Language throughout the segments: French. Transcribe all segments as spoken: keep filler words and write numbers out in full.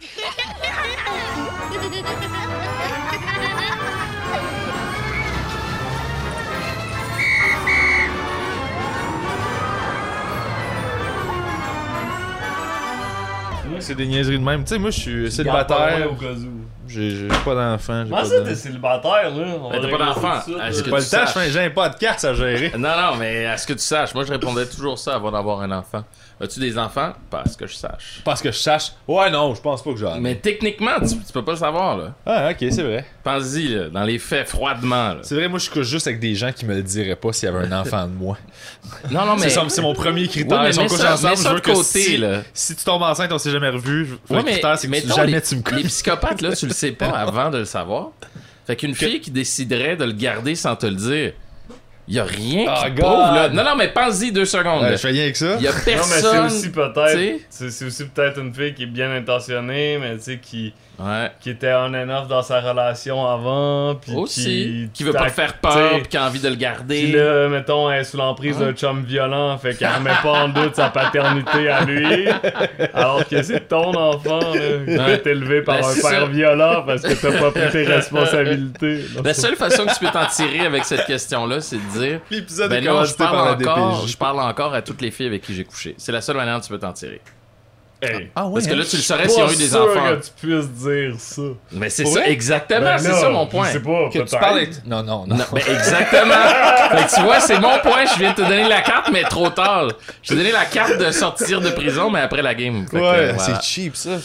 C'est des niaiseries de même. Tu sais, moi, je suis célibataire. J'ai, j'ai pas d'enfant. Comment ça, t'es célibataire, là? On ben, t'as pas d'enfant. J'ai pas le temps, j'ai un podcast à gérer. Non, non, mais à ce que tu saches, moi, je répondais toujours ça avant d'avoir un enfant. As-tu des enfants? Pas à ce que je sache. Pas à ce que je sache? Ouais, non, je pense pas que j'en ai. Mais techniquement, tu, tu peux pas le savoir, là. Ah, ok, c'est vrai. Pense-y, là, dans les faits, froidement, là. C'est vrai, moi, je couche juste avec des gens qui me le diraient pas s'il y avait un enfant de moi. Non, non, mais... C'est, c'est mon premier critère. Oui, mais si on couche ensemble, je veux que côté, si, là. si tu tombes enceinte, on s'est jamais revu. Ouais, le critère, c'est que tu, jamais les, tu me couches. Les psychopathes, là, tu le sais pas avant de le savoir. Fait qu'une fille qui déciderait de le garder sans te le dire... Y'a rien oh, qui prouve, là. Non, non, mais pense-y deux secondes. Ouais, je fais rien avec ça. Y'a personne... Non, mais c'est aussi peut-être... C'est, c'est aussi peut-être une fille qui est bien intentionnée, mais tu sais, qui... Ouais. Qui était on and off dans sa relation avant, puis aussi, qui... qui veut pas te faire peur, puis qui a envie de le garder. Puis là, mettons, elle est sous l'emprise d'un chum violent, fait qu'elle remet pas en doute sa paternité à lui, alors que c'est ton enfant, là, qui a été élevé par ben, un père ça. violent parce que t'as pas pris tes responsabilités. La seule façon que tu peux t'en tirer avec cette question-là, c'est de dire... L'épisode ben est non, je parle, par la encore, je parle encore à toutes les filles avec qui j'ai couché. C'est la seule manière que tu peux t'en tirer. Hey. Ah, ouais, Parce que là, tu le saurais s'ils ont eu des enfants. Que tu puisses dire ça. Mais c'est ça, exactement, ben c'est là, ça mon point. Je sais pas, que tu parles avec... Non, non, non. non ben exactement. Fait que tu vois, c'est mon point. Je viens de te donner la carte, mais trop tard. Je t'ai donné la carte de sortir de prison, mais après la game. Fait ouais, que, voilà. C'est cheap, ça.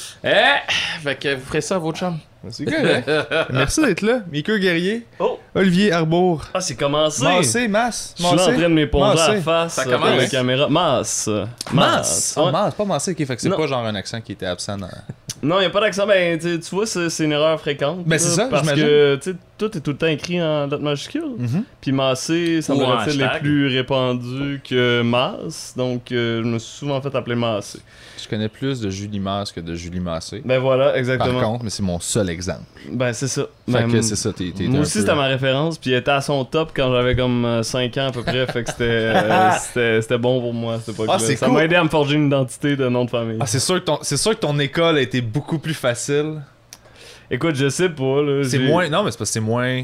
Eh, fait que vous ferez ça à votre chum. C'est correct. Merci d'être là. Mickey Guerrier. Oh. Olivier Arbour. Ah, c'est commencé. Massé, masse. Je suis là en train de m'éponger à la face. Ça commence. La caméra. Masse. Masse. Ouais. Oh, masse, pas massé. Ok, fait que c'est non. pas genre un accent qui était absent dans... Non, il a pas d'accent. Ben, tu vois, c'est, c'est une erreur fréquente. Ben, c'est ça, parce j'imagine. que, tu sais, tout est tout le temps écrit en lettres majuscules. Mm-hmm. Puis massé, ça me ouais, les plus répandus que masse. Donc, euh, je me suis souvent fait appeler massé. Je connais plus de Julie Masse que de Julie Massé. Ben voilà, exactement. Par contre, mais c'est mon seul exemple. Ben, c'est ça. Fait ben, que c'est ça, t'es, t'es moi aussi, peu... c'était ma référence. Puis elle était à son top quand j'avais comme cinq ans à peu près. Fait que c'était, euh, c'était, c'était bon pour moi à cette époque-là. Ah, c'est ça cool. M'a aidé à me forger une identité de nom de famille. Ah, c'est sûr que ton, c'est sûr que ton école a été beaucoup plus facile. Écoute, je sais pas. Là, c'est j'ai... moins. Non, mais c'est parce que c'est moins.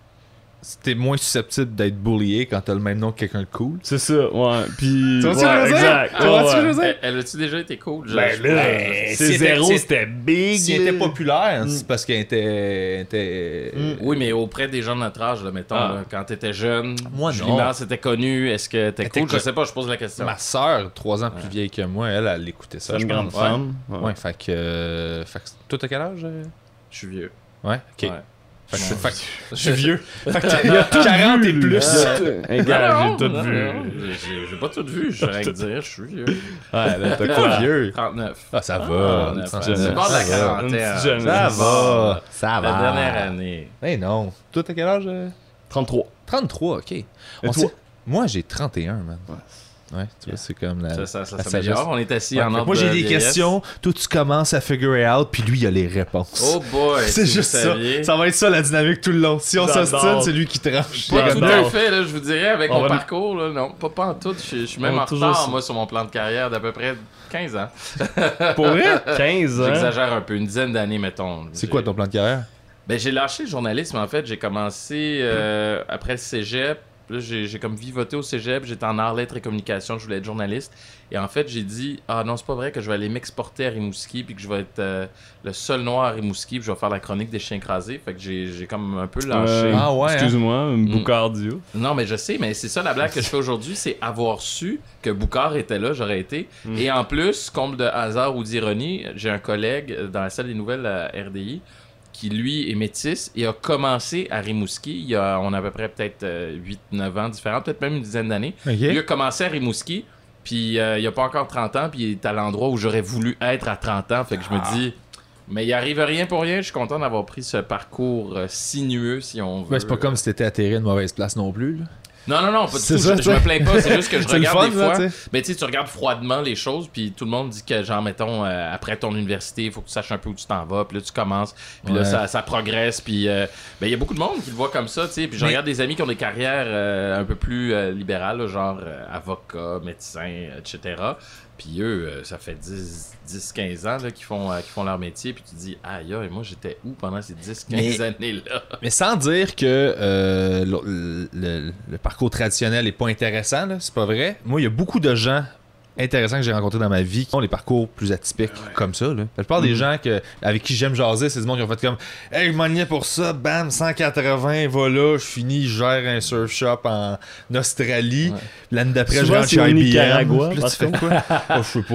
T'es moins susceptible d'être bullié quand t'as le même nom que quelqu'un de cool. C'est ça, ouais. Puis. Tu vois ouais, ce que je veux exact. dire? Tu vois ce que je veux dire? Elle, elle a-tu déjà été cool? Ben je, là, je, c'est zéro, c'était big. Si elle était populaire, mm. c'est parce qu'elle était. était... Mm. Oui, mais auprès des gens de notre âge, là, mettons, ah. là, quand t'étais jeune, moi, Julie Masse était connue, est-ce que t'es cool? Je sais pas, je pose la question. Ma soeur, trois ans plus ouais. vieille que moi, elle, elle écoutait ça. C'est une grande femme. Ouais, ouais fait que. Euh, fait que toi, t'as quel âge? Je suis vieux. Ouais, ok. Ouais. Fait que, fait que, je suis vieux. Fait que il y a tout quarante et plus. Hey, gars, j'ai tout non, vu. Non, j'ai, j'ai pas tout vu, je saurais dire, je suis vieux. Ouais, là, t'as quoi vieux? trente-neuf. Ah, ça va. C'est pas de la quarantaine. Ça va. Ça va. La dernière année. Eh non. Toi, t'as quel âge? trente-trois. trente-trois, ok. On toi? Moi, j'ai trente et un, man. Ouais. Ouais, tu vois, c'est comme la. Ça, ça, ça la s'améliore. On est assis ouais, en ordre. Moi, j'ai de des vieillesse. questions. Toi, tu commences à figure it out, puis lui, il a les réponses. Oh boy. C'est si juste ça. Ça va être ça la dynamique tout le long. Si on s'ostine, c'est lui qui tranche. Pas tout à fait, là, je vous dirais, avec on mon va... parcours. Là, non, pas, pas en tout. Je, je suis même en retard, moi, sur mon plan de carrière d'à peu près quinze ans. Pour vrai? quinze ans? J'exagère un peu. Une dizaine d'années, mettons. C'est j'ai... quoi ton plan de carrière? Ben, j'ai lâché le journalisme, en fait. J'ai commencé euh, après le cégep. Là, j'ai, j'ai comme vivoté au cégep, j'étais en arts, lettres et communications, je voulais être journaliste. Et en fait, j'ai dit, ah non, c'est pas vrai que je vais aller m'exporter à Rimouski, puis que je vais être euh, le seul noir à Rimouski, puis je vais faire la chronique des chiens écrasés. Fait que j'ai, j'ai comme un peu lâché. Euh, ah ouais, excuse-moi, hein? Boucardio. Mm. Non, mais je sais, mais c'est ça la blague que je fais aujourd'hui, c'est avoir su que Boucard était là, j'aurais été. Mm. Et en plus, comble de hasard ou d'ironie, j'ai un collègue dans la salle des nouvelles à R D I, qui lui est métis et a commencé à Rimouski. Il y a, on a à peu près peut-être euh, huit neuf ans différents, peut-être même une dizaine d'années. Okay. Il a commencé à Rimouski, puis euh, il a pas encore trente ans, puis il est à l'endroit où j'aurais voulu être à trente ans. Fait que je me dis, mais il arrive rien pour rien. Je suis content d'avoir pris ce parcours euh, sinueux, si on veut. Ouais, c'est pas comme si t'étais atterri à une mauvaise place non plus, là. Non, non, non, pas du tout. Ça, je, je me plains pas, c'est juste que je regarde fun, des fois. Là, mais tu sais, tu regardes froidement les choses, puis tout le monde dit que, genre, mettons, euh, après ton université, il faut que tu saches un peu où tu t'en vas, puis là, tu commences, puis ouais. là, ça, ça progresse, puis euh, ben, il y a beaucoup de monde qui le voit comme ça, tu sais. Puis je mais... regarde des amis qui ont des carrières euh, un peu plus euh, libérales, là, genre euh, avocat, médecin, et cetera. Puis eux, euh, ça fait dix quinze ans là, qu'ils font, euh, qu'ils font leur métier. Puis tu te dis, aïe, aïe, moi j'étais où pendant ces dix quinze années-là? Mais sans dire que euh, le, le, le parcours traditionnel est pas intéressant, là, c'est pas vrai. Moi, il y a beaucoup de gens intéressants que j'ai rencontrés dans ma vie qui ont les parcours plus atypiques ouais. comme ça. Là. La plupart mm. des gens que, avec qui j'aime jaser, c'est du monde qui ont fait comme « Hey, je m'enlignais pour ça, bam, cent quatre-vingts, voilà, je finis, je gère un surf shop en Australie. Ouais. L'année d'après, je rentre chez I B M. » Puis là, tu fais quoi? Oh, je sais pas.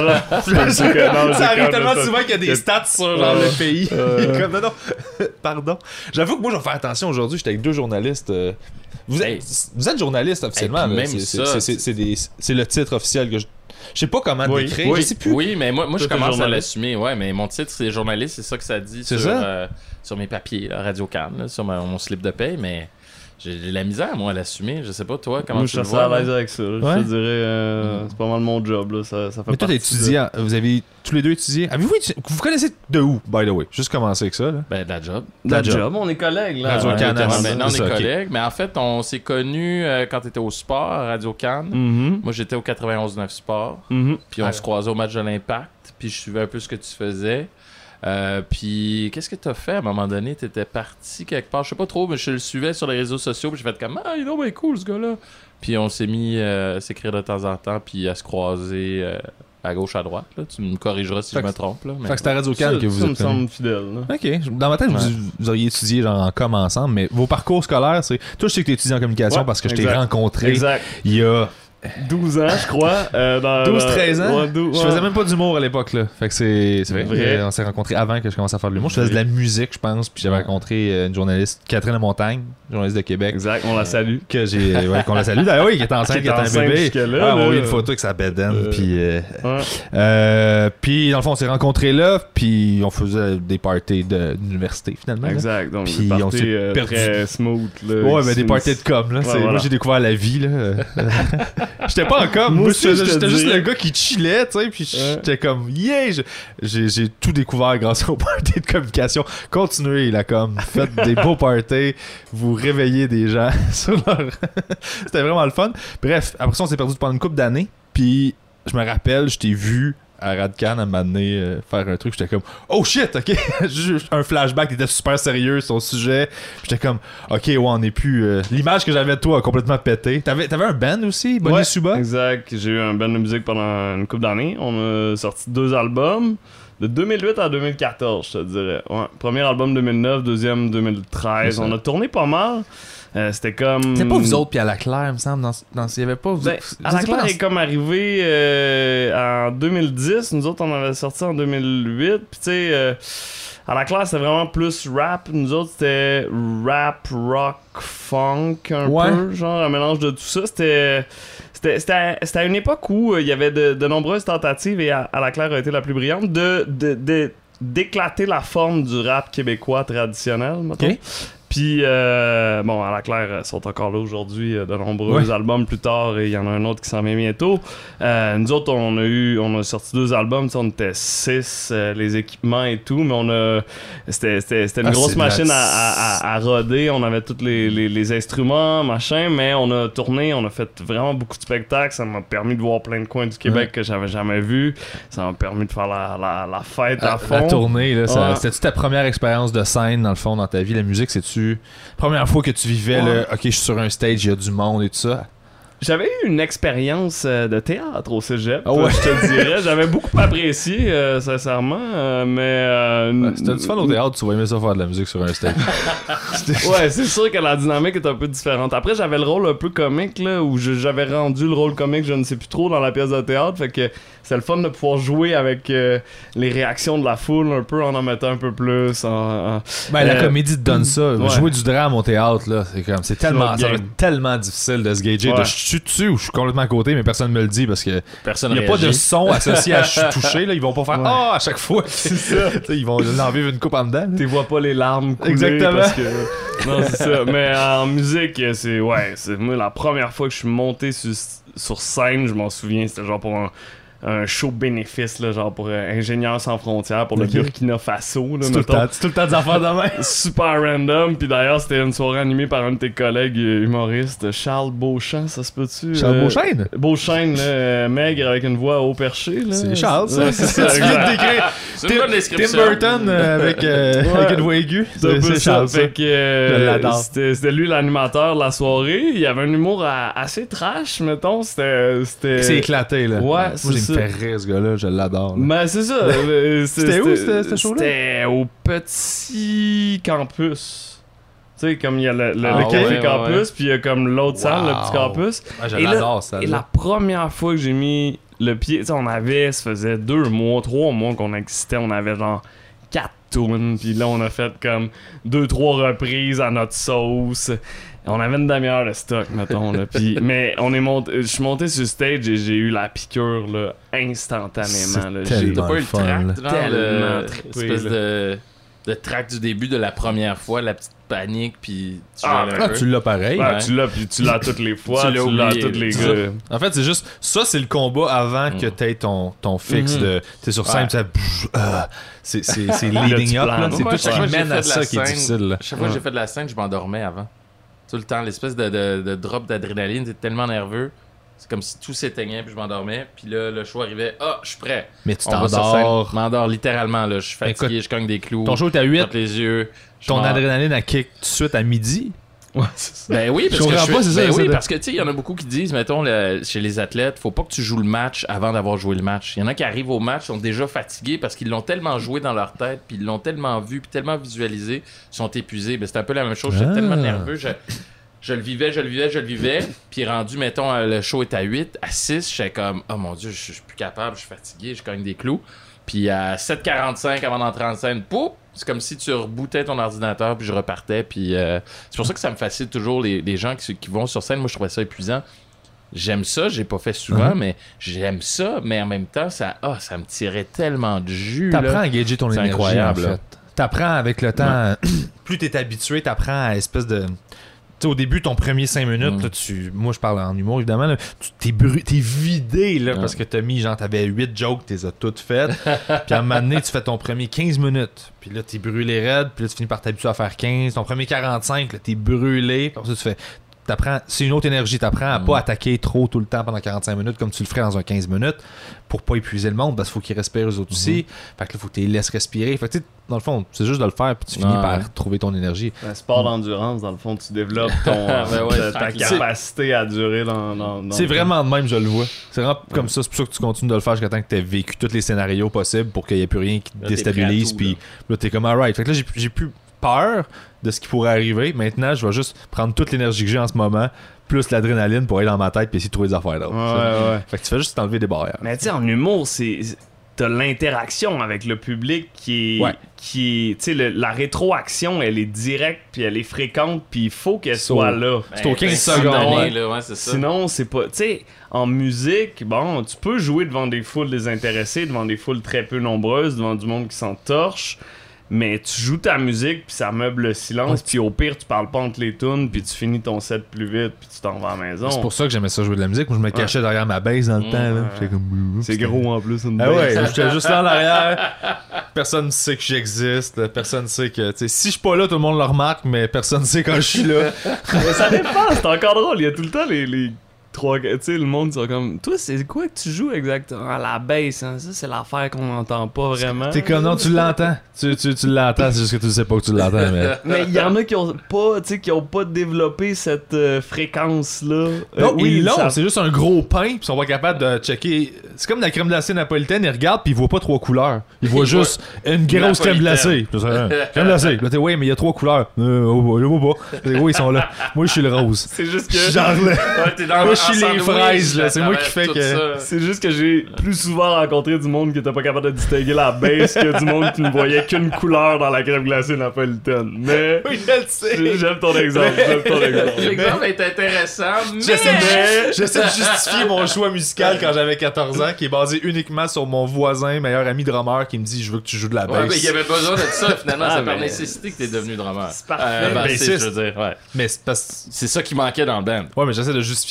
Euh... ça arrive tellement souvent qu'il y a des stats sur genre le pays. Euh... comme, non, non. Pardon. J'avoue que moi, je vais faire attention aujourd'hui. J'étais avec deux journalistes... Euh... Vous êtes, hey. vous êtes journaliste officiellement, hey, là. Même c'est, ça, c'est, c'est, c'est, des, c'est le titre officiel que je. Je sais pas comment oui, décrire, oui, je sais plus. Oui, mais moi, moi je commence à l'assumer, ouais, mais mon titre c'est journaliste, c'est ça que ça dit sur, ça? Euh, sur mes papiers, là, Radio-Can, sur ma, mon slip de paye, mais j'ai de la misère, moi, à l'assumer. Je sais pas, toi, comment moi, tu le vois? Je suis à l'aise avec ça. Ouais? Je te dirais, euh, mm. c'est pas mal mon job. Là. Ça, ça fait mais toi, t'es étudiant. De... Vous avez tous les deux étudié. Avez-vous étudié... Vous connaissez de où, by the way? Juste commencer avec ça. Là. Ben, de la job. De la, la job. job. On est collègues. Là. Radio-Can. Ouais, maintenant, on est ça, collègues. Okay. Mais en fait, on s'est connus euh, quand t'étais au sport, à Radio-Can. Mm-hmm. Moi, j'étais au quatre-vingt-onze neuf Sport. Mm-hmm. Puis on ah, se croisait au match de l'Impact. Puis je suivais un peu ce que tu faisais. Euh, puis qu'est-ce que t'as fait à un moment donné? T'étais parti quelque part, je sais pas trop, mais je le suivais sur les réseaux sociaux, puis j'ai fait comme ah, il est donc bien cool ce gars-là. Puis on s'est mis euh, à s'écrire de temps en temps, puis à se croiser euh, à gauche, à droite. Là. Tu me corrigeras si fait je me trompe. Là, mais... Fait que c'était à Radio-Can que vous ça êtes. Ça me semble fidèle. Là. Ok. Dans ma tête, ouais. vous, vous auriez étudié genre en com ensemble, mais vos parcours scolaires, c'est. Toi, je sais que t'es étudiant en communication ouais, parce que je t'ai rencontré exact. il y a. douze ans, je crois. Euh, dans, douze treize ans? Ouais, douze, je faisais même pas d'humour à l'époque, là. Fait que c'est, c'est vrai. vrai. On s'est rencontrés avant que je commence à faire de l'humour. Je faisais de la musique, je pense. Puis j'avais rencontré une journaliste, Catherine Lamontagne, journaliste de Québec. Exact, on la salue. Que j'ai, ouais, qu'on la salue. D'ailleurs, oui, qui est enceinte, qui est un bébé. Là, ah, on a eu une photo avec sa bedaine. Euh, puis, euh, ouais. euh, puis, dans le fond, on s'est rencontrés là. Puis, on faisait des parties de, d'université, finalement. Exact. Donc, puis, des on s'est euh, perdu. Très smooth. Là, ouais, ben des parties de com, là. Ouais, c'est, voilà. Moi, j'ai découvert la vie, là. J'étais pas en com. Moi, aussi, j'étais, j'étais juste le gars qui chillait, tu sais, puis j'étais ouais. comme, yeah, j'ai, j'ai tout découvert grâce aux parties de communication. Continuez, la com, faites des beaux parties, vous réveillez des gens sur leur... C'était vraiment le fun. Bref, après ça, on s'est perdu pendant une couple d'années, puis je me rappelle, je t'ai vu à Radio-Can à un moment donné euh, faire un truc, j'étais comme oh shit, ok. Un flashback, t'étais super sérieux sur son sujet, j'étais comme ok, ouais, on est plus euh... l'image que j'avais de toi a complètement pété. T'avais, t'avais un band aussi, Bonnie ouais, Suba? Exact, j'ai eu un band de musique pendant une couple d'années. On a sorti deux albums de deux mille huit à deux mille quatorze, je te dirais. Ouais. Premier album deux mille neuf, deuxième deux mille treize. On a tourné pas mal. Euh, c'était comme. C'était pas vous autres, puis à la Claire, me semble. Dans, dans, il y avait pas vous ben, vous à la Claire est comme arrivé euh, en deux mille dix. Nous autres, on avait sorti en deux mille huit. Puis tu sais, euh, à la Claire, c'était vraiment plus rap. Nous autres, c'était rap, rock, funk, un ouais. peu. Genre, un mélange de tout ça. C'était. C'était, c'était, à, c'était à une époque où il euh, y avait de, de nombreuses tentatives, et à, à la Claire a été la plus brillante, de, de, de, d'éclater la forme du rap québécois traditionnel, mettons. Okay. Puis, euh, bon, à la Claire, sont encore là aujourd'hui, de nombreux ouais. albums plus tard, et il y en a un autre qui s'en vient bientôt. Euh, nous autres, on a eu, on a sorti deux albums, on était six, euh, les équipements et tout, mais on a, c'était, c'était, c'était une ah, grosse machine à, à, à, à roder, on avait tous les, les, les instruments, machin, mais on a tourné, on a fait vraiment beaucoup de spectacles, ça m'a permis de voir plein de coins du Québec ouais. que j'avais jamais vu, ça m'a permis de faire la, la, la fête à, à fond. La tournée, là, ça, ouais. c'était-tu ta première expérience de scène, dans le fond, dans ta vie, la musique, c'est-tu première fois que tu vivais ouais. le ok, je suis sur un stage, il y a du monde et tout ça? J'avais eu une expérience euh, de théâtre au cégep, oh ouais. je te dirais. J'avais beaucoup apprécié, euh, sincèrement, euh, mais... Euh, ouais, c'était du fun au théâtre, tu vas aimer ça faire de la musique sur un stage. Ouais, c'est sûr que la dynamique est un peu différente. Après, j'avais le rôle un peu comique, là, où je, j'avais rendu le rôle comique, je ne sais plus trop, dans la pièce de théâtre, fait que c'est le fun de pouvoir jouer avec euh, les réactions de la foule un peu, en en mettant un peu plus. En, en, ben, euh, la comédie te donne ça. Ouais. Jouer du drame au théâtre, là, c'est comme, c'est tellement, ça va être tellement difficile de se gager. Ouais. De, je suis dessus ou je suis complètement à côté, mais personne me le dit parce que personne il n'y a réagit. Pas de son associé à je suis touché. Là, ils vont pas faire ah ouais. à chaque fois. C'est ça. Ils vont en vivre une coupe en dedans. Tu vois pas les larmes couler. Exactement. Parce que... non, c'est ça. Mais en musique, c'est ouais, c'est moi la première fois que je suis monté sur, sur scène, je m'en souviens, c'était genre pour un un show bénéfice, là, genre pour euh, Ingénieurs sans frontières, pour le Okay. Burkina Faso. Là, C'est tout, le temps- c'est tout le temps des affaires de même. Super random. Puis d'ailleurs, c'était une soirée animée par un de tes collègues euh, humoristes, Charles Beauchamp, ça se peut-tu? Charles euh, Beauchesne? Beauchesne, là, euh, maigre avec une voix haut perché. Là. C'est Charles, ça. Ouais, c'est ça, Tu viens de exact. décrire C'est une bonne Tim description. Burton euh, avec, euh, Ouais. avec une voix aiguë. C'est un C'est peu c'est ça. Charles, ça. Fait que, euh, Je l'adore. c'était, c'était lui l'animateur de la soirée. Il y avait un humour à- assez trash, mettons. C'était. c'était... C'est éclaté, là. Ouais, Moi, c'est il me ça. fait rire, ce gars-là. Je l'adore. là. Ben, c'est ça. euh, c'est- C'était où, ce- ce show-là? C'était au petit campus. Tu sais, comme il y a le, le, Ah le café ouais, ouais, campus, puis il y a comme l'autre salle, le Wow. petit campus. Ah, je Et là- l'adore, ça. Et là. la première fois que j'ai mis le pied, tu sais, on avait, ça faisait deux mois, trois mois qu'on existait, on avait genre quatre tunes, puis là on a fait comme deux, trois reprises à notre sauce. On avait une demi-heure de stock, mettons, là. Puis, mais on est monté, je suis monté sur stage et j'ai eu la piqûre, là, instantanément, là. C'est J'ai- T'as Dans pas le eu le fun, track, là. genre, Tellement le- trippé, espèce là. de, de track du début de la première fois, la petite panique, puis tu Ah, jouais Ah, un peu. tu l'as pareil. Ouais, Ouais. tu l'as, puis tu l'as toutes les fois, Tu tu l'as l'as oublié, toutes les c'est gars. En fait, c'est juste, ça, c'est le combat avant que Mm. t'aies ton, ton fixe Mhm. de. T'es sur scène, Ouais. tu sais, pff, ah, c'est c'est- c'est Là, leading tu up, là. planes. C'est Moi, tout chaque ce fois qui que j'ai mène fait à de la ça qui est scène- difficile, là. Chaque fois que Ouais. j'ai fait de la scène, je m'endormais avant. Tout le temps, l'espèce de, de, de drop d'adrénaline, t'es tellement nerveux. C'est comme si tout s'éteignait, puis je m'endormais. Puis là, le show arrivait. Ah, je suis prêt. Mais tu On va sur scène. t'endors. Je m'endors littéralement, là. Je suis fatigué, Écoute, je cogne des clous. Ton show est à je huit, frotte les yeux. je ton m'en- adrénaline a kick tout de suite à midi. Ouais, c'est ça. Ben oui, parce Je que comprends je pas, suis- c'est ça, ben ça oui, de- parce que tu sais, il y en a beaucoup qui disent, mettons, le- chez les athlètes, faut pas que tu joues le match avant d'avoir joué le match. Il y en a qui arrivent au match, sont déjà fatigués parce qu'ils l'ont tellement joué dans leur tête, puis ils l'ont tellement vu, puis tellement visualisé, ils sont épuisés. Ben c'est un peu la même chose. J'étais Ah. tellement nerveux, je, je le vivais, je le vivais, je le vivais, puis rendu, mettons, euh, le show est à huit, à six, j'étais comme, oh mon dieu, je je suis plus capable, je suis fatigué, je cogne des clous. Puis à sept quarante-cinq avant d'entrer en scène, pouf, c'est comme si tu rebootais ton ordinateur, puis je repartais. Puis euh, c'est pour ça que ça me fascine toujours les, les gens qui, qui vont sur scène. Moi, je trouvais ça épuisant. J'aime ça, j'ai pas fait souvent, Mhm. mais j'aime ça, mais en même temps, ça, ah, ça me tirait tellement de jus. T'apprends là. à gager ton C'est énergie, incroyable, en là. fait. T'apprends avec le temps. Plus t'es habitué, t'apprends à espèce de. Tu sais, au début, ton premier cinq minutes, Mm. là, tu... moi je parle en humour évidemment, là, tu t'es, bru... t'es vidé là, Ouais. parce que t'as mis, genre, t'avais huit jokes, t'es as toutes faites. Puis à un moment donné, tu fais ton premier quinze minutes. Puis là, t'es brûlé raide. Puis là, tu finis par t'habituer à faire quinze. Ton premier quarante-cinq, là, t'es brûlé. Puis après ça, tu fais. T'apprends, c'est une autre énergie. T'apprends à Mm. pas attaquer trop tout le temps pendant quarante-cinq minutes comme tu le ferais dans un quinze minutes pour pas épuiser le monde parce qu'il faut qu'ils respirent eux autres aussi. Fait que là, faut que tu les laisses respirer. Fait que tu sais, dans le fond, c'est juste de le faire puis tu finis Ouais. par trouver ton énergie. Un sport d'endurance, dans le fond, tu développes ton, Ben ouais, ta, ta tranquille. capacité à durer dans, dans, dans C'est le- vraiment de même, je le vois. C'est vraiment comme ça. C'est pour ça que tu continues de le faire jusqu'à temps que tu aies vécu tous les scénarios possibles pour qu'il n'y ait plus rien qui te Là, t'es déstabilise. prêt à tout, Puis là, t'es comme, alright. Fait que là, j'ai, j'ai plus peur de ce qui pourrait arriver. Maintenant, je vais juste prendre toute l'énergie que j'ai en ce moment, plus l'adrénaline pour aller dans ma tête puis essayer de trouver des affaires d'autres. Ouais, ouais. Fait que tu fais juste t'enlever des barrières. Mais tu sais, en humour, c'est. T'as l'interaction avec le public qui est. Ouais. Qui est, tu sais, le- la rétroaction, elle est directe, puis elle est fréquente, puis il faut qu'elle So- soit là. C'est aux quinze Ben, secondes, sinon, ouais. là, ouais, c'est ça. Sinon, c'est pas. Tu sais, en musique, bon, tu peux jouer devant des foules désintéressées, devant des foules très peu nombreuses, devant du monde qui s'entorche. Mais tu joues ta musique, puis ça meuble le silence, puis au pire, tu parles pas entre les tunes, puis tu finis ton set plus vite, puis tu t'en vas à la maison. C'est pour ça que j'aimais ça jouer de la musique. Moi, je me cachais derrière ma bass dans le Mmh, temps. Là. ouais. J'étais comme... C'est gros en plus, une Ah bass. ouais, j'étais juste là en arrière. Personne ne sait que j'existe. là. Personne ne sait que. tu sais, si je suis pas là, tout le monde le remarque, mais personne ne sait quand je suis là. Mais ça dépend, c'est encore drôle. Il y a tout le temps les, les trois. Tu sais, le monde, sont comme. Toi, c'est quoi que tu joues exactement? À la bass, hein? Ça, c'est l'affaire qu'on n'entend pas vraiment. T'es comme non, tu l'entends. Tu, tu, tu l'entends, c'est juste que tu sais pas que tu l'entends. Mais... Mais il y en a qui ont pas, tu sais, qui ont pas développé cette euh, fréquence-là. Euh, Non, ils l'ont, ça- c'est juste un gros pain, puis ils sont pas capables de checker. C'est comme de la crème glacée napolitaine, ils regardent, puis ils voient pas trois couleurs. Ils voient Ils juste une grosse crème glacée. Puis ça, hein, crème glacée. Là, t'es, ouais, mais il y a trois couleurs. Euh, oh, je vois pas. T'es, oui, ils sont là. Moi, je suis le rose. C'est juste Je suis que. genre là. Ouais, t'es dans Moi, le- je suis en les sandwich, fraises, là. à C'est moi travers qui fais tout que- ça. C'est juste que j'ai plus souvent rencontré du monde qui était pas capable de distinguer la bass que du monde qui ne voyait qu'une couleur dans la crème glacée napolitaine. Mais. Oui, je le sais. J'aime ton exemple, j'aime ton exemple. L'exemple est intéressant, mais... J'essaie de, j'essaie de justifier mon choix musical quand j'avais quatorze ans, qui est basé uniquement sur mon voisin, meilleur ami drummer, qui me dit je veux que tu joues de la Ouais, bass. mais il y avait besoin de ça, finalement. Ah, c'est par mais- nécessité que t'es devenu drummer. C'est parfait. Euh, bassiste, Bassiste. je veux dire, ouais. Mais c'est parce C'est ça qui manquait dans le band. ouais, mais j'essaie de justifier que c'est ça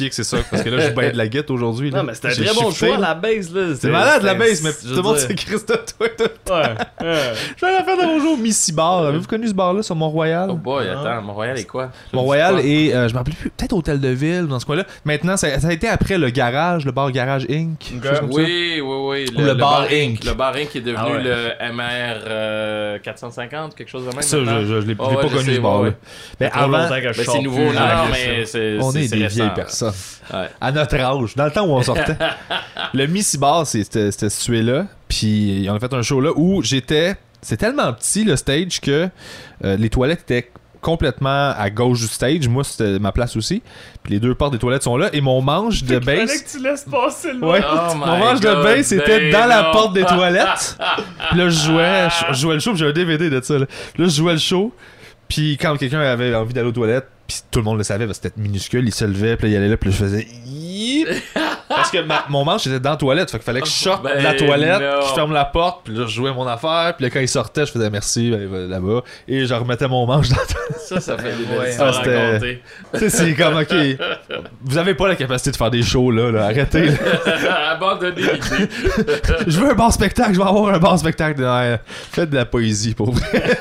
rock. Parce que là, je joue bien de la guitare aujourd'hui. Non, mais c'était un très bon choix, la bass. là. C'est malade, la bass, mais tout le monde se crisse de toi. Ouais. Je vais la faire de mon jour Missy Bar. Avez-vous connu ce bar-là sur Mont-Royal? Oh boy, attends, Mont-Royal est quoi? Mont-Royal et euh, je me rappelle plus, peut-être Hôtel de Ville, dans ce coin-là. Maintenant, ça, ça a été après le garage, le bar Garage Incorporated. Okay. Oui, oui, oui. Le, le, le bar, bar Inc. Le bar Inc est devenu ah ouais. le M R euh, quatre cent cinquante, quelque chose de même. Ça, maintenant. je, je, je l'ai oh, pas connu ce bar-là. Ouais. Mais avant, ben, c'est nouveau. Non, non, mais c'est On est, est des récent. vieilles personnes. Ouais. À notre âge, dans le temps où on sortait. Le Missy Bar, c'était situé là. Puis on a fait un show là où j'étais. C'est tellement petit le stage que euh, les toilettes étaient complètement à gauche du stage. Moi, c'était ma place aussi. Puis les deux portes des toilettes sont là. Et mon manche de bass. Il fallait que tu laisses passer le ouais. Oh mon manche God, de bass était dans non. la porte des toilettes. Puis là, je jouais, je jouais le show. Puis j'ai un D V D de ça. Là, là je jouais le show. Puis quand quelqu'un avait envie d'aller aux toilettes, puis tout le monde le savait parce que c'était minuscule, il se levait, puis là, il allait là, puis là, je faisais parce que ma, mon manche était dans la toilette, fait qu'il fallait que je sorte ben de la toilette, no. je ferme la porte, puis là je jouais mon affaire, puis là quand il sortait, je faisais merci ben, là-bas, et je remettais mon manche dans la toilette. Ça, ça fait des belles ouais, histoires à raconter. C'est comme, ok, vous avez pas la capacité de faire des shows là, là. Arrêtez. Là. Abandonnez l'idée. Je veux un bon spectacle, je veux avoir un bon spectacle. Ouais, faites de la poésie pour vrai.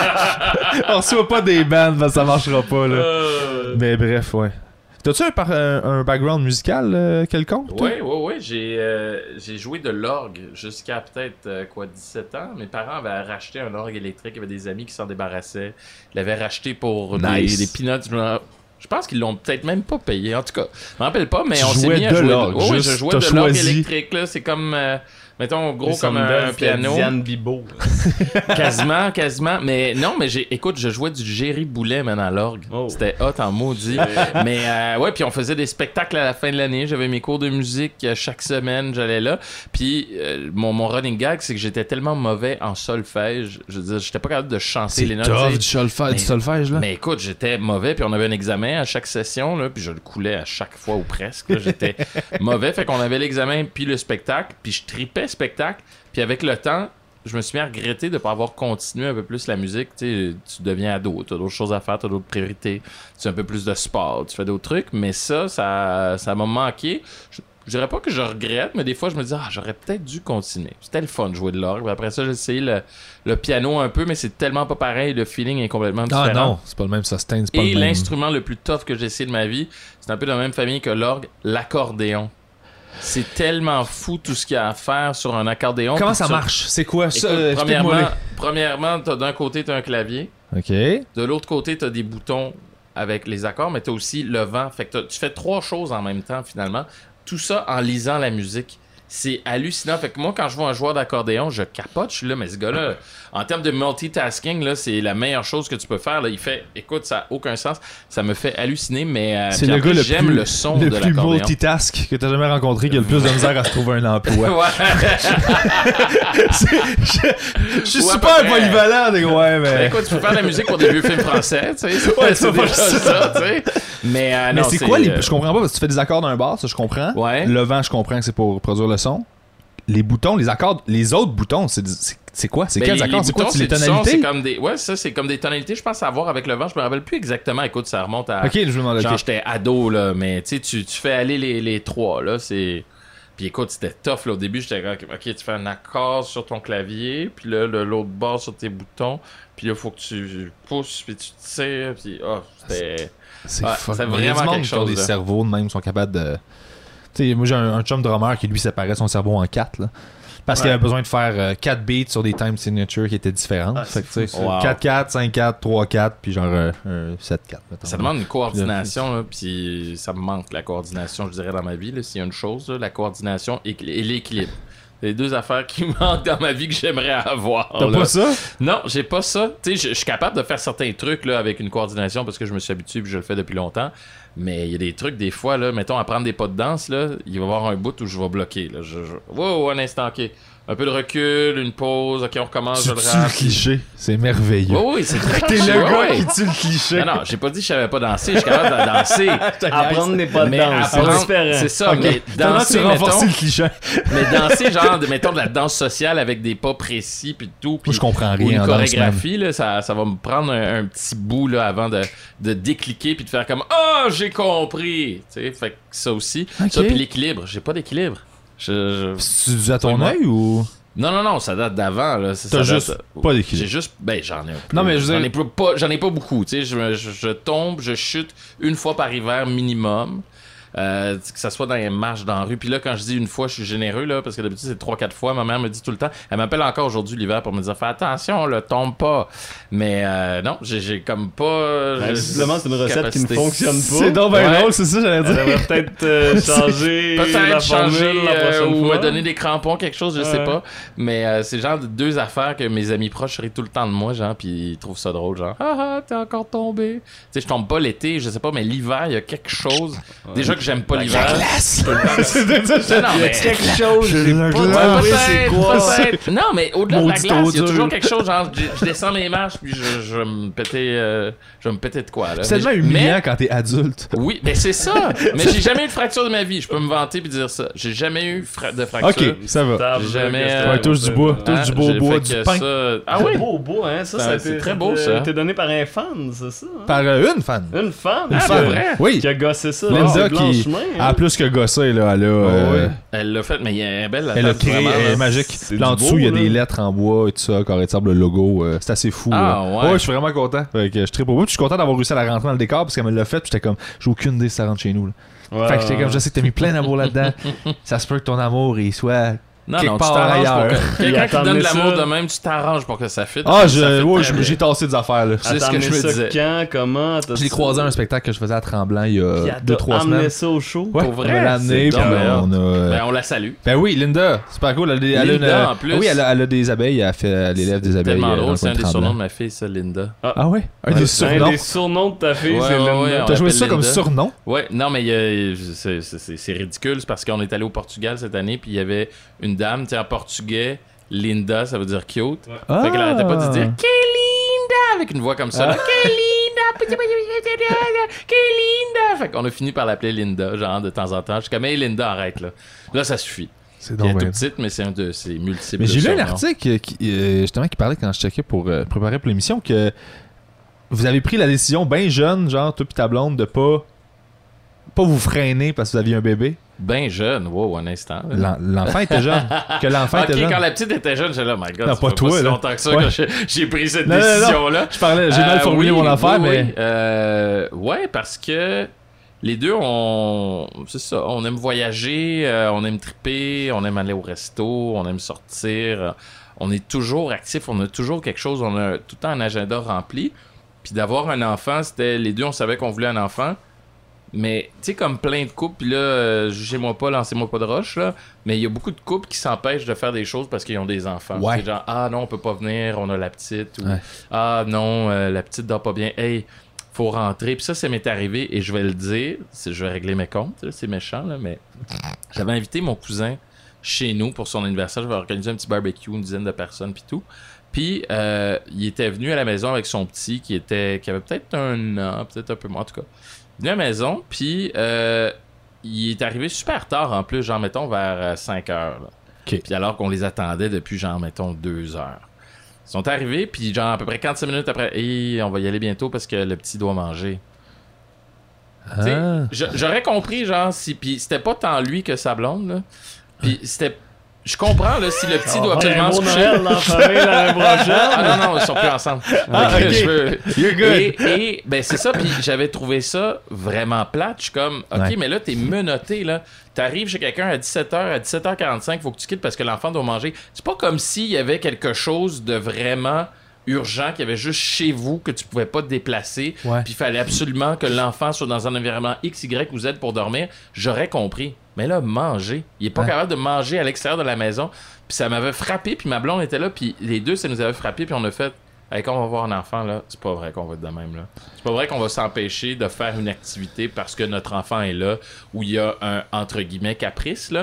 On reçoit pas des bands, ben, ça marchera pas là. Euh... Mais bref, ouais. T'as-tu un, par, un, un background musical euh, quelconque? Oui, oui, oui. J'ai euh, j'ai joué de l'orgue jusqu'à peut-être euh, quoi dix-sept ans. Mes parents avaient racheté un orgue électrique. Il y avait des amis qui s'en débarrassaient. Ils l'avaient racheté pour nice. des, des peanuts. Je pense qu'ils l'ont peut-être même pas payé. En tout cas, je m'en rappelle pas, mais tu on s'est mis à jouer. De oh, oui, je jouais de l'orgue électrique. Là. C'est comme... Euh, mettons gros comme, comme un, un piano. Diane Bibo. quasiment, quasiment. Mais non, mais j'ai, écoute, je jouais du Géry Boulet, man, à l'orgue. Oh. C'était hot en maudit. mais euh, ouais, puis on faisait des spectacles à la fin de l'année. J'avais mes cours de musique chaque semaine, j'allais là. Puis euh, mon, mon running gag, c'est que j'étais tellement mauvais en solfège. Je veux dire, j'étais pas capable de chanter les notes. C'est tough du solfège, du solfège, là. Mais écoute, j'étais mauvais, puis on avait un examen à chaque session, là, puis je le coulais à chaque fois ou presque. Là, j'étais mauvais, fait qu'on avait l'examen puis le spectacle, puis je tripais spectacle, puis avec le temps je me suis mis à regretter de ne pas avoir continué un peu plus la musique. Tu sais, tu deviens ado, tu as d'autres choses à faire, tu as d'autres priorités, tu fais un peu plus de sport, tu fais d'autres trucs, mais ça, ça, ça m'a manqué. Je, je dirais pas que je regrette, mais des fois je me dis ah, j'aurais peut-être dû continuer. C'était le fun de jouer de l'orgue. Après ça, j'ai essayé le, le piano un peu, mais c'est tellement pas pareil, le feeling est complètement différent. Ah non, c'est pas le même sustain, c'est pas Et le même. L'instrument le plus tough que j'ai essayé de ma vie, c'est un peu dans la même famille que l'orgue, l'accordéon. C'est tellement fou tout ce qu'il y a à faire sur un accordéon. Comment ça, ça marche? C'est quoi ça? Écoute, premièrement, premièrement t'as d'un côté, t'as un clavier. OK. De l'autre côté, t'as des boutons avec les accords, mais t'as aussi le vent. Fait que tu fais trois choses en même temps, finalement. Tout ça en lisant la musique. C'est hallucinant. Fait que moi, quand je vois un joueur d'accordéon, je capote. Je suis là, mais ce gars-là, en termes de multitasking, là, c'est la meilleure chose que tu peux faire. Là. Il fait, écoute, ça n'a aucun sens. Ça me fait halluciner, mais euh, c'est le gars le j'aime plus, le son le de plus l'accordéon. multitask que tu as jamais rencontré, qui a le plus de misère à se trouver un emploi. Ouais. je, je suis ouais, super polyvalent, des ouais, mais. Ben, écoute, tu peux faire de la musique pour des vieux films français, tu sais. Ouais, c'est déjà ça, tu sais. Mais, euh, mais non, c'est, c'est quoi les. Je comprends pas, parce que tu fais des accords d'un bar, ça je comprends. Ouais. Le vent, je comprends que c'est pour produire le son. Les boutons, les accords, les autres boutons, c'est, c'est, c'est quoi? C'est ben, quels accords? C'est quoi? C'est les tonalités? C'est comme des... Ouais, ça, c'est comme des tonalités. Je pense à voir avec le vent. Je me rappelle plus exactement. Écoute, ça remonte à... OK, je me demande. Genre, okay. j'étais ado, là. Mais tu sais, tu fais aller les, les trois, là. C'est... Puis écoute, c'était tough, là. Au début, j'étais OK, tu fais un accord sur ton clavier. Puis là, le, l'autre bord sur tes boutons. Puis là, il faut que tu pousses. Puis tu tires. Puis, oh, c'était... C'est, ouais, c'est vraiment quelque chose. Les cerveaux de même sont capables de... Tu sais, moi, j'ai un, un chum drummer qui, lui, séparait son cerveau en quatre, là. Parce ouais. qu'il avait besoin de faire euh, quatre beats sur des time signatures qui étaient différentes. Ah, fait que, tu sais, wow. quatre quatre, cinq quatre, trois quatre, puis genre euh, un sept quatre. Mettons. Ça demande une coordination, là, puis ça me manque la coordination, je dirais, dans ma vie. Là, s'il y a une chose, là, la coordination et, et l'équilibre. C'est les deux affaires qui manquent dans ma vie que j'aimerais avoir. T'as là. pas ça? Non, j'ai pas ça. Tu sais, je suis capable de faire certains trucs là, avec une coordination parce que je me suis habitué et je le fais depuis longtemps. Mais il y a des trucs, des fois, là, mettons, à prendre des pas de danse, là, il va y avoir un bout où je vais bloquer. Là. Je, je... Wow, un instant, OK. Un peu de recul, une pause, ok, on recommence, Tu je le tues le rap. cliché. C'est merveilleux. Oui, oui, c'est très T'es le cliché, gars ouais. qui tue le cliché. Non, non, j'ai pas dit que je savais pas danser, je suis capable de danser. Apprendre n'est pas de Mais danse, c'est apprendre- différent. C'est ça, Ok. mais Comment danser, tu renforces mettons, le cliché? mais danser, genre, de, mettons, de la danse sociale avec des pas précis, puis tout. Puis Moi, je comprends ou rien une en danse, man. chorégraphie, là, ça, ça va me prendre un, un petit bout là, avant de, de décliquer puis de faire comme « Ah, oh, j'ai compris! » Tu sais, fait que ça aussi. Ok. Ça, puis l'équilibre. J'ai pas d'équilibre. Je, je- C'est dû à ton Ouais. œil ou. Non, non, non, ça date d'avant. Là. Ça T'as date- juste pas d'équilibre. J'ai juste... Ben, j'en ai un peu. Non, mais je veux J'en dire- ai pas, j'en ai pas beaucoup. Tu sais, je, me- je, je tombe, je chute une fois par hiver minimum. Euh, que ça soit dans les marches dans la rue. Puis là, quand je dis une fois, je suis généreux, là, parce que d'habitude, c'est trois quatre fois. Ma mère me dit tout le temps. Elle m'appelle encore aujourd'hui l'hiver pour me dire « Fais attention, là, tombe pas. » Mais euh, non, j'ai, j'ai comme pas... Ben, j'ai- visiblement, c'est une recette qui ne capacité. fonctionne pas. C'est donc ben Ouais. drôle, c'est ça, j'allais Elle dire. devrait peut-être euh, changer la Peut-être formule changer la euh, prochaine ou fois. me donner des crampons, quelque chose, je sais Ouais. pas. Mais euh, c'est genre de deux affaires que mes amis proches rient tout le temps de moi, genre, puis ils trouvent ça drôle, genre, ah ah, t'es encore tombé. Tu sais, je tombe pas l'été, je sais pas, mais l'hiver, il y a quelque chose. Déjà que j'aime pas l'hiver. Non, non, mais. Quelque chose, j'ai la pas glace. trouvé c'est quoi. peut-être. Non, mais au-delà de la Maudite glace, il y a odeur. toujours quelque chose, genre, je, je descends les marches, puis je, je vais me péter, euh, je vais me péter de quoi, là. C'est tellement Mais- humiliant quand t'es adulte. Oui, mais c'est ça. Mais j'ai jamais eu de fracture de ma vie. Je peux me vanter puis dire ça. J'ai jamais eu fra- de fracture. Ok, ça va. J'ai jamais, Qu'est-ce que euh, Ouais, touche du bois, touche Hein, du beau j'ai bois, fait du que pain. ça- Ah Ouais, oui. beau, beau, hein. Ça, Ben, ça a c'est été- très beau, euh, ça. T'es donné par un fan, c'est ça? hein? Par euh, une fan. Une fan? Ah, qui c'est a- vrai? Oui. Qui a gossé ça. Linda c'est qui. Blanchemin, hein. En plus que gossé, là, elle a. euh, Elle l'a fait, mais elle est belle. la Elle a table, créé, vraiment, elle est là. magique. C'est Puis en du dessous, beau, il y a là. des lettres en bois et tout ça, carré de sable, le logo. euh, c'est assez fou. Ah, là. ouais. je suis vraiment content. Fait que je tripe au bout. Puis je suis content d'avoir réussi à la rentrer dans le décor parce qu'elle me l'a fait. Puis j'étais comme, j'ai aucune idée si ça rentre chez nous. Là. Ouais, Fait que j'étais ouais. comme, je sais que t'as mis plein d'amour là-dedans. Ça se peut que ton amour, il soit. Non, quelque non, tu part t'arranges pour ailleurs. que... Il Quelqu'un a qui donne de amené l'amour ça. de même, tu t'arranges pour que ça fitte. Ah, Ça je, fit ouais, très je- bien. j'ai tassé des affaires. Là. C'est ce T'as que je amené me ça disais. quand? Comment? Je l'ai croisé à un spectacle que je faisais à Tremblant il y a Puis deux elle trois t'a amené semaines. ça au show? Ouais, Pour vrai, on me l'a amené, c'est puis donc on bien. a. euh, Ben, on la salue. Ben oui, Linda, super cool. Elle, a des- elle a une, Linda, euh, en plus. ah oui, elle a, elle a des abeilles, elle fait l'élève des abeilles. Tellement euh, dans drôle, le c'est coin un de des Tremblant. surnoms de ma fille, ça, Linda. Ah ouais? Un Ouais. des Un surnoms. des surnoms de ta fille, Ouais, c'est ouais, Linda. ouais, T'as joué appelle ça comme Linda. surnom? Ouais, non, mais euh, c'est- c'est c'est- c'est ridicule, c'est parce qu'on est allé au Portugal cette année, puis il y avait une dame, tu sais, en portugais, Linda, ça veut dire cute. Ah. Fait qu'elle arrêtait pas de dire Que linda avec une voix comme ça. là. Que linda, que linda. Fait qu'on a fini par l'appeler Linda, genre de temps en temps. Je suis comme hey Linda, arrête là. Là, ça suffit. C'est Puis elle est donc tout bien. petite, mais c'est un de ses multiples. Mais j'ai lu un surnoms. article qui, euh, justement qui parlait quand je checkais pour euh, préparer pour l'émission que vous avez pris la décision bien jeune, genre toi pis ta blonde, de pas pas vous freiner parce que vous aviez un bébé. Ben jeune, wow, un instant. là. L'en- L'enfant était jeune. Que l'enfant Ok, était jeune. quand la petite était jeune, j'étais là, my god, Non, ça pas fait toi, pas si là. longtemps que ça Ouais. que j'ai- j'ai pris cette Non, non, non. décision-là. Je parlais, j'ai mal Euh, formulé oui, mon affaire, oui, mais. oui. Euh, ouais, parce que les deux, on. C'est ça, on aime voyager, euh, on aime triper, on aime aller au resto, on aime sortir. euh, On est toujours actifs, on a toujours quelque chose, on a tout le temps un agenda rempli. Puis d'avoir un enfant, c'était. Les deux, on savait qu'on voulait un enfant. Mais, tu sais, comme plein de couples, puis là, euh, jugez-moi pas, lancez-moi pas de roche, là, mais il y a beaucoup de couples qui s'empêchent de faire des choses parce qu'ils ont des enfants. Ouais. C'est genre, ah non, on peut pas venir, on a la petite, ou Ouais. ah non, euh, la petite dort pas bien, hey, faut rentrer. Puis ça, ça m'est arrivé, et je vais le dire, c'est- je vais régler mes comptes, là, c'est méchant, là, mais j'avais invité mon cousin chez nous pour son anniversaire, je vais organiser un petit barbecue, une dizaine de personnes, puis tout. Puis, euh, il était venu à la maison avec son petit qui était qui avait peut-être un an, peut-être un peu moins, en tout cas. Il est venu à la maison, puis euh, il est arrivé super tard en plus, genre, mettons, vers euh, cinq heures. là. Ok. Puis alors qu'on les attendait depuis, genre, mettons, deux heures. Ils sont arrivés, puis genre, à peu près quarante-cinq minutes après, hey, on va y aller bientôt parce que le petit doit manger. Tu sais, Ah. je- J'aurais compris, genre, si. Puis c'était pas tant lui que sa blonde, là. Puis c'était. Je comprends, là, si le petit doit absolument se coucher. Noël dans la famille l'année prochaine. Ah non, non, ils sont plus ensemble. Ah, Fait que ok. je veux- You're good. Et, et, ben c'est ça, puis j'avais trouvé ça vraiment plate. Je suis comme, ok, Ouais. mais là, t'es menotté, là. T'arrives chez quelqu'un à dix-sept heures, à dix-sept heures quarante-cinq, faut que tu quittes parce que l'enfant doit manger. C'est pas comme s'il y avait quelque chose de vraiment urgent qu'il y avait juste chez vous que tu pouvais pas te déplacer, Ouais. puis il fallait absolument que l'enfant soit dans un environnement X, Y ou Z pour dormir. J'aurais compris. Mais là, manger. Il est pas Ouais. capable de manger à l'extérieur de la maison. Puis ça m'avait frappé, puis ma blonde était là, puis les deux, ça nous avait frappé, puis on a fait, hey, quand on va voir un enfant, là, c'est pas vrai qu'on va être de même, là. C'est pas vrai qu'on va s'empêcher de faire une activité parce que notre enfant est là, où il y a un, entre guillemets, caprice, là. Tu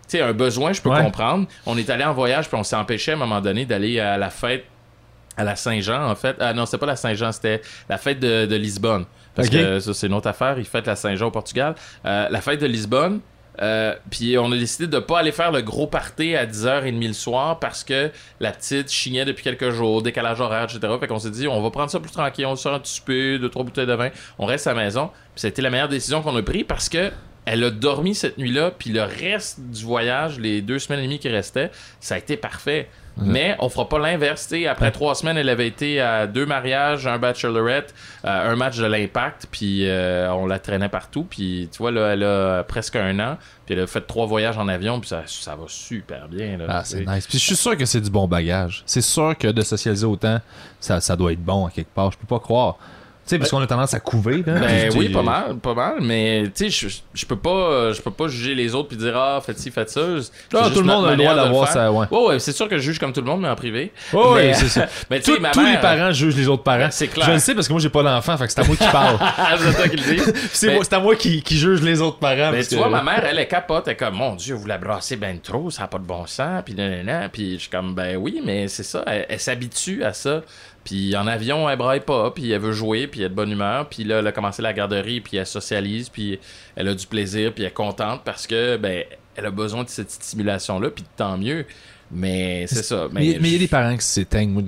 sais, un besoin, je peux ouais. comprendre. On est allé en voyage, puis on s'est empêché à un moment donné d'aller à la fête à la Saint-Jean, en fait. Ah non, c'était pas la Saint-Jean, c'était la fête de, de Lisbonne. Parce okay. que ça, c'est une autre affaire. Ils fêtent la Saint-Jean au Portugal. Euh, la fête de Lisbonne, euh, puis on a décidé de pas aller faire le gros party à dix heures trente le soir parce que la petite chignait depuis quelques jours, décalage horaire, et cetera. Fait qu'on s'est dit, on va prendre ça plus tranquille, on sort un petit souper, deux, trois bouteilles de vin, on reste à la maison. Puis ça a été la meilleure décision qu'on a prise parce que elle a dormi cette nuit-là, puis le reste du voyage, les deux semaines et demie qui restaient, ça a été parfait. Mmh. Mais on fera pas l'inverse. T'sais. Après trois semaines, elle avait été à deux mariages, un bachelorette, euh, un match de l'Impact, puis euh, on la traînait partout. Puis tu vois, là, elle a presque un an, puis elle a fait trois voyages en avion, puis ça, ça va super bien. Là, ah, c'est nice. Puis je suis sûr que c'est du bon bagage. C'est sûr que de socialiser autant, ça, ça doit être bon à quelque part. Je peux pas croire. Tu sais, parce qu'on a tendance à couver. Là. Ben oui, pas mal, pas mal. Mais tu sais, je, je peux pas je peux pas juger les autres puis dire ah, faites ci, faites ça. Ah, tout le monde a le droit d'avoir ça, ouais. Ouais, ouais, c'est sûr que je juge comme tout le monde, mais en privé. Oh, mais, ouais, c'est ça. mais tout, ma tous mère, les parents jugent les autres parents. C'est clair. Je le sais parce que moi, j'ai pas d'enfant, fait que c'est à moi qui parle. c'est toi qui le dis. c'est, mais, moi, c'est à moi qui, qui juge les autres parents. Mais tu que... vois, ma mère, elle est capote. Elle est comme, mon Dieu, vous la brassez ben trop, ça n'a pas de bon sens. Puis nanana. Puis je suis comme, ben oui, mais c'est ça. Elle, elle s'habitue à ça. Puis en avion, elle braille pas, puis elle veut jouer, puis elle est de bonne humeur. Puis là, elle a commencé la garderie, puis elle socialise, puis elle a du plaisir, puis elle est contente parce que, ben, elle a besoin de cette stimulation-là, puis tant mieux. Mais c'est ça. Mais il mais, y a des parents qui s'éteignent. Moi,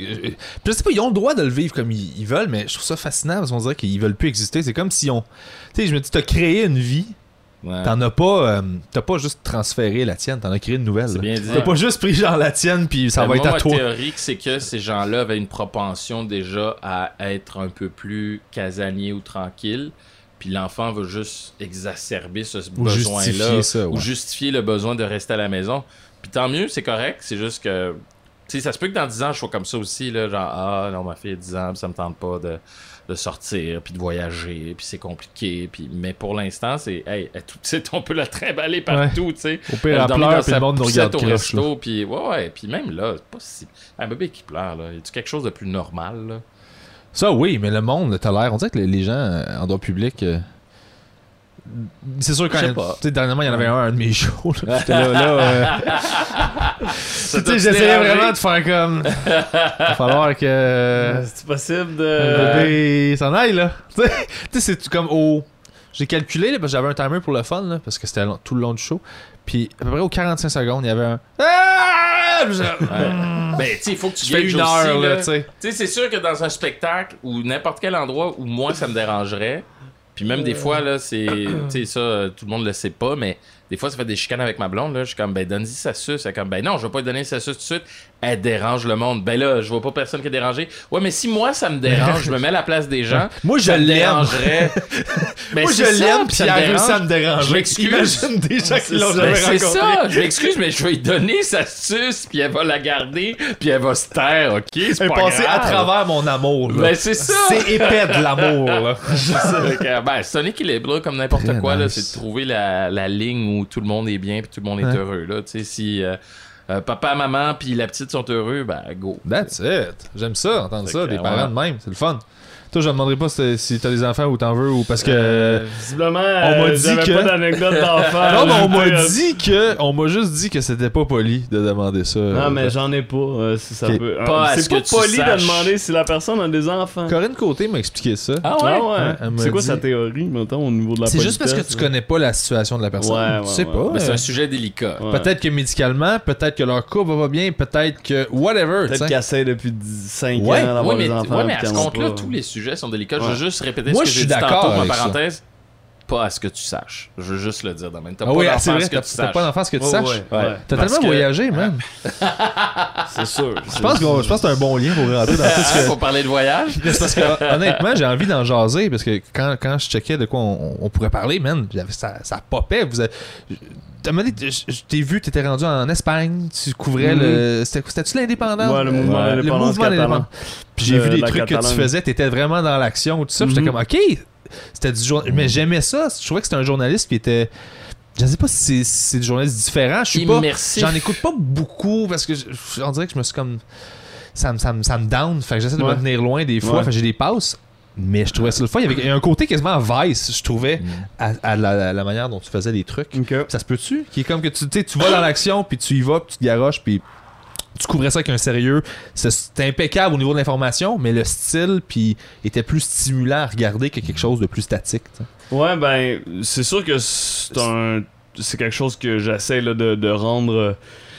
je sais pas, ils ont le droit de le vivre comme ils, ils veulent, mais je trouve ça fascinant parce qu'on dirait qu'ils veulent plus exister. C'est comme si on... Tu sais, je me dis, t'as créé une vie... Ouais. T'en as pas, euh, t'as pas juste transféré la tienne, t'en as créé une nouvelle. C'est bien dit. T'as pas juste pris genre la tienne puis ça ben va moi, être à ma toi. Ma théorie, c'est que ces gens-là avaient une propension déjà à être un peu plus casanier ou tranquille. Puis l'enfant va juste exacerber ce ou besoin-là. Ça, ouais. Ou justifier le besoin de rester à la maison. Puis tant mieux, c'est correct. C'est juste que... Tu sais, ça se peut que dans dix ans, je sois comme ça aussi. Là, genre, ah non, ma fille a dix ans, ça me tente pas de... de sortir, puis de voyager, puis c'est compliqué, puis mais pour l'instant, c'est, hey, tout de suite, on peut la trimballer partout, ouais. tu sais. Au pire, elle pleure, puis le monde nous regarde au resto, puis ouais, ouais, puis même là, c'est pas si... Un bébé qui pleure, là, y a-tu quelque chose de plus normal, là? Ça, oui, mais le monde tolère. On dirait que les gens, en droit public... Euh... C'est sûr quand tu sais dernièrement il y en avait un à un de mes shows là, là, là euh... tu sais j'essayais vraiment de faire comme il va falloir que c'est possible de le bébé s'en aille là tu sais c'est comme au j'ai calculé là, parce que j'avais un timer pour le fun là, parce que c'était tout le long du show puis à peu près aux quarante-cinq secondes il y avait un ah! Ouais. Ben, tu sais, il faut que tu fais une heure, aussi, là, tu sais. Tu sais, c'est sûr que dans un spectacle ou n'importe quel endroit où moi, ça me dérangerait, puis même des fois, là, c'est... Tu sais, ça, tout le monde le sait pas, mais des fois, ça fait des chicanes avec ma blonde, là. Je suis comme, ben, donne-y sa suce. Elle est comme, ben non, je vais pas lui donner sa suce tout de suite. Elle dérange le monde. Ben là, je vois pas personne qui est dérangé. Ouais, mais si moi, ça me dérange, je me mets à la place des gens. Moi, je l'aime. Ben, moi, je l'aime, puis elle a réussi à me déranger. Je m'excuse. Imagine des gens qui l'ont jamais ben, rencontré. C'est ça. Je m'excuse, mais je vais lui donner sa suce, puis elle va la garder, puis elle va se taire, OK? C'est elle pas passer grave. à travers mon amour, là. Ben, c'est ça. C'est épais de l'amour, là. que, ben, c'est un équilibre, là, comme n'importe Très quoi, nice. là. C'est de trouver la, la ligne où tout le monde est bien, puis tout le monde est ouais. heureux, là. Tu sais, si... Euh, Euh, papa, maman, puis la petite sont heureux, ben go. That's it. J'aime ça, entendre ça, que, des parents ouais. de même, c'est le fun. Toi, je ne demanderai pas si, si t'as des enfants ou t'en veux ou parce que. Euh, visiblement, on m'a euh, dit j'avais que... pas d'anecdote d'enfant. non, mais on m'a euh... dit que. On m'a juste dit que c'était pas poli de demander ça. Non, mais euh, j'en ai pas. Euh, si ça okay. peut. Pas c'est pas que poli saches. de demander si la personne a des enfants. Corinne Côté m'a expliqué ça. Ah ouais? Ah ouais. Elle m'a C'est quoi dit- sa théorie, mettons, au niveau de la C'est juste parce que politesse, tu connais pas la situation de la personne. Ouais, tu ouais, sais ouais. pas. Mais c'est euh, un sujet délicat. Ouais. Peut-être que médicalement, peut-être que leur couple va pas bien, peut-être que whatever. Peut-être t'sais. qu'elle essaie depuis cinq Ouais. ans d'avoir Oui, mais, des enfants. ouais, mais à puis ce qu'elle en a compte-là, pas. tous les sujets sont délicats. Je Ouais. veux juste répéter Moi, ce que je j'ai suis dit d'accord tantôt, ma avec ça. parenthèse. Pas à ce que tu saches. Je veux juste le dire dans le même. T'as Ah pas oui, d'enfant c'est à vrai, ce que t'as, tu t'as saches. pas d'enfant, ce que tu Ouais, saches. ouais, Ouais. ouais. T'as Parce tellement que- voyagé, man. C'est sûr. Je pense, qu'on- je pense que c'est un bon lien pour rentrer dans tout ce que. Faut parler de voyage. Mais c'est parce que, honnêtement, j'ai envie d'en jaser parce que quand, quand je checkais de quoi on, on pourrait parler, man, j'avais- ça, ça popait. Vous avez- t'as demandé, je, je t'ai vu, t'étais rendu en Espagne, tu couvrais Mhm. le. C'était, c'était-tu l'indépendance? Ouais, le mouvement Ouais, d'indépendance Le mouvement catalan. d'indépendance. Puis j'ai De vu les la trucs que tu Catalogne. faisais, t'étais vraiment dans l'action, tout ça. Puis j'étais Mhm. comme, ok, c'était du jour. Mais j'aimais ça. Je trouvais que c'était un journaliste qui était. Je ne sais pas si c'est, si c'est du journaliste différent. Je suis pas. Immersif. J'en écoute pas beaucoup parce que je, on dirait que je me suis comme. Ça me, ça me, ça me down. Fait que j'essaie de Ouais. me tenir loin des fois. Ouais. Fait que j'ai des passes. Mais je trouvais ça le fun. Il y avait il y a un côté quasiment Vice, je trouvais, Mm. à, à la, à la manière dont tu faisais des trucs. Okay. Ça se peut-tu? Qui est comme que tu sais, tu vas dans l'action, puis tu y vas, puis tu te garoches, puis tu couvrais ça avec un sérieux. C'est- C'était impeccable au niveau de l'information, mais le style puis était plus stimulant à regarder que quelque chose de plus statique. T'sais. Ouais, ben, c'est sûr que c'est un. C'est quelque chose que j'essaie là, de, de rendre euh,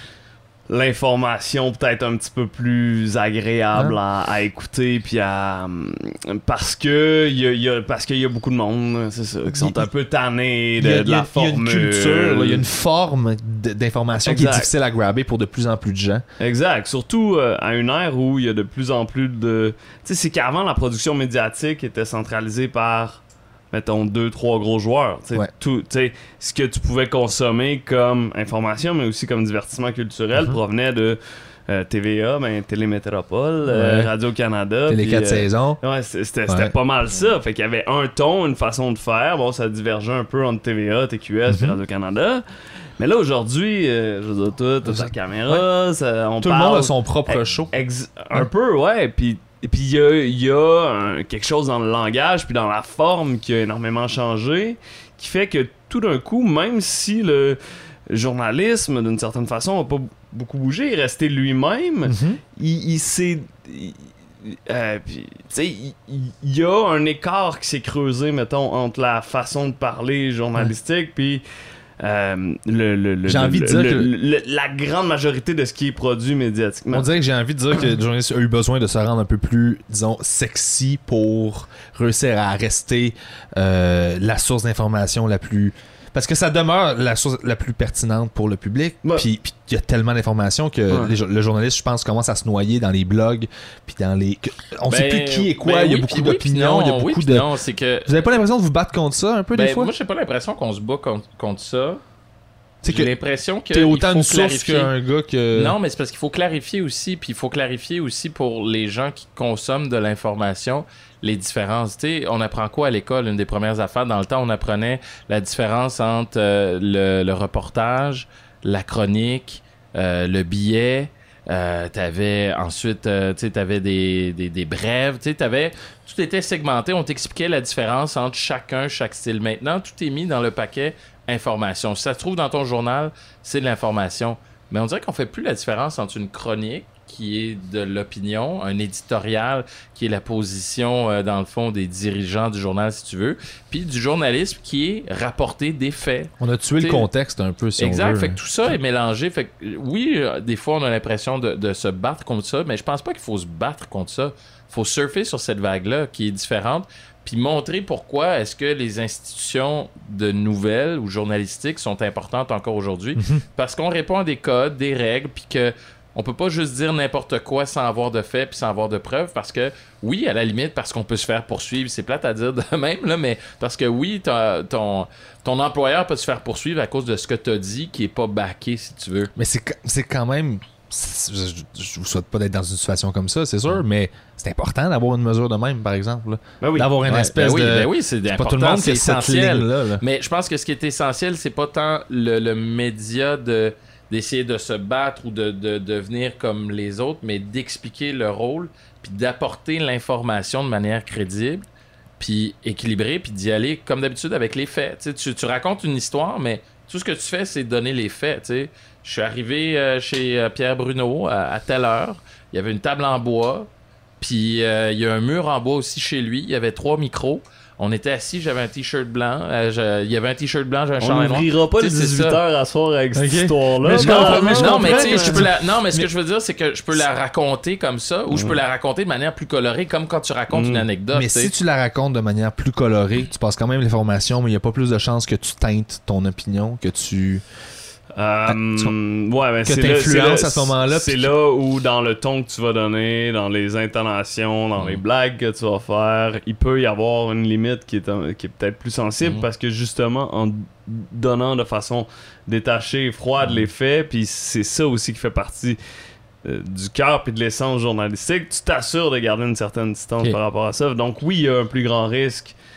l'information peut-être un petit peu plus agréable à, à écouter, puis à. hum, Parce que il y a, il y a- parce qu'il y a beaucoup de monde, c'est ça, qui sont Il- un peu tannés de, Il y a, de il y a- la il y a une formule. culture, là, il y a une forme d- d'information qui est Exact. difficile à grabber pour de plus en plus de gens. Exact. Surtout euh, à une ère où il y a de plus en plus de. Tu sais, c'est qu'avant, la production médiatique était centralisée par, mettons, deux, trois gros joueurs. Tu sais, Ouais. tout- tu sais, ce que tu pouvais consommer comme information, mais aussi comme divertissement culturel, Mhm. provenait de euh, T V A, ben, Télémétropole, euh, Ouais. Radio-Canada. Télé puis, quatre euh, saisons. Ouais, c'était c'était- Ouais. c'était pas mal ça. Fait qu'il y avait un ton, une façon de faire. Bon, ça divergeait un peu entre T V A, T Q S et Mhm. Radio-Canada. Mais là, aujourd'hui, euh, je veux dire, tout, toute la caméra, ça, on Tout le parle... monde a son propre Eh, show. ex- un Ouais. peu, ouais. Puis et puis il y a, il y a un- quelque chose dans le langage puis dans la forme qui a énormément changé, qui fait que tout d'un coup, même si le journalisme, d'une certaine façon, n'a pas beaucoup bougé, est resté lui-même, Mhm. il, il s'est... il- euh, puis, tu sais, il, il y a un écart qui s'est creusé, mettons, entre la façon de parler journalistique puis euh, le, le, le- J'ai envie de le- dire le- que- le- la grande majorité de ce qui est produit médiatiquement. On dirait que j'ai envie de dire que le journaliste a eu besoin de se rendre un peu plus, disons, sexy pour réussir à rester euh, la source d'information la plus... Parce que ça demeure la source la plus pertinente pour le public. Ouais. Puis puis il y a tellement d'informations que Ouais. les jo- le journaliste, je pense, commence à se noyer dans les blogs. Puis dans les... que- on sait Ben, plus qui est quoi. ben il y a oui, beaucoup puis oui, d'opinions. puis Il y a non, beaucoup oui, de... puis non, c'est que. Vous avez pas l'impression de vous battre contre ça un peu des Ben, fois? moi, j'ai pas l'impression qu'on se bat contre, contre ça. C'est J'ai que l'impression que. t'es il autant faut une source clarifier. qu'un gars que... Non, mais c'est parce qu'il faut clarifier aussi, puis il faut clarifier aussi pour les gens qui consomment de l'information les différences. Tu sais, on apprend quoi à l'école? Une des premières affaires, dans le temps, on apprenait la différence entre euh, le, le reportage, la chronique, euh, le billet. Euh, t'avais ensuite, euh, tu sais, t'avais des, des, des brèves. Tu sais, t'avais... Tout était segmenté. On t'expliquait la différence entre chacun, chaque style. Maintenant, tout est mis dans le paquet information. Si ça se trouve dans ton journal, c'est de l'information. Mais on dirait qu'on fait plus la différence entre une chronique qui est de l'opinion, un éditorial qui est la position, euh, dans le fond, des dirigeants du journal, si tu veux, puis du journalisme qui est rapporter des faits. On a tué T'sais, le contexte un peu, si exact. on veut. Fait que tout ça est mélangé. Fait que, euh, oui, euh, des fois, on a l'impression de, de se battre contre ça, mais je pense pas qu'il faut se battre contre ça. Il faut surfer sur cette vague-là qui est différente, puis montrer pourquoi est-ce que les institutions de nouvelles ou journalistiques sont importantes encore aujourd'hui. Mhm. Parce qu'on répond à des codes, des règles, puis que on peut pas juste dire n'importe quoi sans avoir de faits puis sans avoir de preuves, parce que, oui, à la limite, parce qu'on peut se faire poursuivre, c'est plate à dire de même, là, mais parce que, oui, t'as- ton, ton employeur peut se faire poursuivre à cause de ce que tu as dit qui est pas backé, si tu veux. Mais c'est qu- c'est quand même... c'est- Je, je vous souhaite pas d'être dans une situation comme ça, c'est sûr, mais c'est important d'avoir une mesure de même, par exemple. là. Ben oui. D'avoir une Ouais, espèce ben oui, de... ben oui, c'est c'est pas important, tout le monde c'est qui a cette essentiel. ligne-là. là. Mais je pense que ce qui est essentiel, c'est pas tant le, le média de d'essayer de se battre ou de, de devenir comme les autres, mais d'expliquer le rôle, puis d'apporter l'information de manière crédible, puis équilibrée, puis d'y aller comme d'habitude avec les faits. Tu sais, tu, tu racontes une histoire, mais tout ce que tu fais, c'est donner les faits. Tu sais. Je suis arrivé euh, chez euh, Pierre Bruno à, à telle heure, il y avait une table en bois, puis euh, il y a un mur en bois aussi chez lui, il y avait trois micros. On était assis, j'avais un t-shirt blanc, euh, je- il y avait un t-shirt blanc, j'avais un On chandail noir. n'ouvrira pas Tu les sais, c'est dix-huit ça. heures à soir avec cette Ok. histoire-là. Mais je Non, comprends, mais je non, mais tu comprends, sais, je peux mais- la... non, mais ce que je veux dire, c'est que je peux la raconter comme ça, ou je peux Ouais. la raconter de manière plus colorée, comme quand tu racontes Mm. une anecdote. Mais tu sais. si tu la racontes de manière plus colorée, tu passes quand même l'information, mais il n'y a pas plus de chances que tu teintes ton opinion, que tu... Euh, ouais, ben que c'est t'influences là- c'est là- à ce moment-là, C'est puis- là où, dans le ton que tu vas donner, dans les intonations, dans Mm. les blagues que tu vas faire, il peut y avoir une limite qui est, un- qui est peut-être plus sensible Mm. parce que justement, en donnant de façon détachée et froide Mm. les faits, puis c'est ça aussi qui fait partie euh, du cœur puis de l'essence journalistique, tu t'assures de garder une certaine distance Ok. par rapport à ça. Donc oui, il y a un plus grand risque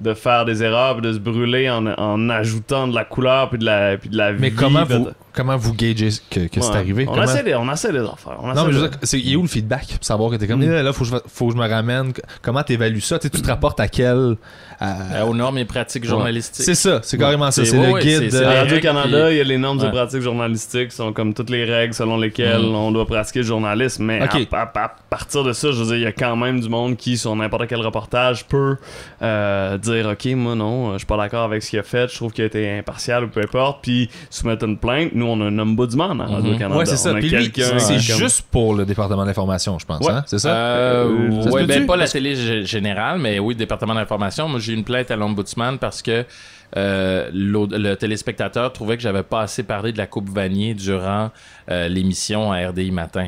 de faire des erreurs puis de se brûler en, en ajoutant de la couleur puis de la, puis de la vie. Mais comment vous, comment vous gagez que, que ouais. c'est arrivé? On comment... essaie de, on essaie de les en faire. On non, mais de... je veux dire, c'est, il est où le feedback pour savoir que t'es comme, mm. là, faut que, je, faut que je me ramène. Comment t'évalues ça? T'sais, tu te rapportes à quel... À... aux normes et pratiques journalistiques. Ouais. C'est ça, c'est carrément ouais. ça. C'est, c'est ouais, le guide. C'est, c'est de... À Radio-Canada, il y a les normes ouais. et pratiques journalistiques qui sont comme toutes les règles selon lesquelles mm. on doit pratiquer le journalisme. Mais okay. à, à, à partir de ça, je veux dire, il y a quand même du monde qui, sur n'importe quel reportage, peut euh, dire ok, moi non, je suis pas d'accord avec ce qu'il a fait, je trouve qu'il a été impartial ou peu importe, puis soumettre une plainte. Nous, on a un ombudsman à Radio-Canada. Ouais, c'est ça. Puis lui, c'est comme... juste pour le département d'information, je pense. Ouais. Hein? C'est ça? Euh, euh, ouais, ben pas la télé g- générale, mais oui, le département d'information. Moi, j'ai eu une plainte à l'ombudsman parce que euh, le téléspectateur trouvait que j'avais pas assez parlé de la Coupe Vanier durant euh, l'émission à R D I Matin.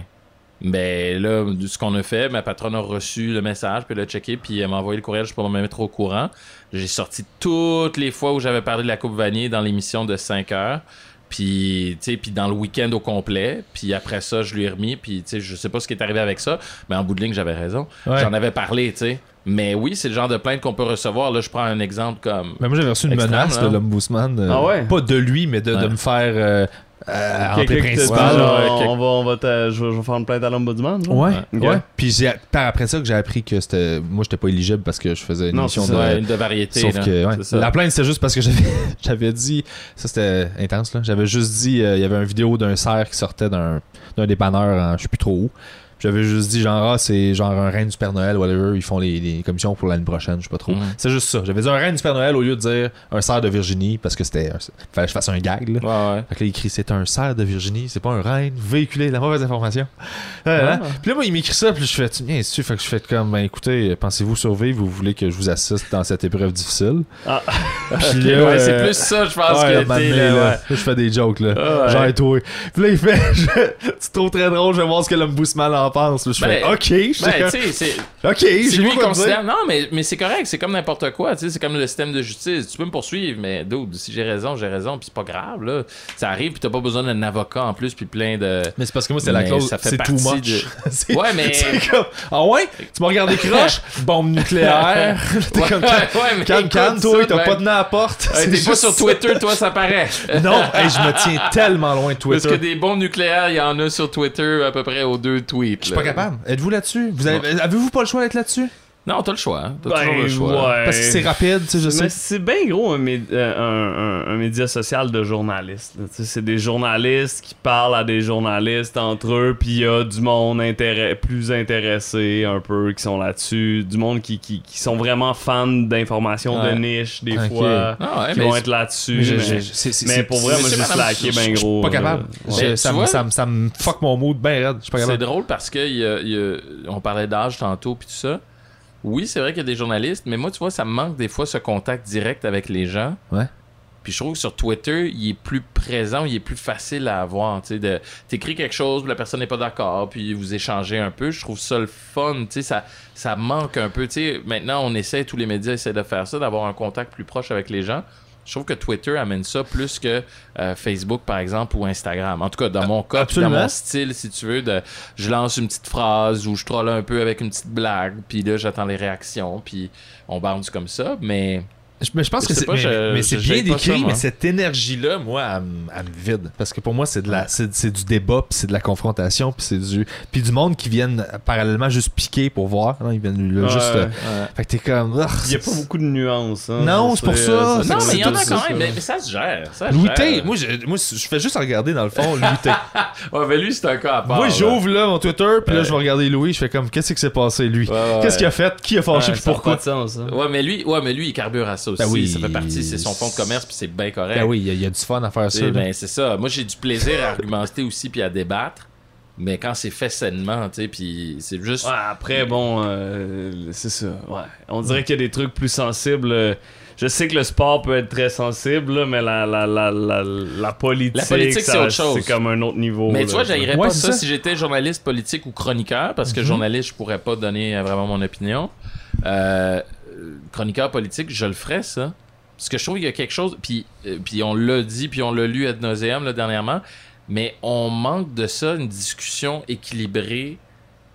Ben là, ce qu'on a fait, ma patronne a reçu le message, puis elle a checké, puis elle m'a envoyé le courriel, je peux me mettre au courant. J'ai sorti toutes les fois où j'avais parlé de la Coupe Vanier dans l'émission de cinq heures. Puis, tu sais, puis dans le week-end au complet. Puis après ça, je lui ai remis. Puis, tu sais, je sais pas ce qui est arrivé avec ça. Mais en bout de ligne, j'avais raison. Ouais. J'en avais parlé, tu sais. Mais oui, c'est le genre de plainte qu'on peut recevoir. Là, je prends un exemple comme... Mais moi, j'avais reçu une extrême, menace là. de l'ombudsman. Euh, ah ouais? Pas de lui, mais de, ouais. de me faire... Euh, Euh, en paix principal, ouais, on, on va, on va te, je, vais, je vais faire une plainte à l'ombudsman. Ouais, okay. ouais. Puis j'ai, par après ça que j'ai appris que c'était, moi j'étais pas éligible parce que je faisais une non, émission de, de, une de variété. Sauf là. que ouais, la plainte c'était juste parce que j'avais, j'avais dit, ça c'était intense là. J'avais juste dit, il euh, y avait une vidéo d'un cerf qui sortait d'un, d'un dépanneur, en, je sais plus trop où. J'avais juste dit genre ah c'est genre un reine du Père Noël whatever, ils font les, les commissions pour l'année prochaine, je sais pas trop. Mm. C'est juste ça. J'avais dit un reine du Père Noël au lieu de dire un cerf de Virginie parce que c'était un, fallait que je fasse un gag là. Ouais, ouais. Fait que là il écrit c'est un cerf de Virginie, c'est pas un reine, véhiculer la mauvaise information. Euh, ouais. hein? Puis là moi il m'écrit ça, puis je fais bien sûr, fait que je fais comme ben écoutez, pensez-vous survivre, vous voulez que je vous assiste dans cette épreuve difficile. Ah. Puis okay, là, ouais, c'est plus ça je pense ouais, que t'es là, là, là. Je fais des jokes là. Ah, ouais. Genre toi. Puis là il fait je, c'est trop très drôle, je vais voir ce que l'ombudsman en pense. Là, je ben, fais ok, je ben, tu sais, c'est. Ok, c'est lui considère. Non, mais, mais c'est correct, c'est comme n'importe quoi, tu sais, c'est comme le système de justice. Tu peux me poursuivre, mais dude, si j'ai raison, j'ai raison, puis c'est pas grave, là. Ça arrive, puis t'as pas besoin d'un avocat en plus, puis plein de. Mais c'est parce que moi, c'est la clause, c'est too much. De... c'est, ouais, mais. C'est comme. Ah ouais? Tu m'as regardé croche? Bombe nucléaire. T'es ouais, comme. Ouais, mais calme, calme, toi, t'as ouais. pas de nez à la porte. Ouais, t'es pas sur Twitter, toi, ça paraît. Non, hey, je me tiens tellement loin de Twitter. Parce que des bombes nucléaires, il y en a sur Twitter à peu près aux deux tweets. Je suis pas capable. Êtes-vous là-dessus? Vous avez... ouais. Avez-vous pas le choix d'être là-dessus? Non, t'as le choix. Hein. T'as ben, toujours le choix. Ouais. Parce que c'est rapide, tu sais, je sais. Mais c'est bien gros un, médi- un, un, un média social de journalistes. C'est des journalistes qui parlent à des journalistes entre eux, puis il y a du monde intéress- plus intéressé un peu qui sont là-dessus, du monde qui, qui, qui sont vraiment fans d'informations ouais. de niche des okay. fois, ah ouais, qui vont être là-dessus. Mais, mais, je, c'est, c'est, mais pour vrai, moi, j'ai slacké bien gros. Je suis pas capable. Ouais. Je, ça, me, ça, me, ça me fuck mon mood bien raide. C'est drôle parce que y a, y a, on parlait d'âge tantôt, puis tout ça. Oui, c'est vrai qu'il y a des journalistes, mais moi, tu vois, ça me manque des fois ce contact direct avec les gens. Ouais. Puis je trouve que sur Twitter, il est plus présent, il est plus facile à avoir. Tu sais, de t'écris quelque chose, puis la personne n'est pas d'accord, puis vous échangez un peu. Je trouve ça le fun. Tu sais, ça, ça manque un peu. Tu sais, maintenant, on essaie, tous les médias essaient de faire ça, d'avoir un contact plus proche avec les gens. Je trouve que Twitter amène ça plus que euh, Facebook, par exemple, ou Instagram. En tout cas, dans mon cas, dans mon style, si tu veux, de, je lance une petite phrase ou je troll un peu avec une petite blague, puis là, j'attends les réactions, puis on bounce comme ça, mais... Mais je pense je que c'est, pas, mais, je, mais c'est je, bien je décrit, ça, mais cette énergie-là, moi, elle, elle me vide. Parce que pour moi, c'est de la, c'est, c'est du débat, puis c'est de la confrontation, puis c'est du, puis du monde qui viennent parallèlement juste piquer pour voir. Non, ils viennent là, ouais, juste. Ouais. Fait que t'es comme. Oh, il y a pas beaucoup de nuances. Hein, non, c'est pour ça. Euh, c'est non, mais il y en a quand ça, même. Mais, mais ça se gère. Ça Louis T, moi, je, moi, je fais juste regarder dans le fond Louis T. Ouais, mais lui, c'est un cas à part. Moi, j'ouvre là mon Twitter, puis là, je vais regarder Louis. Je fais comme, qu'est-ce qui s'est passé, lui? Qu'est-ce qu'il a fait? Qui a fâché, puis pourquoi? Ouais, mais lui, ouais, mais lui, il carbure à ça aussi. Ça fait partie, c'est son fond de commerce, puis c'est bien correct. Ben oui, il y, y a du fun à faire ça. Ben c'est ça. Moi, j'ai du plaisir à argumenter aussi, puis à débattre. Mais quand c'est fait sainement, tu sais, puis c'est juste... Ouais, après, bon, euh, c'est ça, ouais. On dirait qu'il y a des trucs plus sensibles. Je sais que le sport peut être très sensible, là, mais la, la, la, la, la politique, la politique ça, c'est autre chose. C'est comme un autre niveau. Mais là, tu vois, j'aillerais ouais, pas ça, ça si j'étais journaliste politique ou chroniqueur, parce que mm-hmm. journaliste, je pourrais pas donner vraiment mon opinion. Euh, chroniqueur politique, je le ferais, ça. Parce que je trouve qu'il y a quelque chose, puis, euh, puis on l'a dit, puis on l'a lu ad nauseam là, dernièrement, mais on manque de ça, une discussion équilibrée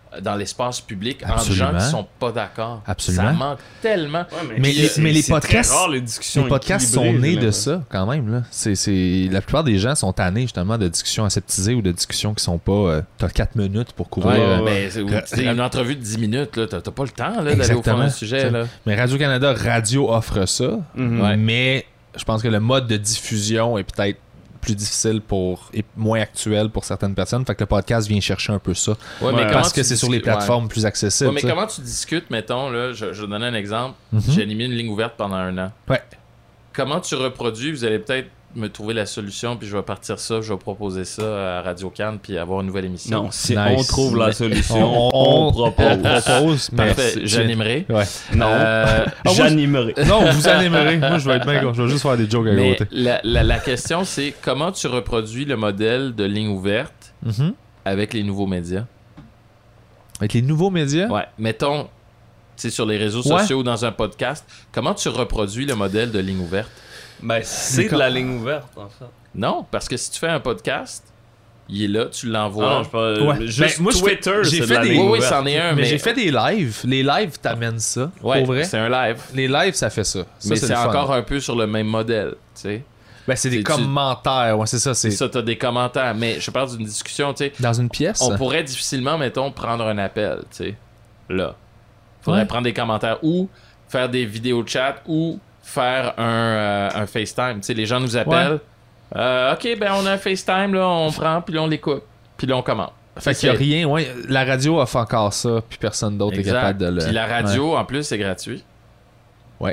dans l'espace public Absolument. entre gens qui sont pas d'accord. Absolument. Ça manque tellement. Ouais, Mais, les, mais les c'est podcasts, très rare, les discussions les podcasts sont équilibrées, nés j'ai de l'impression. ça, quand même. Là. C'est, c'est... La plupart des gens sont tannés, justement, de discussions aseptisées ou de discussions qui sont pas... Euh, t'as quatre minutes pour couvrir... Ouais, euh, mais c'est, Ra- c'est une entrevue de dix minutes, là, t'as, t'as pas le temps là, d'aller au fond Exactement. d'un sujet. Là. Mais Radio-Canada, Radio offre ça, Mhm. Ouais. mais je pense que le mode de diffusion est peut-être plus difficile pour et moins actuel pour certaines personnes. Fait que le podcast vient chercher un peu ça. Ouais, Ouais, mais comment Parce que tu c'est sur les discutes- plateformes ouais. plus accessibles. Ouais, mais tu sais. comment tu discutes, mettons, là, je, je vais donner un exemple. Mhm. J'ai animé une ligne ouverte pendant un an. Ouais. Comment tu reproduis, vous allez peut-être me trouver la solution, puis je vais partir ça, je vais proposer ça à Radio-Can, puis avoir une nouvelle émission. Non, si Nice. on trouve la Mais- solution, On- on, on- propose. on propose, mais Parfait, c'est- j'animerai. Ouais. Non, Euh, moi, j'animerai. Non, vous animerez. Moi, je vais être bien con. Je vais juste faire des jokes à mais côté. la, la, la question, c'est comment tu reproduis le modèle de ligne ouverte Mhm. avec les nouveaux médias? Avec les nouveaux médias, Ouais, mettons, tu sais, sur les réseaux Ouais. sociaux ou dans un podcast, comment tu reproduis le modèle de ligne ouverte? Ben, c'est de la ligne ouverte, en fait. Non, parce que si tu fais un podcast, il est là, tu Ah l'envoies. non, je parle Ouais. juste Ben, moi, je fais- Twitter, j'ai c'est de fait la des- ligne oui, oui, ouverte. c'en est un, mais, mais, j'ai fait des lives. Les lives t'amènent ça. ouais, pour vrai. c'est un live. Les lives, ça fait ça. Ça, mais c'est, c'est le fun. encore un peu sur le même modèle, tu sais. Ben, c'est des c'est- tu- commentaires. Ouais, c'est ça. C'est C'est ça, t'as des commentaires, mais je parle d'une discussion, tu sais. dans une pièce. On pourrait difficilement, mettons, prendre un appel, tu sais. Là. Faudrait Ouais. prendre des commentaires ou faire des vidéos chat ou faire un, euh, un FaceTime. Tu sais, les gens nous appellent. Euh, ok, ben on a un FaceTime, là, on prend, puis là on l'écoute, puis là on commente. Fait qu'il y a rien. Ouais, la radio offre encore ça, puis personne d'autre est Exact. capable de le. Puis la radio, en plus, c'est gratuit. Ouais.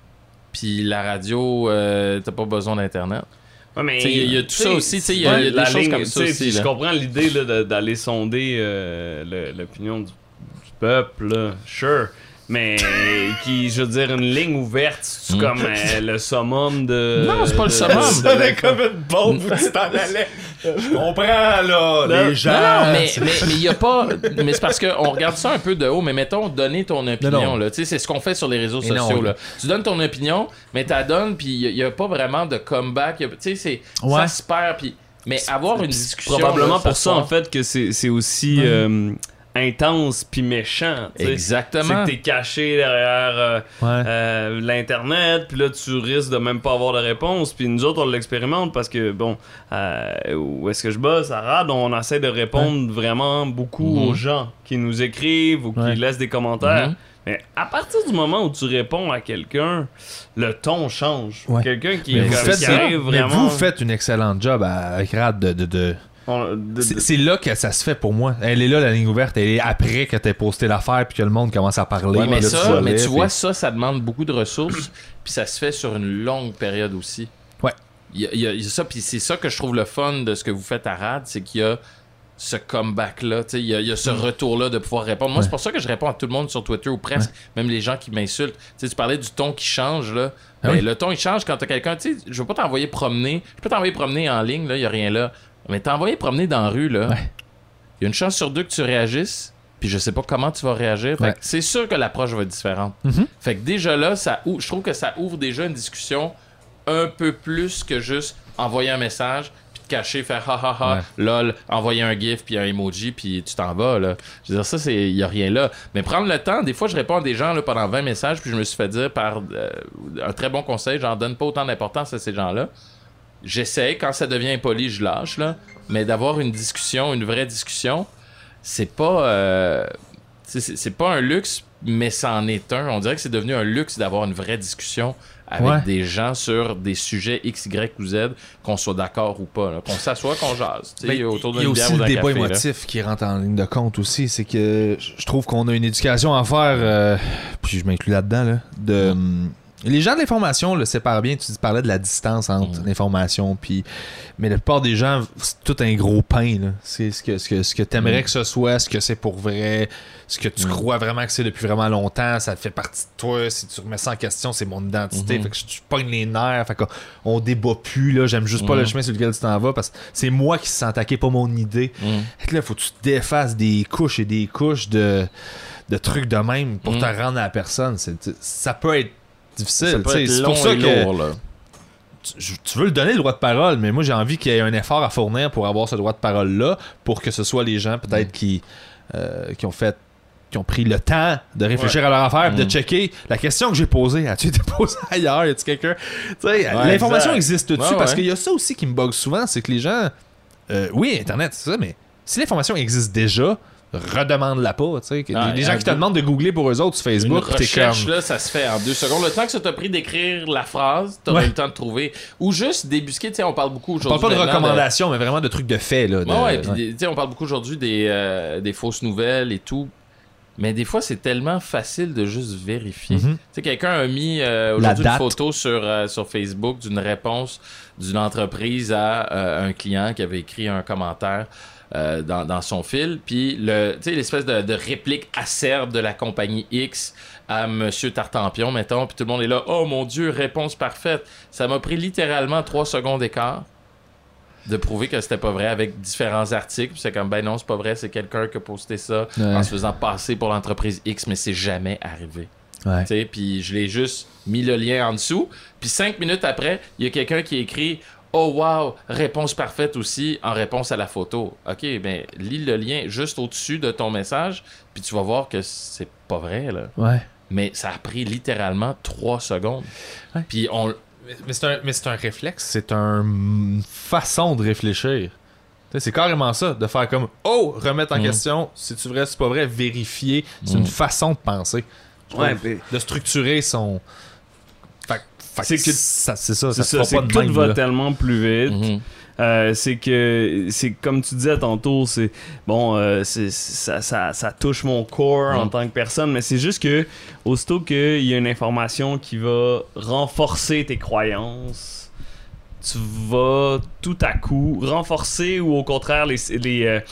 Puis la radio, euh, t'as pas besoin d'Internet. Ouais, mais Tu sais, il y a- il y a tout tu sais, ça aussi, tu sais, il y a- ouais, il y a des la choses ligne, comme ça tu sais, aussi, Je là. comprends l'idée là, de- d'aller sonder euh, le- l'opinion du, du peuple, là. Sure. Mais qui, je veux dire, une ligne ouverte, c'est Mm. comme euh, le summum de. Non, c'est pas le de- summum. de- Ça fait comme une bombe où tu t'en allais. Je comprends, là, Non, les gens. Non, non, mais mais mais il y a pas. Mais c'est parce qu'on regarde ça un peu de haut. Mais mettons, donner ton opinion, Non, non. là. Tu sais, c'est ce qu'on fait sur les réseaux Et non, sociaux, là. là. Tu donnes ton opinion, mais t'as donnes, puis il y, a pas vraiment de comeback. y a- Tu sais, c'est. Ouais. Ça se perd, puis. Mais avoir une discussion. Probablement là, pour ça, s'asseoir- en fait, que c'est c'est aussi Ouais. euh, intense puis méchant. tu sais. Exactement. C'est que t'es caché derrière euh, Ouais. euh, l'internet, puis là tu risques de même pas avoir de réponse. Puis nous autres on l'expérimente parce que bon, euh, où est-ce que je bosse à Rad, on essaie de répondre vraiment beaucoup Mhm. aux gens qui nous écrivent ou qui Ouais. laissent des commentaires. Mhm. Mais à partir du moment où tu réponds à quelqu'un, le ton change. Ouais. Quelqu'un qui, Mais est vous, comme- faites qui ça, arrive mais vraiment. vous faites une excellente job à- avec Rad de. de, de- on- de- de- C'est, c'est là que ça se fait pour moi. Elle est là, la ligne ouverte. Elle est après que t'aies posté l'affaire puis que le monde commence à parler. Ouais, mais Là, ça, tu mais lèves, tu vois, puis- ça, ça demande beaucoup de ressources, puis ça se fait sur une longue période aussi. Ouais. Il y a, il y a- il y a ça, puis c'est ça que je trouve le fun de ce que vous faites à Rad, c'est qu'il y a ce comeback-là, tu sais, il y a, il y a ce retour-là de pouvoir répondre. Moi, Ouais. c'est pour ça que je réponds à tout le monde sur Twitter, ou presque, même les gens qui m'insultent. Tu sais, tu parlais du ton qui change, là. Ah Ben, oui. le ton, il change quand t'as quelqu'un, tu sais, je veux pas t'envoyer promener, je peux t'envoyer promener en ligne, là, il y a rien là. Mais t'envoyer promener dans la rue, là, il Ouais. y a une chance sur deux que tu réagisses, puis je sais pas comment tu vas réagir. Fait Ouais. que c'est sûr que l'approche va être différente. Mhm. Fait que déjà là, ça ou- je trouve que ça ouvre déjà une discussion un peu plus que juste envoyer un message, puis te cacher, faire ha ha ha, Ouais. lol, envoyer un gif, puis un emoji, puis tu t'en vas, là. Je veux dire, ça, il y a rien là. Mais prendre le temps, des fois, je réponds à des gens là, pendant vingt messages, puis je me suis fait dire par euh, un très bon conseil, j'en donne pas autant d'importance à ces gens-là. J'essaie, quand ça devient impoli, je lâche, là. Mais d'avoir une discussion, une vraie discussion, c'est pas... euh, c'est, c'est c'est pas un luxe, mais c'en est un. On dirait que c'est devenu un luxe d'avoir une vraie discussion avec Ouais. des gens sur des sujets X, Y ou Z, qu'on soit d'accord ou pas. Là. Qu'on s'assoit, qu'on jase, tu sais, Ben, autour il y a d'une aussi bière ou le d'un débat café. là. émotif qui rentre en ligne de compte aussi. C'est que je trouve qu'on a une éducation à faire, euh, puis je m'inclus là-dedans, là, de... hum, les gens de l'information le séparent bien. Tu parlais de la distance entre Mm. l'information, puis mais la plupart des gens, c'est tout un gros pain. Là. C'est ce que, ce que, ce que tu aimerais Mm. que ce soit, ce que c'est pour vrai, ce que tu Mm. crois vraiment que c'est depuis vraiment longtemps. Ça fait partie de toi. Si tu remets ça en question, c'est mon identité. Mhm. Fait que je, je pogne les nerfs. Fait qu'on on débat plus. Là. J'aime juste pas Mm. le chemin sur lequel tu t'en vas parce que c'est moi qui se sens attaqué, pas mon idée. Mm. Fait que là, faut que tu te défasses des couches et des couches de, de trucs de même pour Mm. te rendre à la personne. C'est, ça peut être difficile. Ça peut t'sais. être C'est long pour ça et que lourd, là. tu, tu veux le donner le droit de parole, mais moi j'ai envie qu'il y ait un effort à fournir pour avoir ce droit de parole-là, pour que ce soit les gens peut-être qui euh, qui ont fait qui ont pris le temps de réfléchir ouais. à leur affaire, mmh. de checker la question que j'ai posée. As-tu été posée ailleurs? Y a-tu quelqu'un? Tu sais, ouais, l'information exact. existe dessus ouais, parce ouais. qu'il y a ça aussi qui me bug souvent, c'est que les gens, euh, oui, Internet, c'est ça, mais si l'information existe déjà, redemande-la pas. Tu sais, ah, les gens qui te demandent de googler pour eux autres sur Facebook, une recherche, t'es comme... là, ça se fait en deux secondes. Le temps que ça t'a pris d'écrire la phrase, t'auras ouais. eu le temps de trouver. Ou juste débusquer, tu sais, on parle beaucoup aujourd'hui. On parle pas de recommandations, de... mais vraiment de trucs de faits. Là, de... Ouais, ouais, puis ouais. tu sais, on parle beaucoup aujourd'hui des, euh, des fausses nouvelles et tout. Mais des fois, c'est tellement facile de juste vérifier. Mm-hmm. Tu sais, quelqu'un a mis euh, aujourd'hui une photo sur, euh, sur Facebook d'une réponse d'une entreprise à euh, un client qui avait écrit un commentaire euh, dans, dans son fil. Puis, le, tu sais, l'espèce de, de réplique acerbe de la compagnie X à Monsieur Tartampion, mettons. Puis tout le monde est là, « Oh mon Dieu, réponse parfaite! » Ça m'a pris littéralement trois secondes d'écart de prouver que c'était pas vrai avec différents articles. Puis c'est comme, ben non, c'est pas vrai, c'est quelqu'un qui a posté ça ouais. en se faisant passer pour l'entreprise X, mais c'est jamais arrivé. Ouais. Puis je l'ai juste mis le lien en dessous. Puis cinq minutes après, il y a quelqu'un qui écrit « Oh wow, réponse parfaite aussi en réponse à la photo. » OK, ben lis le lien juste au-dessus de ton message, puis tu vas voir que c'est pas vrai, là. Ouais. Mais ça a pris littéralement trois secondes. Ouais. Puis on... Mais c'est, un, mais c'est un réflexe, c'est une façon de réfléchir. T'sais, c'est carrément ça, de faire comme « Oh! » Remettre en mmh. question, c'est-tu vrai, c'est pas vrai, vérifier. C'est mmh. une façon de penser. Ouais, mais... De structurer son... Fait, fait c'est que ça, c'est ça, c'est ça, ça c'est pas que de tout même, va là. tellement plus vite. Mmh. Euh, c'est que c'est comme tu disais tantôt, c'est bon, euh, c'est, ça, ça, ça touche mon corps mmh. en tant que personne, mais c'est juste que aussitôt qu'il y a une information qui va renforcer tes croyances, tu vas tout à coup renforcer ou au contraire les, les euh,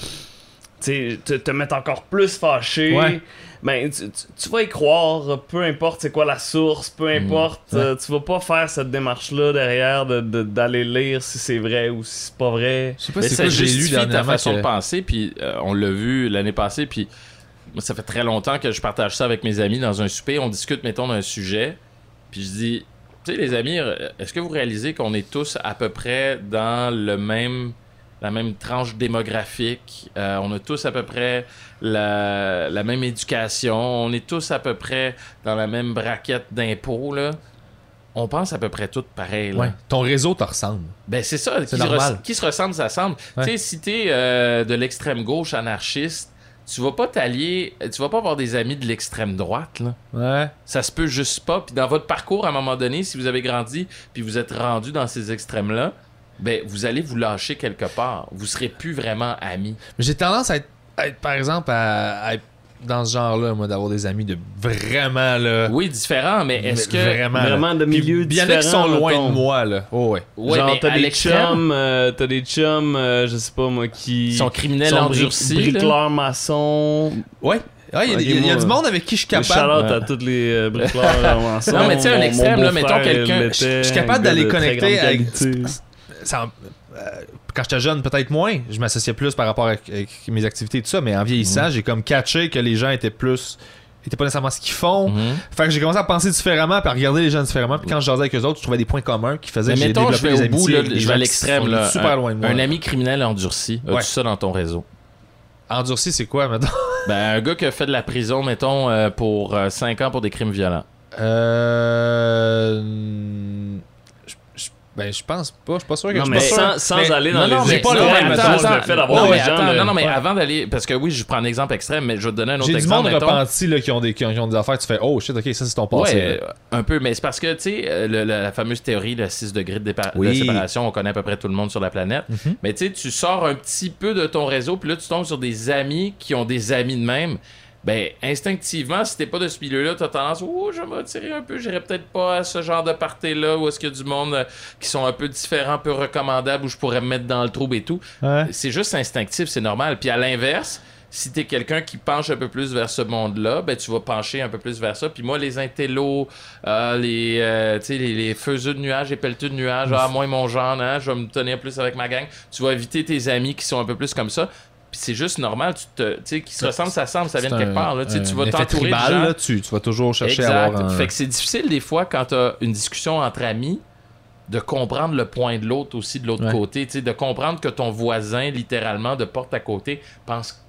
te, te mettre encore plus fâché. Ouais. Ben, tu, tu, tu vas y croire, peu importe c'est quoi la source, peu importe, mmh. euh, tu vas pas faire cette démarche-là derrière de, de, d'aller lire si c'est vrai ou si c'est pas vrai. Je sais pas si c'est ça justifie ta façon que... de penser, puis euh, on l'a vu l'année passée, puis ça fait très longtemps que je partage ça avec mes amis dans un souper, on discute, mettons, d'un sujet, puis je dis, tu sais les amis, est-ce que vous réalisez qu'on est tous à peu près dans le même... la même tranche démographique, euh, on a tous à peu près la, la même éducation, on est tous à peu près dans la même braquette d'impôts, là. On pense à peu près tous pareil, là. Ouais. Ton réseau te ressemble. Ben c'est ça, c'est qui, normal. Re- qui se ressemble, ça semble. Ouais. Tu sais, si t'es euh, de l'extrême gauche anarchiste, tu vas pas t'allier, tu vas pas avoir des amis de l'extrême droite, là. Ouais. Ça se peut juste pas. Puis dans votre parcours, à un moment donné, si vous avez grandi, puis vous êtes rendu dans ces extrêmes-là, ben, vous allez vous lâcher quelque part. Vous serez plus vraiment amis. J'ai tendance à être, à être par exemple, à, à être dans ce genre-là, moi, d'avoir des amis de vraiment, là... Oui, différents, mais est-ce que... Vraiment, vraiment de milieux différents. Il y en a qui sont loin de moi, là. Oh, ouais. ouais genre, mais t'as des chums, euh, t'as des chums, euh, je sais pas, moi, qui... Ils sont criminels endurcis, bri- bricoleurs maçons... Ouais. Ah, il y a, okay, il y a moi, du monde avec qui je suis capable. Shout-out à tous les euh, bricoleurs maçons. Non, mais tu sais, un extrême, là, mettons quelqu'un... Je suis capable d'aller connecter avec... Ça, euh, quand j'étais jeune, peut-être moins. Je m'associais plus par rapport avec, avec mes activités et tout ça, mais en vieillissant, mmh. j'ai comme catché que les gens étaient plus... étaient pas nécessairement ce qu'ils font. Mmh. Fait que j'ai commencé à penser différemment, puis à regarder les gens différemment. Puis quand je jasais avec eux autres, je trouvais des points communs qui faisaient mais que mettons, j'ai développé je des amitiés. Bout, là, je vais à l'extrême, là. Super un, loin de moi. Un ami criminel endurci. As-tu ouais. ça dans ton réseau? Endurci, c'est quoi, mettons? Ben, un gars qui a fait de la prison, mettons, euh, pour euh, cinq ans pour des crimes violents. Euh... Ben, je pense pas. Je suis pas sûr que non, je mais suis pas sans, sans mais, aller dans non, les extrêmes. Non, mais attends, attends, le fait d'avoir non, des mais gens attends, de... non, non, mais ouais. avant d'aller... Parce que oui, je prends un exemple extrême, mais je vais te donner un autre J'ai exemple. J'ai du monde repenti là, qui, ont des, qui, ont, qui ont des affaires. Tu fais « Oh shit, ok, ça c'est ton passé. » Ouais, un peu. Mais c'est parce que, tu sais, le, la fameuse théorie de six degrés de, dépa- oui. de séparation, on connaît à peu près tout le monde sur la planète. Mm-hmm. Mais tu sais, tu sors un petit peu de ton réseau, puis là, tu tombes sur des amis qui ont des amis de même. Ben, instinctivement, si t'es pas de ce milieu-là, t'as tendance, oh, je vais m'attirer un peu, j'irai peut-être pas à ce genre de party-là, où est-ce qu'il y a du monde euh, qui sont un peu différents, peu recommandables, où je pourrais me mettre dans le trouble et tout. Ouais. C'est juste instinctif, c'est normal. Puis à l'inverse, si t'es quelqu'un qui penche un peu plus vers ce monde-là, ben tu vas pencher un peu plus vers ça. Puis moi, les intellos, euh, les, euh, tu sais, les, les faiseux de nuages, les pelleteux de nuages, ah, moi, mon genre, hein, je vais me tenir plus avec ma gang. Tu vas éviter tes amis qui sont un peu plus comme ça. Puis c'est juste normal, tu te, tu sais, qui se ressemble, ça semble, ça vient de quelque part. Là, tu, sais, tu vas t'entourer de gens. Là, tu, tu vas toujours chercher exact. à avoir un... Fait que c'est difficile des fois quand tu as une discussion entre amis de comprendre le point de l'autre aussi de l'autre ouais. côté. Tu sais, de comprendre que ton voisin, littéralement, de porte à côté, pense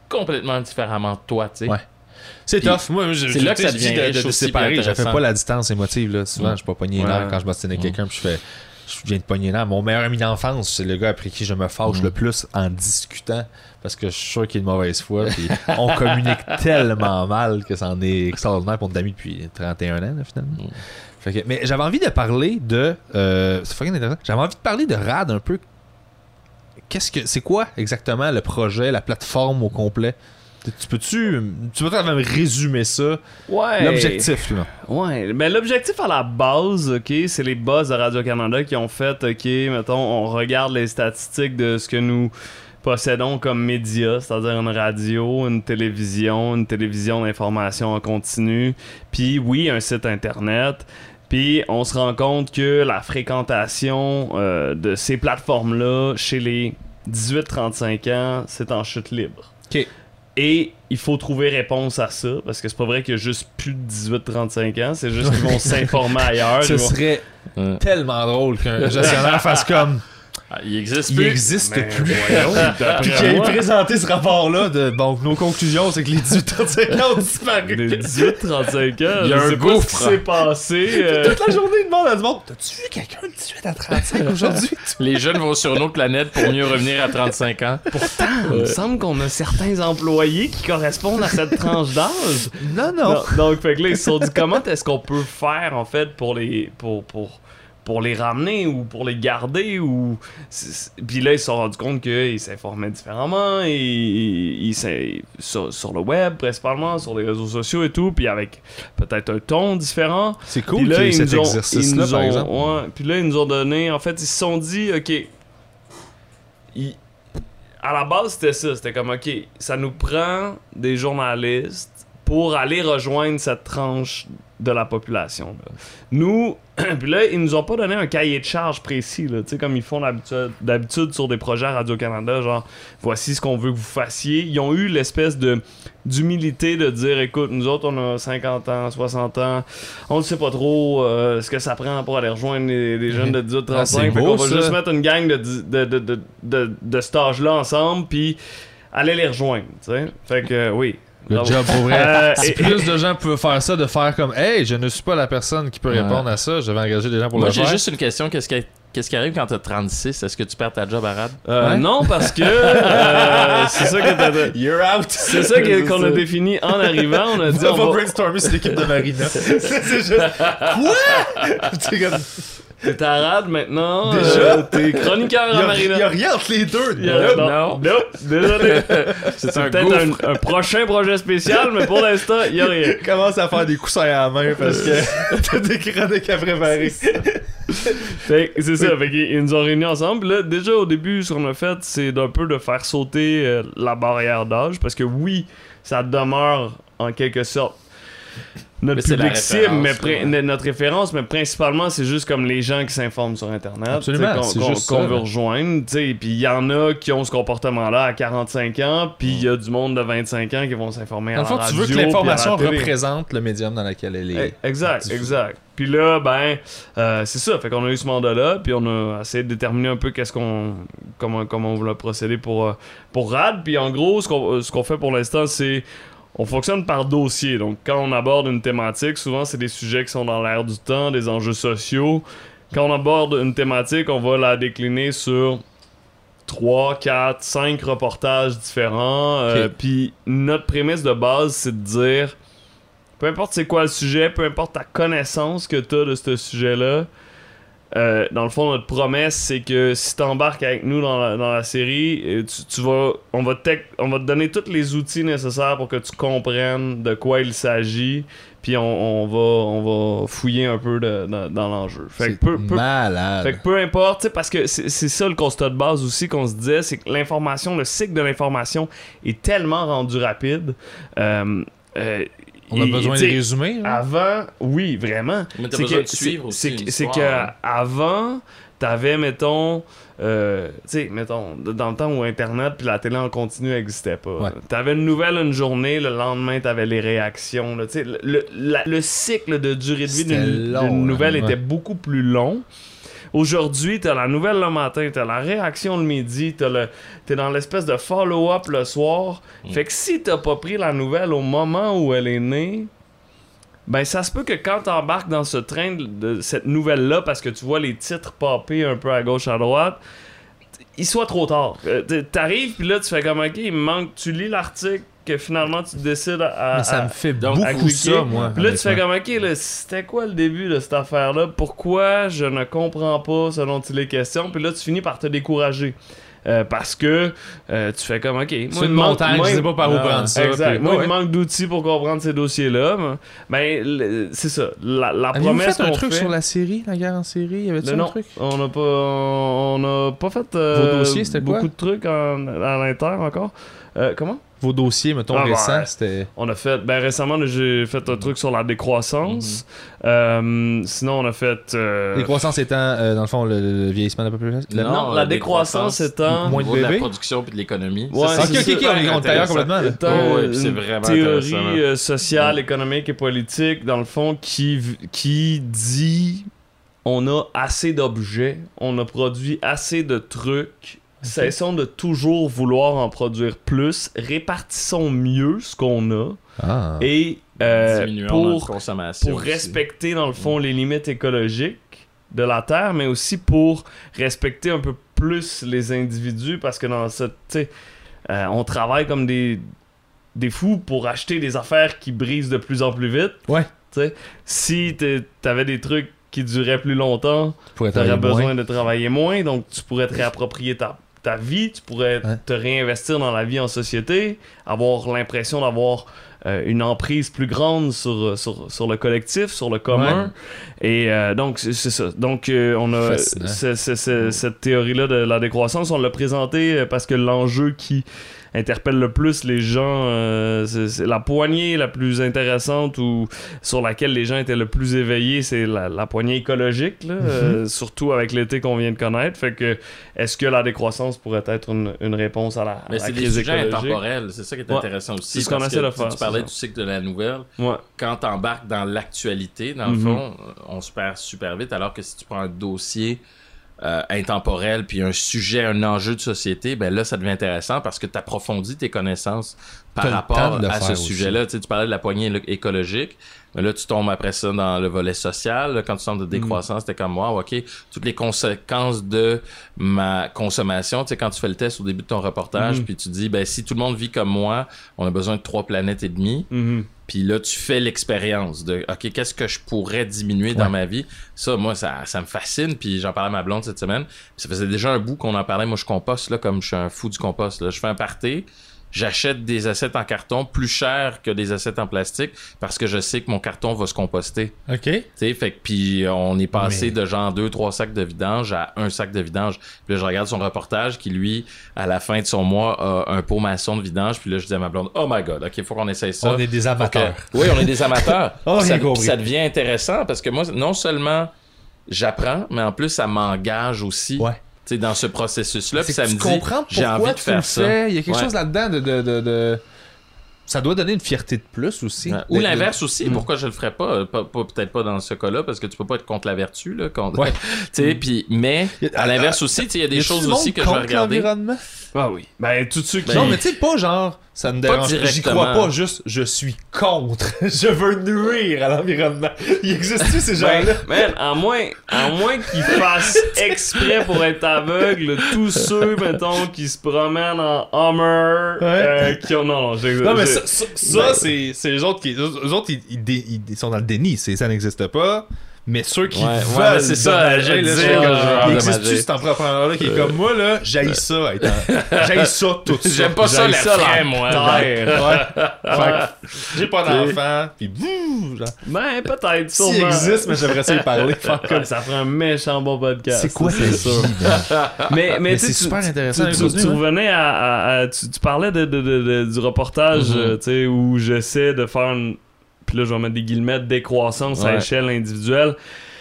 complètement différemment de toi, tu sais. Ouais. C'est Puis, tough. Moi, je, c'est je, là que ça je dis devient de, de, riche de aussi, séparer. puis Je fais intéressant. pas la distance émotive. Là. Souvent, Mm. je suis pas pogné les Ouais. nerfs quand je m'ostine avec Mm. quelqu'un. Puis je fais. Je viens de pogner les nerfs. Mon meilleur ami d'enfance, c'est le gars après qui je me fâche Mm. le plus en discutant. Parce que je suis sûr qu'il est de mauvaise foi. Puis on communique tellement mal que c'en est extraordinaire pour notre ami depuis trente et un ans, là, finalement. Mm. Fait que, mais j'avais envie de parler de. Euh, c'est fucking intéressant. J'avais envie de parler de Rad un peu. Qu'est-ce que. C'est quoi exactement le projet, la plateforme au complet? Tu peux-tu. Tu peux même résumer ça? Ouais. L'objectif, là. Ouais, ben l'objectif à la base, ok, c'est les boss de Radio-Canada qui ont fait, ok, mettons, on regarde les statistiques de ce que nous possédons comme médias, c'est-à-dire une radio, une télévision, une télévision d'information en continu, puis oui, un site internet. Puis on se rend compte que la fréquentation euh, de ces plateformes-là chez les dix-huit trente-cinq ans, c'est en chute libre. OK. Et il faut trouver réponse à ça, parce que c'est pas vrai qu'il y a juste plus de dix-huit trente-cinq ans, c'est juste qu'ils vont s'informer ailleurs. Ce ils vont- serait Ouais. tellement drôle qu'un gestionnaire fasse comme. Ah, il existe Il plus. existe Mais plus. voyons, Puis d'après qu'il ait moi, présenté ce rapport-là de. Bon, nos conclusions, c'est que les dix-huit trente-cinq ans ont disparu. les dix-huit trente-cinq ans, Il y a je un sais pas gouffre. ce qui s'est passé. euh, Toute la journée, il demande à du monde. T'as-tu vu quelqu'un de dix-huit à trente-cinq aujourd'hui? Les jeunes vont sur une autre planète pour mieux revenir à trente-cinq ans. Il me semble qu'on a certains employés qui correspondent à cette tranche d'âge. Non, non. Donc, donc, fait que là, ils se sont dit comment est-ce qu'on peut faire en fait pour les pour pour pour les ramener ou pour les garder ou c'est- c'est- puis là ils se sont rendus compte qu'ils s'informaient différemment et ils, ils s'in- sur, sur le web principalement, sur les réseaux sociaux et tout, puis avec peut-être un ton différent. C'est Puis cool là, qu'il y ait ils cet nous ont, ils exercice-là, nous par ont- exemple. ouais, puis là, ils nous ont donné. En fait, ils se sont dit, OK. ils- à la base, c'était ça. C'était comme, OK, ça nous prend des journalistes pour aller rejoindre cette tranche de la population. là. Nous, puis là, ils nous ont pas donné un cahier de charge précis, là, tu sais, comme ils font d'habitude, d'habitude sur des projets à Radio-Canada, genre, voici ce qu'on veut que vous fassiez. Ils ont eu l'espèce de d'humilité de dire, écoute, nous autres, on a cinquante ans, soixante ans, on ne sait pas trop euh, ce que ça prend pour aller rejoindre les, les jeunes de dix-huit Ah, c'est trente-cinq. Fait beau, qu'on va ça. juste mettre une gang de, dix- de, de, de, de, de cet âge-là ensemble, puis aller les rejoindre, tu sais. Fait que, euh, oui. Good Bravo. job, pour vrai. Euh, Si et- plus de gens pouvaient faire ça, de faire comme Hey, je ne suis pas la personne qui peut Ouais. répondre à ça, je vais engager des gens pour Moi, le j'ai faire. juste une question. Qu'est-ce qui, qu'est-ce qui arrive quand t'as trente-six? Est-ce que tu perds ta job à Rad? Euh, Ouais. Non, parce que euh, c'est ça que t'as- You're out. c'est ça que- qu'on a défini en arrivant. On a dit On on va va, brainstormer sur l'équipe de Marina. C'est juste. Quoi? C'est comme. t'es à Rad maintenant. Déjà? euh, t'es chroniqueur Il y à a, Marina. il y a rien entre les deux. Il y a- Euh, non, non. non, désolé. C'est C'est un peut-être gouffre. un, un prochain projet spécial, mais pour l'instant, il y a rien. Commence à faire des coussins à la main parce que t'as des chroniques à préparer. Fait que c'est ça, fait qu'ils ils nous ont réunis ensemble. Puis là, déjà au début, ce qu'on a fait, c'est d'un peu de faire sauter euh, la barrière d'âge. Parce que oui, ça demeure en quelque sorte notre Mais c'est la public cible, référence, mais pri- ouais. notre référence, mais principalement, c'est juste comme les gens qui s'informent sur Internet. Absolument, tu sais, qu'on- c'est qu'on juste qu'on ça, veut là. rejoindre. tu sais. Puis il y en a qui ont ce comportement-là à quarante-cinq ans, puis il y a du monde de vingt-cinq ans qui vont s'informer à Dans la le fond, radio. tu veux que puis à la l'information télé. représente le médium dans lequel elle est. Eh, Exact, diffusée. exact. Puis là, ben, euh, c'est ça. Fait qu'on a eu ce mandat-là, puis on a essayé de déterminer un peu qu'est-ce qu'on, comment, comment on voulait procéder pour, euh, pour Rad. Puis en gros, ce qu'on, ce qu'on fait pour l'instant, c'est on fonctionne par dossier. Donc, quand on aborde une thématique, souvent c'est des sujets qui sont dans l'air du temps, des enjeux sociaux. Quand on aborde une thématique, on va la décliner sur trois, quatre, cinq reportages différents. Euh, Ok. Puis notre prémisse de base, c'est de dire peu importe c'est quoi le sujet, peu importe ta connaissance que tu as de ce sujet-là, euh, dans le fond, notre promesse, c'est que si tu embarques avec nous dans la, dans la série, euh, tu, tu vas, on, va te, on va te donner tous les outils nécessaires pour que tu comprennes de quoi il s'agit, puis on, on, va, on va fouiller un peu de- dans, dans l'enjeu. Fait que C'est peu, peu, malade. fait que peu importe, tu sais, parce que c'est c'est ça le constat de base aussi qu'on se disait, c'est que l'information, le cycle de l'information est tellement rendu rapide. Euh, euh, On a et, besoin de tu sais, résumer. là. Avant, oui, vraiment. Mais t'as C'est besoin que- de suivre c'est- aussi c'est une que- C'est histoire, que hein. avant, t'avais, mettons, euh, tu sais, mettons, d- dans le temps où Internet puis la télé en continu n'existait pas. Ouais. T'avais une nouvelle une journée, le lendemain, t'avais les réactions. là, tu sais, le, le- la- le cycle de durée de vie C'était d'une long, d'une là, nouvelle ouais. était beaucoup plus long. aujourd'hui, t'as la nouvelle le matin, t'as la réaction le midi, t'as le, t'es dans l'espèce de follow-up le soir. Mm. Fait que si t'as pas pris la nouvelle au moment où elle est née, ben ça se peut que quand t'embarques dans ce train de, de cette nouvelle-là, parce que tu vois les titres popper un peu à gauche, à droite, il soit trop tard. Euh, t'arrives, puis là, tu fais comme, OK, il me manque, tu lis l'article, que finalement tu décides à. Mais ça à, me fait donc, beaucoup ça, moi. Puis là, tu fais comme, OK, là, c'était quoi le début de cette affaire-là? Pourquoi je ne comprends pas ce dont il est question? Puis là, tu finis par te décourager. Euh, parce que euh, tu fais comme, OK. C'est une montagne, je sais pas par où ah, prendre ça. Exact. Puis, moi, ouais. il manque d'outils pour comprendre ces dossiers-là. Mais ben, c'est ça. La, la Avez-vous promesse fait un qu'on truc fait... sur la série, la guerre en série? Y avait-tu un non, truc? on n'a pas, on n'a pas fait euh, Vos dossiers, c'était beaucoup quoi? de trucs en, à l'inter encore. Euh, comment? Vos dossiers, mettons, ah, récents, ouais. c'était... On a fait... Ben, récemment, j'ai fait un truc sur la décroissance. Mm-hmm. euh, sinon, on a fait... Euh... Décroissance étant, euh, dans le fond, le, le vieillissement de la population? Non, non la, la décroissance, décroissance étant... Moins de bébés? De la production puis de l'économie. Ouais, ok, ok, ok, on est ailleurs complètement. Oh, ouais, c'est vraiment théorie euh, sociale, ouais. économique et politique, dans le fond, qui, qui dit... On a assez d'objets, on a produit assez de trucs... Okay. Cessons de toujours vouloir en produire plus, répartissons mieux ce qu'on a ah. et euh, pour, consommation pour respecter dans le fond mmh. les limites écologiques de la Terre, mais aussi pour respecter un peu plus les individus parce que dans cette, tu sais, euh, on travaille comme des, des fous pour acheter des affaires qui brisent de plus en plus vite. Ouais. Tu sais, si t'avais des trucs qui duraient plus longtemps, tu aurais besoin moins. de travailler moins, donc tu pourrais te réapproprier ta ta vie, tu pourrais ouais. te réinvestir dans la vie en société, avoir l'impression d'avoir euh, une emprise plus grande sur, sur, sur le collectif, sur le commun. Ouais. Et euh, donc, c'est, c'est ça. Donc, euh, on a c'est, c'est, c'est, cette théorie-là de la décroissance, on l'a présentée parce que l'enjeu qui interpelle le plus les gens, euh, c'est, c'est la poignée la plus intéressante ou sur laquelle les gens étaient le plus éveillés, c'est la, la poignée écologique, là, mm-hmm. euh, surtout avec l'été qu'on vient de connaître. Fait que, est-ce que la décroissance pourrait être une, une réponse à la, Mais à la c'est crise des sujets écologique? Intemporels, c'est ça qui est ouais. intéressant aussi. C'est ce qu'on essaie de faire. Tu parlais ça. du cycle de la nouvelle. Ouais. Quand tu embarques dans l'actualité, dans le mm-hmm. fond, on se perd super vite, alors que si tu prends un dossier Euh, intemporel, puis un sujet, un enjeu de société, ben là, ça devient intéressant parce que tu approfondis tes connaissances par T'as rapport à ce aussi. sujet-là. Tu sais, tu parlais de la poignée écologique, mais là, tu tombes après ça dans le volet social. Là, quand tu tombes de décroissance, mm. t'es comme, wow, OK, toutes les conséquences de ma consommation. Tu sais, quand tu fais le test au début de ton reportage, mm. puis tu dis, ben si tout le monde vit comme moi, on a besoin de trois planètes et demie. Mm-hmm. Puis là, tu fais l'expérience de, OK, qu'est-ce que je pourrais diminuer ouais. dans ma vie? Ça, moi, ça, ça me fascine. Puis j'en parlais à ma blonde cette semaine. Puis ça faisait déjà un bout qu'on en parlait. Moi, je composte, là, comme je suis un fou du compost. Là. Je fais un party. J'achète des assiettes en carton plus cher que des assiettes en plastique parce que je sais que mon carton va se composter. OK. Tu sais, fait que puis on est passé Mais... de genre deux, trois sacs de vidange à un sac de vidange. Puis là, je regarde son reportage qui, lui, à la fin de son mois, a un pot maçon de vidange. Puis là, je dis à ma blonde, oh my God, OK, il faut qu'on essaye ça. On est des amateurs. Que... Oui, on est des amateurs. oh, ça, ça, ça devient intéressant parce que moi, non seulement j'apprends, mais en plus, ça m'engage aussi. Ouais. T'sais, dans ce processus-là, puis ça me dit, j'ai envie de faire ça. Fais. Il y a quelque ouais. chose là-dedans de, de, de, de... Ça doit donner une fierté de plus aussi. Ouais. Ou l'inverse aussi. Mmh. Pourquoi je le ferais pas? pas, pas peut-être pas dans ce cas-là, parce que tu peux pas être contre la vertu. Là, contre... ouais. mmh. Puis, mais à l'inverse aussi, il y a des choses aussi que je vais regarder. Ah oui. Ben, tout de suite. Ben, non, mais tu sais, pas genre, ça me dérange. J'y crois pas, juste, je suis contre. Je veux nuire à l'environnement. Il existe-tu ces gens-là? Ben, man, à moins, à moins qu'ils fassent exprès pour être aveugles, tous ceux, mettons, qui se promènent en Hummer, ouais. euh, qui ont. Non, non, j'ai. Non, mais ça, ça, ça ben... c'est, c'est les autres qui. Eux autres, ils, ils, ils sont dans le déni. C'est, ça n'existe pas. Mais ceux qui ouais, veulent ouais, c'est ça, là, dire, genre, il existe-tu cet entrepreneur-là qui est comme moi, là, j'haïs ça, être en... j'haïs ça, tout ça. J'aime pas ça, la frais, moi. Ouais. Fait j'ai pas d'enfant, pis bouh, genre. Ben, peut-être, sûrement. S'il existe, mais j'aimerais ça y parler. Comme ça ferait un méchant bon podcast. C'est quoi, c'est ça? mais, mais, c'est super intéressant. Tu, tu, tu revenais à... à, à tu, tu parlais de, de, de, de, du reportage, mm-hmm. euh, tu sais, où j'essaie de faire une... Puis là, je vais mettre des guillemets de décroissance ouais. à échelle individuelle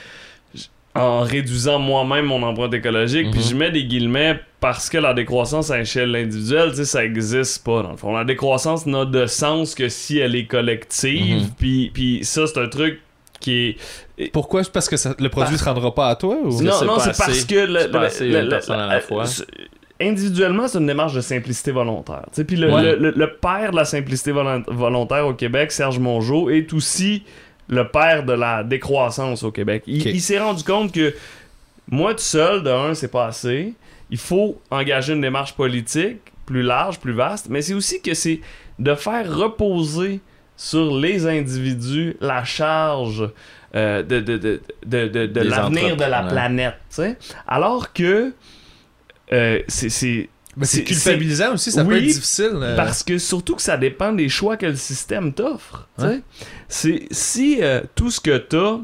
en réduisant moi-même mon empreinte écologique. Mm-hmm. Puis je mets des guillemets parce que la décroissance à échelle individuelle, tu sais, ça existe pas dans le fond. La décroissance n'a de sens que si elle est collective. Mm-hmm. Puis, puis ça, c'est un truc qui est... Pourquoi? Parce que ça, le produit ne se rendra pas à toi? Ou... C'est Non, c'est non, pas c'est assez. parce que... Le, C'est pas le- assez le- une le- personne à la fois. euh, individuellement, c'est une démarche de simplicité volontaire. Tu sais, puis le, Ouais. le, le, le père de la simplicité volon- volontaire au Québec, Serge Mongeau, est aussi le père de la décroissance au Québec. Il, Ok. il s'est rendu compte que moi, tout seul, de un, c'est pas assez. Il faut engager une démarche politique plus large, plus vaste, mais c'est aussi que c'est de faire reposer sur les individus la charge euh, de, de, de, de, de, de Des l'avenir de la entrepreneurs. planète. Tu sais. Alors que euh, c'est... c'est Mais c'est c'est- culpabilisant aussi, ça oui, peut être difficile. euh. parce que surtout que ça dépend des choix que le système t'offre. tu sais. Ouais. C'est si euh, tout ce que t'as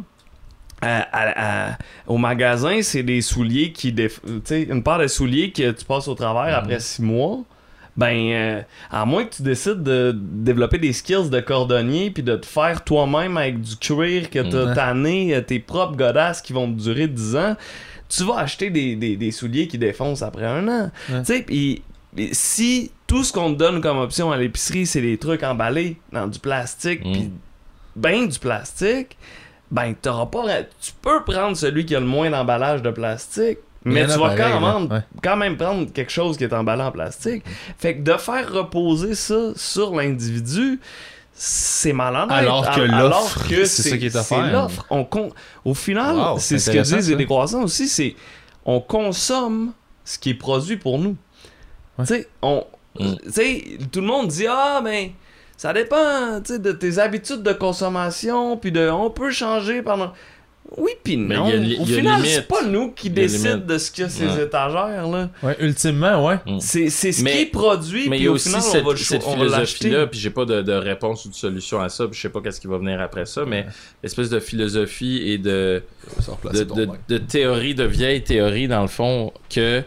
à- à- à- au magasin, c'est des souliers qui déf... tu sais, une paire de souliers que tu passes au travers après six mois. Ben, euh, à moins que tu décides de développer des skills de cordonnier puis de te faire toi-même avec du cuir que t'as Mhm. tanné, euh, tes propres godasses qui vont te durer dix ans, tu vas acheter des, des, des souliers qui défoncent après un an. Ouais. Tu sais, puis puis si tout ce qu'on te donne comme option à l'épicerie, c'est des trucs emballés dans du plastique, Mm. puis ben du plastique, ben t'auras pas... Tu peux prendre celui qui a le moins d'emballage de plastique, Il y mais en a tu vas pareil, quand là. même, Ouais. quand même prendre quelque chose qui est emballé en plastique. Fait que de faire reposer ça sur l'individu, c'est malhonnête. Alors que Al- l'offre, que c'est ça qui est c'est offert. l'offre. On con- Au final, Wow, c'est c'est ce que intéressant, disent les ça. décroissants aussi, c'est on consomme ce qui est produit pour nous. Ouais. Tu sais, on... Mm. Tu sais, tout le monde dit « Ah, mais ça dépend, tu sais, de tes habitudes de consommation, puis de... On peut changer pendant... » Oui, puis Mais non. il y a li- Au il y a final, limite. c'est pas nous qui Il y a décident limite. de ce qu'il y a sur ces Ouais. étagères, là. Ouais, ultimement, ouais. C'est c'est ce Mais- qui est produit, Mais il puis y a au aussi final, cette, on va, le cette cho- on va l'acheter. philosophie-là, puis j'ai pas de, de réponse ou de solution à ça, puis je sais pas qu'est-ce qui va venir après ça, mais l'espèce de philosophie et de, Ça replacer de, ton de, bain. de théorie, de vieille théorie, dans le fond, que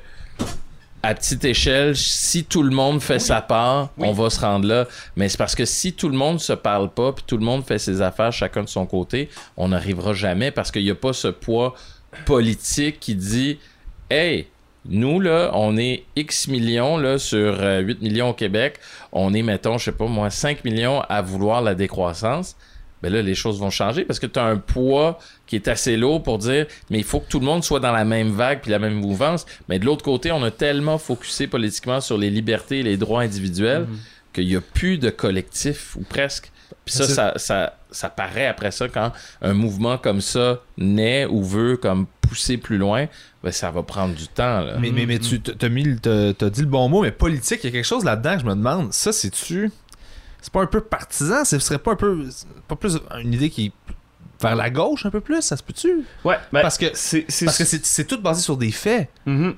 à petite échelle, si tout le monde fait sa part, Oui. on va se rendre là. Mais c'est parce que si tout le monde se parle pas, puis tout le monde fait ses affaires chacun de son côté, on n'arrivera jamais parce qu'il n'y a pas ce poids politique qui dit « Hey, nous, là, on est X millions là, sur euh, huit millions au Québec. On est, mettons, je sais pas moi, cinq millions à vouloir la décroissance. » Ben là, les choses vont changer parce que tu as un poids qui est assez lourd pour dire mais il faut que tout le monde soit dans la même vague puis la même mouvance. Mais de l'autre côté, on a tellement focusé politiquement sur les libertés et les droits individuels Mm-hmm. qu'il n'y a plus de collectif ou presque. Puis ça, C'est- ça, ça, ça paraît après ça quand un mouvement comme ça naît ou veut comme pousser plus loin, ben ça va prendre du temps. Là. Mais, mais, mais tu t'as mis le- t'as t'as dit le bon mot, mais politique, il y a quelque chose là-dedans que je me demande. Ça, c'est-tu. C'est pas un peu partisan? Ce serait pas un peu. Pas plus une idée qui est vers la gauche un peu plus? Ça se peut-tu? Ouais, ben, Parce que- c'est... c'est- Parce que c'est c'est tout basé sur des faits. Mhm.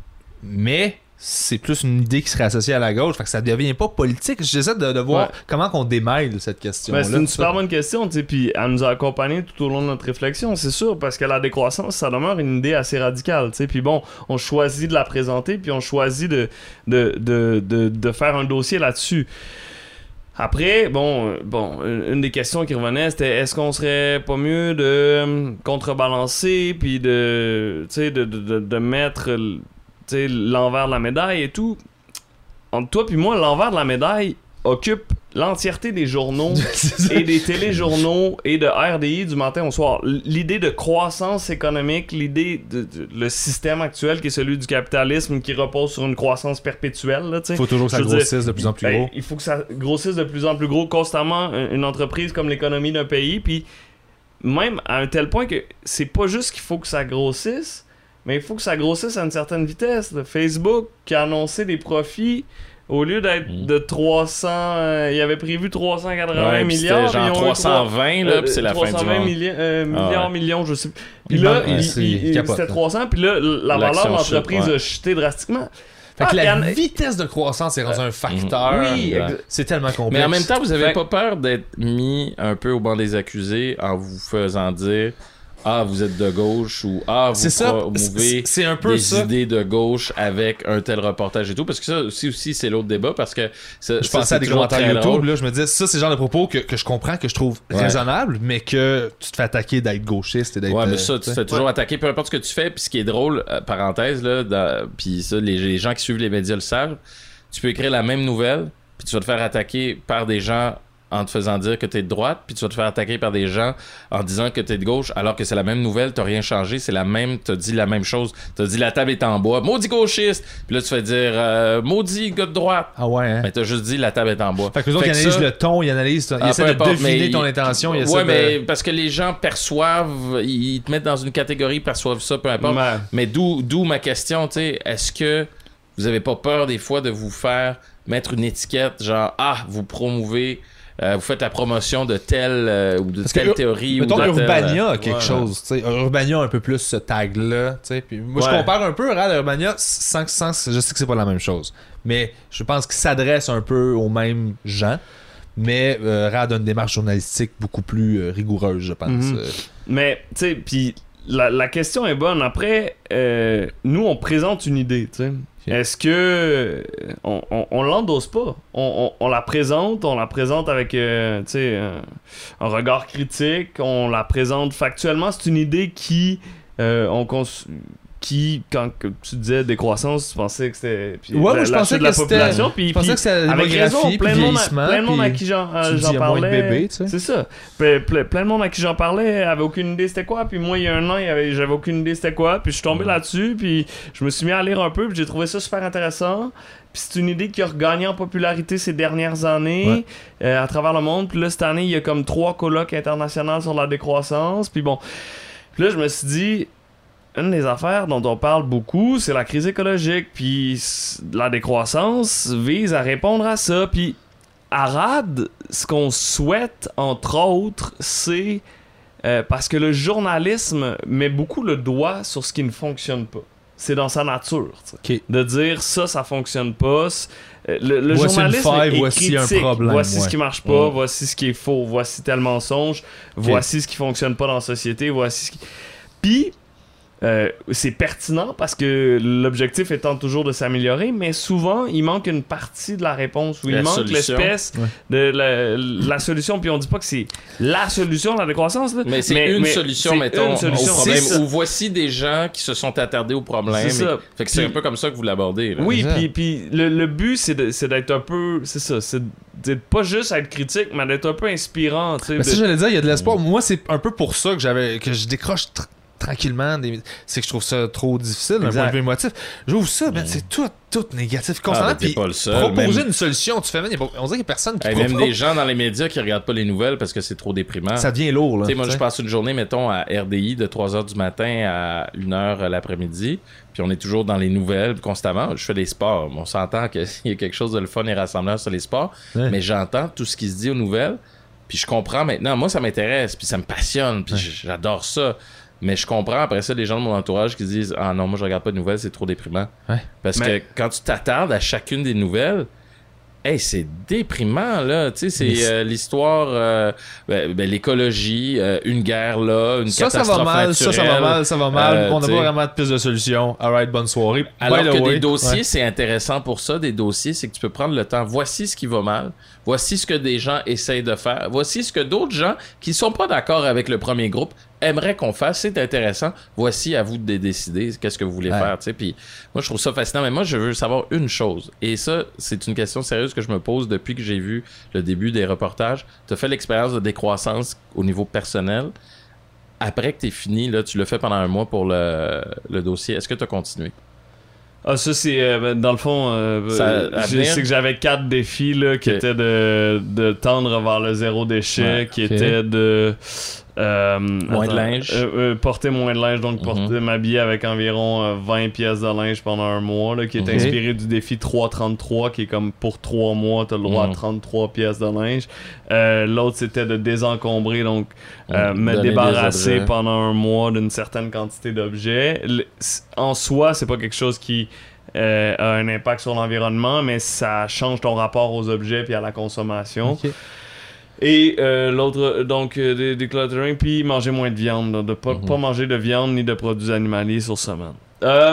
Mais c'est plus une idée qui serait associée à la gauche. Fait que ça devient pas politique. J'essaie de, de voir Ouais. comment qu'on démêle cette question-là. Ben, c'est une Ça. super bonne question, tu sais, puis elle nous a accompagnés tout au long de notre réflexion, c'est sûr, parce que la décroissance, ça demeure une idée assez radicale, tu sais, puis bon, on choisit de la présenter, puis on choisit de, de, de, de, de faire un dossier là-dessus. Après, bon, euh, bon, une une des questions qui revenait, c'était est-ce qu'on serait pas mieux de euh, contrebalancer, puis de, tu sais, de, de, de, de mettre, euh, tu sais, l'envers de la médaille et tout. Entre toi puis moi, l'envers de la médaille occupe l'entièreté des journaux C'est ça. et des téléjournaux et de R D I du matin au soir. L- L'idée de croissance économique, l'idée de, de- le système actuel qui est celui du capitalisme qui repose sur une croissance perpétuelle, là, tu sais. Il faut toujours que ça Je veux dire, grossisse de plus en plus Ben, gros. il faut que ça grossisse de plus en plus gros constamment un- une entreprise comme l'économie d'un pays, puis même à un tel point que c'est pas juste qu'il faut que ça grossisse, mais il faut que ça grossisse à une certaine vitesse. Le Facebook qui a annoncé des profits au lieu d'être Mm. de trois cents, euh, il avait prévu trois cent quatre-vingts Ouais, puis milliards, c'était ils genre ont eu trois cent vingt, là, euh, puis c'est la fin du trois cent vingt monde. milli- euh, Ah milliards, ouais. millions, je sais plus. Puis Il là, manque- il- ouais, c'est- il- il il- capote, c'était là. trois cents, puis là, la valeur de L'action chute, l'entreprise ouais. a chuté drastiquement. Fait que Ah, la y en a- vitesse de croissance est rendue un facteur. Oui, Ouais. exa- C'est tellement complexe. Mais en même temps, vous avez Fait- pas peur d'être mis un peu au banc des accusés en vous faisant dire ah, vous êtes de gauche ou ah, vous c'est ça. promouvez C'est c'est un peu des ça. idées de gauche avec un tel reportage et tout. Parce que ça aussi, aussi c'est l'autre débat. Parce que ça, Je ça, pensais c'est à des toujours commentaires très YouTube, drôle. là, je me disais, ça, c'est le genre de propos que, que je comprends, que je trouve Ouais. raisonnable, mais que tu te fais attaquer d'être gauchiste et d'être. Ouais, mais euh, ça, tu tu te sais. fais toujours attaquer, peu importe ce que tu fais. Puis ce qui est drôle, euh, parenthèse, là, dans- puis ça, les, les gens qui suivent les médias le savent, tu peux écrire la même nouvelle, puis tu vas te faire attaquer par des gens en te faisant dire que t'es de droite, puis tu vas te faire attaquer par des gens en disant que t'es de gauche, alors que c'est la même nouvelle, t'as rien changé, c'est la même, t'as dit la même chose, t'as dit la table est en bois, maudit gauchiste, puis là tu fais dire euh, maudit gars de droite, Ah ouais, hein? mais t'as juste dit la table est en bois. Fait que les autres, ils que analysent ça- le ton, ils analysent, ton... ils Ah, essaient peu de importe, deviner mais ton il- intention, ils essaient Ouais, de... mais parce que les gens perçoivent, ils te mettent dans une catégorie, perçoivent ça, peu importe. Ouais. Mais d'où, d'où ma question, tu sais, est-ce que vous avez pas peur des fois de vous faire mettre une étiquette, genre, ah, vous promouvez, euh, vous faites la promotion de telle euh, ou de Parce que telle Ur- théorie Mettons ou de Urbania telle... a quelque ouais. chose, tu sais. Urbania a un peu plus ce tag-là, tu sais. Puis moi, je Ouais. compare un peu Rad et Urbania sans, sans, je sais que c'est pas la même chose. Mais je pense qu'il s'adresse un peu aux mêmes gens. Mais euh, Rad a une démarche journalistique beaucoup plus euh, rigoureuse, je pense. Mhm. Euh, Mais, tu sais, puis la, la question est bonne. Après, euh, nous, on présente une idée, tu sais. Est-ce que euh, on, on, on l'endosse pas? On, on, on la présente, on la présente avec euh, tu sais, un, un regard critique, on la présente factuellement. C'est une idée qui, euh, on cons- qui, quand que tu disais décroissance, tu pensais que c'était puis Ouais, la, moi, je la pensais chute de la que c'était- population. Puis, je pensais puis que c'était la avec raison, démographie, plein puis de monde, à- vieillissement, plein de monde à puis qui j'en, tu euh, te dis, j'en il y a moins de parlais. bébés, tu sais. C'est ça. Ple- ple- plein de monde à qui j'en parlais avait aucune idée c'était quoi. Puis moi, il y a un an, il y avait- j'avais aucune idée c'était quoi. Puis je suis tombé là-dessus. Puis je me suis mis à lire un peu. Puis j'ai trouvé ça super intéressant. Puis c'est une idée qui a regagné en popularité ces dernières années euh, à travers le monde. Puis là, cette année, il y a comme trois colloques internationaux sur la décroissance. Puis bon. Puis là, je me suis dit, une des affaires dont on parle beaucoup, c'est la crise écologique. Puis s- la décroissance vise à répondre à ça. Puis à Rad, ce qu'on souhaite, entre autres, c'est euh, parce que le journalisme met beaucoup le doigt sur ce qui ne fonctionne pas. C'est dans sa nature, tu sais. Ok. De dire ça, ça fonctionne pas. C- euh, Le, le Voici une journalisme faille, est voici un critique. problème, Voici ouais. ce qui marche pas, Mm. voici ce qui est faux, voici tel mensonge, voici ce qui fonctionne pas dans la société, voici ce qui... Puis, euh, c'est pertinent parce que l'objectif étant toujours de s'améliorer, mais souvent, il manque une partie de la réponse ou il La manque solution. l'espèce Ouais. de la, la solution. Puis on dit pas que c'est la solution, la décroissance. Là, Mais c'est une mais solution, c'est mettons, une solution. au problème. C'est ça. Ou voici des gens qui se sont attardés au problème. C'est ça. et- Fait que c'est Puis- un peu comme ça que vous l'abordez. là. Oui, C'est ça. puis, puis le, le but, c'est, de- c'est d'être un peu... C'est ça, c'est d'être pas juste être critique, mais d'être un peu inspirant, tu sais. Mais de- ça, j'allais dire, il y a de l'espoir. Moi, c'est un peu pour ça que j'avais que je décroche tr- tranquillement. Des... C'est que je trouve ça trop difficile d'un Exact. point de vue émotif. J'ouvre ça, ben, c'est tout, tout négatif Ah, constamment. ben, t'es Puis pas le seul. proposer Même, une solution, tu fais, man, y a pas- on dirait qu'il n'y a personne qui hey, même propose. des gens dans les médias qui regardent pas les nouvelles parce que c'est trop déprimant. Ça devient lourd, là. Tu sais, moi, tu je sais. passe une journée, mettons, à R D I de trois heures du matin à une heure l'après-midi. Puis on est toujours dans les nouvelles constamment. Je fais des sports. On s'entend qu'il y a quelque chose de le fun et rassembleur sur les sports. Ouais. Mais j'entends tout ce qui se dit aux nouvelles. Puis je comprends maintenant. Moi, ça m'intéresse. Puis ça me passionne. Puis Ouais. j'adore ça. Mais je comprends après ça les gens de mon entourage qui se disent ah non, moi je regarde pas de nouvelles, c'est trop déprimant. Ouais. Parce Mais- que quand tu t'attardes à chacune des nouvelles, hey, c'est déprimant là, tu sais, c'est Mais c'est- euh, l'histoire, euh, ben, ben, l'écologie, euh, une guerre là, une Ça, ça catastrophe va mal, ça, ça va naturelle. mal, ça va mal. Euh, on n'a t'sais. pas vraiment de piste de solution. Alright, bonne soirée. Alors By the que way, des dossiers, ouais. c'est intéressant pour ça, des dossiers, c'est que tu peux prendre le temps. Voici ce qui va mal. Voici ce que des gens essayent de faire. Voici ce que d'autres gens qui sont pas d'accord avec le premier groupe aimeraient qu'on fasse. C'est intéressant. Voici à vous de décider qu'est-ce que vous voulez Ouais. faire. Tu sais. Puis moi, je trouve ça fascinant. Mais moi, je veux savoir une chose. Et ça, c'est une question sérieuse que je me pose depuis que j'ai vu le début des reportages. Tu as fait l'expérience de décroissance au niveau personnel. Après que tu es fini, là, tu l'as fait pendant un mois pour le, le dossier. Est-ce que tu as continué? Ah, ça, c'est... euh, ben, dans le fond, euh, Ça, euh, à je venir? sais que j'avais quatre défis, là, qui Ok. étaient de, de tendre vers le zéro déchet, Ouais, qui ok. étaient de... euh, Moins de attends, linge. euh, euh, porter moins de linge, donc Mhm. porter m'habiller avec environ euh, vingt pièces de linge pendant un mois, là, qui est Ok. inspiré du défi trois trente-trois, qui est comme pour trois mois, t'as le droit Mhm. à trente-trois pièces de linge. Euh, L'autre, c'était de désencombrer, donc euh, Mhm. me Donner des débarrasser objets. pendant un mois d'une certaine quantité d'objets. Le- En soi, c'est pas quelque chose qui euh, a un impact sur l'environnement, mais ça change ton rapport aux objets puis à la consommation. Ok. Et euh, l'autre, donc, euh, des decluttering, puis manger moins de viande, là, de pas, Mhm. pas manger de viande ni de produits animaliers sur semaine. Euh,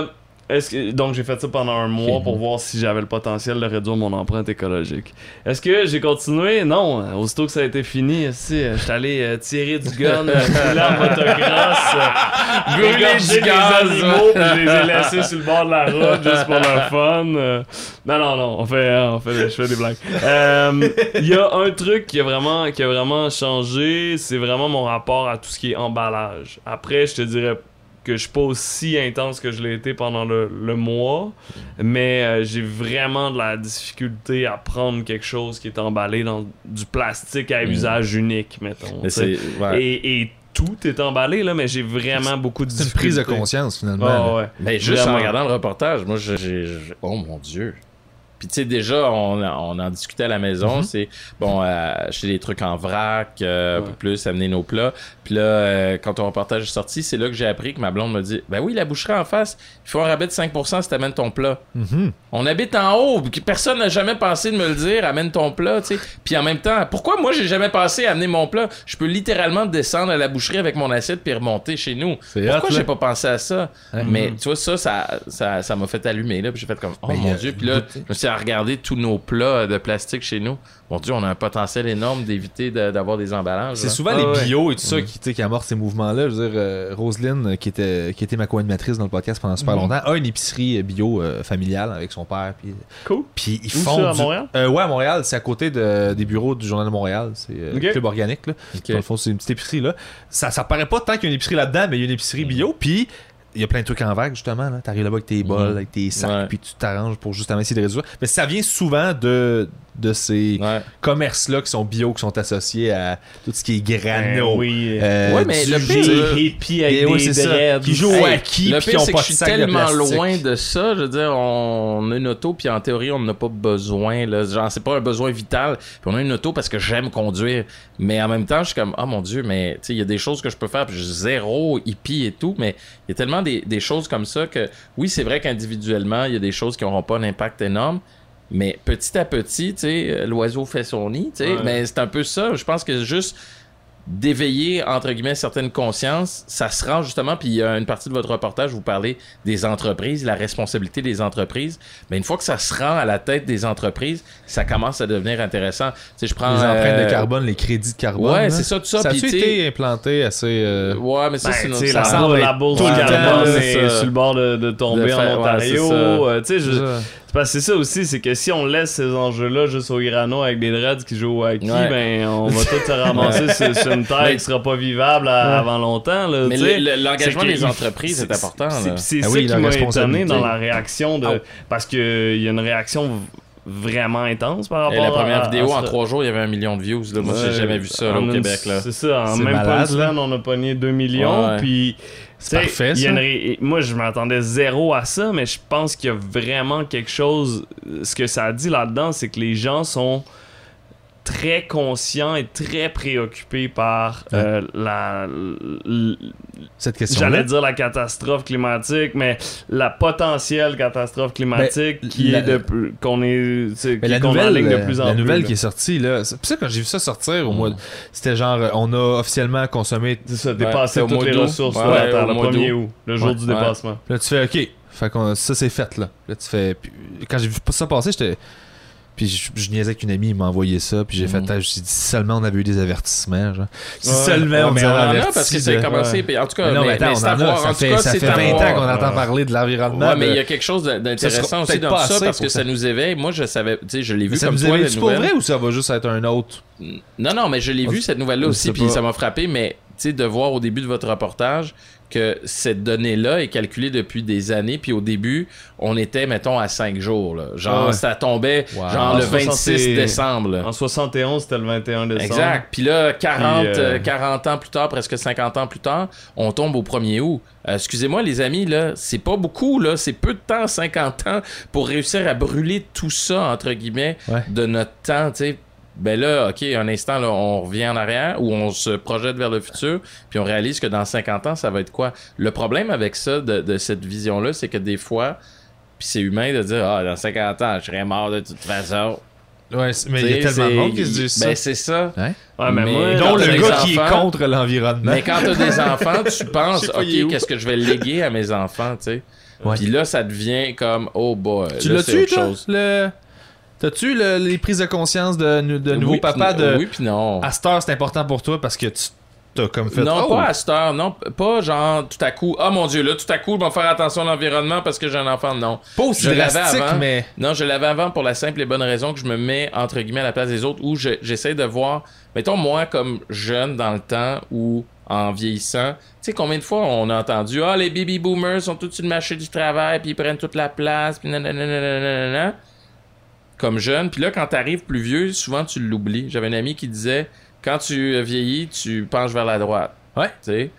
est-ce que, donc j'ai fait ça pendant un mois pour voir si j'avais le potentiel de réduire mon empreinte écologique. Est-ce que j'ai continué? Non. Aussitôt que ça a été fini, je suis allé euh, tirer du gun, rouler en motocross, euh, Brûler du les gaz, animaux, puis je les ai laissés sur le bord de la route juste pour le fun. Euh, non, non, non, on fait, on fait, je fais des blagues. Euh, Il y a un truc qui a vraiment, qui a vraiment changé, c'est vraiment mon rapport à tout ce qui est emballage. Après, je te dirais que je suis pas aussi intense que je l'ai été pendant le, le mois, mais euh, j'ai vraiment de la difficulté à prendre quelque chose qui est emballé dans du plastique à usage unique, mettons. Mais c'est, ouais. Et, et tout est emballé, là, mais j'ai vraiment beaucoup de C'est une difficultés. prise de conscience, finalement. Ah, ouais. Mais juste Vraiment. en regardant le reportage, moi, j'ai... j'ai- j'ai- Oh mon Dieu! Puis tu sais, déjà, on, on en discutait à la maison, Mm-hmm. c'est, bon, euh, acheter des trucs en vrac, euh, un Ouais. peu plus, amener nos plats. Puis là, euh, quand ton reportage est sorti, c'est là que j'ai appris que ma blonde m'a dit, ben oui, la boucherie en face, il faut un rabais de cinq pour cent si t'amènes ton plat. Mhm. On habite en haut, puis personne n'a jamais pensé de me le dire, amène ton plat, tu sais. Puis en même temps, pourquoi moi j'ai jamais pensé à amener mon plat? Je peux littéralement descendre à la boucherie avec mon assiette puis remonter chez nous. C'est Pourquoi hot, j'ai là. pas pensé à ça? Ouais. Mais tu vois, ça, ça, ça, ça m'a fait allumer, là, puis j'ai fait comme, oh Mais, mon euh, Dieu, puis là, je me suis regardé tous nos plats de plastique chez nous. Mon Dieu, on a un potentiel énorme d'éviter de- d'avoir des emballages. C'est là. souvent Ah les ouais. bio et tout ça qui, tu sais, qui amorcent ces mouvements-là. Je veux dire, euh, Roselyne, euh, qui était, qui était ma co-animatrice dans le podcast pendant super longtemps, a une épicerie bio euh, familiale avec son père. Puis, Cool. puis ils Où font. ça, à du- Montréal? Euh, ouais, à Montréal, c'est à côté de- des bureaux du Journal de Montréal. C'est euh, Ok. Club Organique. Là. Ok. Dans le fond, c'est une petite épicerie. Là. Ça, ça paraît pas tant qu'il y a une épicerie là-dedans, mais il y a une épicerie bio. Puis. Il y a plein de trucs en vague, justement. Là. T'arrives là-bas avec tes bols, Mhm. avec tes sacs, Ouais. puis tu t'arranges pour justement essayer de réduire. Mais ça vient souvent de, de ces Ouais. commerces-là qui sont bio, qui sont associés à tout ce qui est grano. Ben oui. euh, Ouais, mais du le jus, pire, Des hippies avec et ouais, des c'est ça. dreads. Qui jouent au Hey, hockey, le puis pire, ils ont c'est pas que de je suis sac de tellement plastique. loin de ça. Je veux dire, on a une auto, puis en théorie, on n'en a pas besoin. Là. Genre, c'est pas un besoin vital. Puis on a une auto parce que j'aime conduire. Mais en même temps, je suis comme, oh mon Dieu, mais tu sais, il y a des choses que je peux faire, puis je suis zéro hippie et tout. Mais il y a tellement des, des choses comme ça que, oui, c'est vrai qu'individuellement, il y a des choses qui n'auront pas un impact énorme. Mais petit à petit, tu sais, l'oiseau fait son nid, tu sais. Ouais. Mais c'est un peu ça. Je pense que juste d'éveiller, entre guillemets, certaines consciences, ça se rend justement, puis il y a une partie de votre reportage, vous parlez des entreprises, la responsabilité des entreprises, mais une fois que ça se rend à la tête des entreprises, ça commence à devenir intéressant. Tu sais, je prends... Les empreintes euh, de carbone, les crédits de carbone. Ouais, là. c'est ça, tout ça. Ça puis, a-tu tu sais, été implanté assez... euh, Ouais, mais ça, Ben, c'est tu notre... sais, ça la, semble bourse- être la bourse tout le du temps, carbone c'est est ça. sur le bord de, de tomber De faire- en ouais, Ontario. c'est ça. Euh, tu sais, je- c'est ça. c'est parce que c'est ça aussi, c'est que si on laisse ces enjeux-là juste au grano avec des dreads qui jouent au hockey, Ouais. ben on va tous se ramasser sur, sur une terre Mais- qui sera pas vivable à- avant longtemps. Là, Mais tu sais. le- le- l'engagement C'est que des il- entreprises est important, C'est, là. c'est Ah ça oui, qui la m'a étonné responsabilité. dans la réaction de. Ah. Parce qu'il y a une réaction v- vraiment intense par rapport Et la à- première à- vidéo, à en ce- trois jours, il y avait un million de views. Là. Moi, j'ai Ouais, jamais vu ça là, en au une- Québec. Là. C'est ça, en C'est même pas malade, une là. semaine, on a pogné deux millions. Ouais. Puis, C'est tu sais, parfait, il y a ça. une ré- moi, je m'attendais zéro à ça, mais je pense qu'il y a vraiment quelque chose. Ce que ça dit là-dedans, c'est que les gens sont très conscients et très préoccupés par euh, la. l- Cette question-là. J'allais dire la catastrophe climatique, mais la potentielle catastrophe climatique Ben, qui la- est de plus- qu'on est, tu sais, Mais la qu'on nouvelle, enligne de euh, plus en la plus. nouvelle là. qui est sortie, là. C'est pour ça que quand j'ai vu ça sortir au mois de- c'était genre, euh, on a officiellement consommé. C'est ça, Ouais, dépasser c'est au toutes mois les d'août. ressources Ouais, de la ouais, Terre, au le mois premier d'août. août, le jour Ouais. du Ouais. dépassement. Là, tu fais, OK. Fait qu'on, ça, c'est fait, là. Là, tu fais. Puis, quand j'ai vu ça passer, j'étais. Puis je, je niaisais avec une amie, il m'a envoyé ça, puis j'ai Mhm. fait, ah, j'ai dit, si seulement on avait eu des avertissements, genre. Si Ouais. seulement Ouais, on mais nous on en avait a avertis parce que ça a de- commencé. Ouais. puis En tout cas, Mais non, mais attends, c'est on à en a. voir. Ça En tout fait, cas, ça c'est fait à vingt voir. ans qu'on entend Ouais. parler de l'environnement. Ouais, mais il y de- a quelque chose Ça d'intéressant sera aussi peut-être dans pas ça assez parce que pour ça ça. nous éveille. Moi, je savais, tu sais, je l'ai vu Mais ça comme nous toi, la avait-tu pour nouvelle. vrai ou ça va juste être un autre? Non, non, mais je l'ai On vu s- cette nouvelle-là on aussi, sait puis pas. ça m'a frappé, mais tu sais, de voir au début de votre reportage que cette donnée-là est calculée depuis des années, puis au début, on était, mettons, à cinq jours. Là. Genre, Ah ouais. ça tombait Wow. genre En le soixante vingt-six et- décembre. là. En soixante et onze, c'était le vingt et un décembre. Exact. Puis là, quarante, Puis, euh, euh, quarante ans plus tard, presque cinquante ans plus tard, on tombe au premier août. Euh, excusez-moi, les amis, là, c'est pas beaucoup, là. C'est peu de temps, cinquante ans, pour réussir à brûler tout ça, entre guillemets, Ouais. de notre temps, tu sais. Ben là, OK, un instant, là, on revient en arrière ou on se projette vers le futur, puis on réalise que dans cinquante ans, ça va être quoi? Le problème avec ça, de, de cette vision-là, c'est que des fois, puis c'est humain de dire, ah, dans cinquante ans, je serais mort de toute façon. Ouais, c'est- mais il y a Tu sais, tellement de c'est- monde qui se dit ça. Ben, c'est ça. Hein? Ouais, mais, Mais- moi, Donc, Dont quand le t'as gars des qui est enfants- contre l'environnement. Mais quand t'as des enfants, tu Je penses, sais pas, il est OK, où? qu'est-ce que je vais léguer à mes enfants, tu sais? Ouais. Puis là, ça devient comme, oh boy. Tu là, l'as-tu, c'est autre toi? chose. Le... T'as-tu le- les prises de conscience de, de nouveau Oui, papa puis- de... Oui, puis non. À cette heure, c'est important pour toi parce que tu t'as comme fait... Non, oh! pas à cette heure. Non, pas genre tout à coup. Ah mon Dieu, là, tout à coup, je vais faire attention à l'environnement parce que j'ai un enfant. Non. Pas aussi Je l'avais drastique, avant. mais... Non, je l'avais avant pour la simple et bonne raison que je me mets, entre guillemets, à la place des autres où je- j'essaie de voir. Mettons, moi, comme jeune dans le temps ou en vieillissant, tu sais, combien de fois on a entendu ah, les baby boomers sont tous sur le marché du travail, puis ils prennent toute la place, puis nanana. Comme jeune. Puis là, quand t'arrives plus vieux, souvent tu l'oublies. J'avais un ami qui disait quand tu vieillis, tu penches vers la droite. Ouais. Tu sais.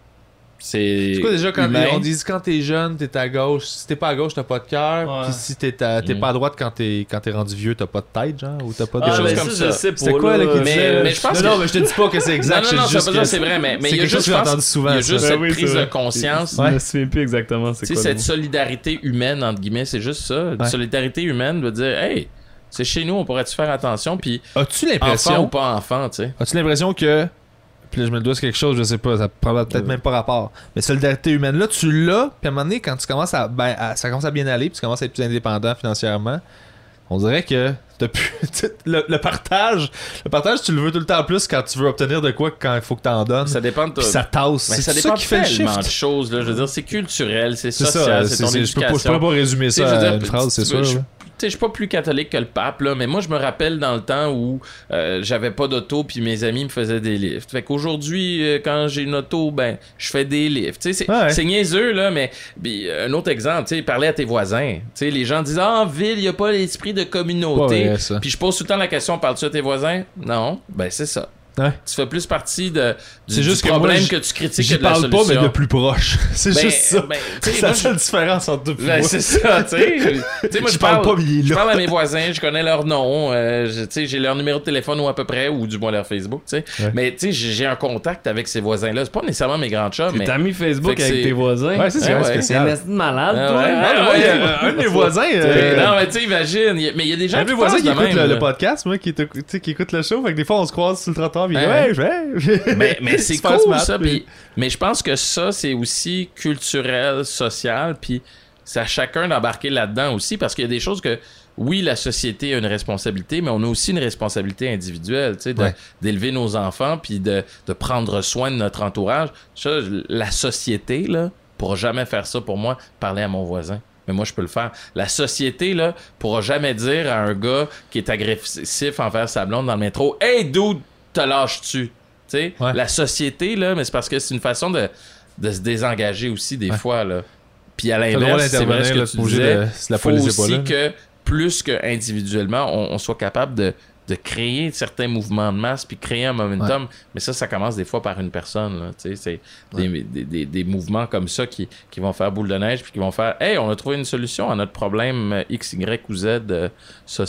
C'est. C'est quoi déjà quand humain. on dit quand t'es jeune, t'es à gauche. Si t'es pas à gauche, t'as pas de cœur. Ouais. Puis si t'es, à- t'es Mm. pas à droite quand t'es, quand t'es rendu vieux, t'as pas de tête, genre, ou t'as pas de Des Ah, choses ben comme ça, ça. je sais pas. C'était quoi, là, qui Mais- disait- mais je pense non, que- non, mais je te dis pas que c'est exact. Non, non, je non, dis ça juste veut pas dire que c'est vrai, mais- mais c'est il y a quelque chose juste, que j'ai je pense, entendu souvent. il y a ça. juste Ben cette oui, prise c'est de vrai. conscience. Je me souviens plus exactement c'est Tu sais, quoi. le cette mot. solidarité humaine, entre guillemets, c'est juste ça. Une Ouais. solidarité humaine veut dire, hey, c'est chez nous, on pourrait-tu faire attention, puis As-tu enfant ou l'impression... pas enfant, tu sais. As-tu l'impression que... Puis là, je me dois sur quelque chose, je sais pas, ça prend peut-être même pas rapport. Mais solidarité humaine, là, tu l'as, puis à un moment donné, quand tu commences à, ben, à- ça commence à bien aller, puis tu commences à être plus indépendant financièrement, on dirait que t'as plus... le, le partage, le partage, tu le veux tout le temps plus quand tu veux obtenir de quoi, quand il faut que t'en donnes. Ça dépend de Puis ta- ça tasse. Mais C'est ça ça dépend qui fait le tellement shift. de choses, là. Je veux dire, c'est culturel, c'est C'est social, ça, c'est c'est, ton c'est- je peux pas, je éducation. peux pas résumer Tu sais, ça je veux à dire, une phrase, c'est tu- sûr. je- là. Tu sais, je suis pas plus catholique que le pape, là, mais moi, je me rappelle dans le temps où euh, j'avais pas d'auto, puis mes amis me faisaient des lifts. Fait qu'aujourd'hui, euh, quand j'ai une auto, ben, je fais des lifts. Tu sais, c'est, Ouais. c'est niaiseux, là, mais puis, un autre exemple, tu sais, parler à tes voisins. Tu sais, les gens disent, ah, en ville, il y a pas l'esprit de communauté. Pas vrai, ça. Puis je pose tout le temps la question, parles-tu à tes voisins? Non. Ben, c'est ça. Ouais. Tu fais plus partie de, du, C'est juste du que moi, problème j- que tu critiques J'y que de la parle pas, solution. mais de plus proche. C'est Ben, juste ça. ben, tu sais, C'est la moi, je- seule différence entre deux puis Ben, moi. c'est ça, tu sais. Tu sais, moi, Je je parle parle, pas, mais il est je là. parle à mes voisins, je connais leur nom, euh, je- tu sais, j'ai leur numéro de téléphone ou à peu près, ou du moins leur Facebook, tu sais. Ouais. Mais, tu sais, j'ai j'ai un contact avec ces voisins-là. C'est pas nécessairement mes grands chums, mais... T'es ami Facebook Fait que avec c'est- tes voisins. Ouais, c'est Ouais, c'est ouais. C'est spécial. un esti de malade, Ah, toi. ouais. hein? Ah, ouais, il y a un de mes voisins. euh, Non, mais tu sais, imagine, y a- mais il y a des gens Un de qui mes voisins pensent qui de écoute même, le, là. le podcast, moi, qui, écoute- tu sais, qui écoute le show. Fait que des fois, on se croise sur le trottoir, puis il dit, Ouais. ouais, je vais. Mais, mais c'est Super cool, smart, ça. puis- puis- mais je pense que ça, c'est aussi culturel, social, puis c'est à chacun d'embarquer là-dedans aussi, parce qu'il y a des choses que, oui, la société a une responsabilité, mais on a aussi une responsabilité individuelle, tu sais, de- Ouais. d'élever nos enfants, puis de, de prendre soin de notre entourage. Ça, la société, là, pourra jamais faire ça pour moi, parler à mon voisin. Mais moi, je peux le faire. La société, là, pourra jamais dire à un gars qui est agressif envers sa blonde dans le métro, « Hey, dude, te lâches-tu? » Tu sais, Ouais. la société, là, mais c'est parce que c'est une façon de, de se désengager aussi, des Ouais. fois, là. Puis à T'as le droit l'inverse, c'est vrai d'intervenir, ce là, que c'est tu pas obligé disais, de- si la faut police est pas aussi là, là. que, plus qu'individuellement, on, on soit capable de, de créer certains mouvements de masse puis créer un momentum. Mais ça, ça commence des fois par une personne. Là, tu sais, c'est des, des, des, des mouvements comme ça qui, qui vont faire boule de neige puis qui vont faire « Hey, on a trouvé une solution à notre problème X, Y ou Z euh, social. »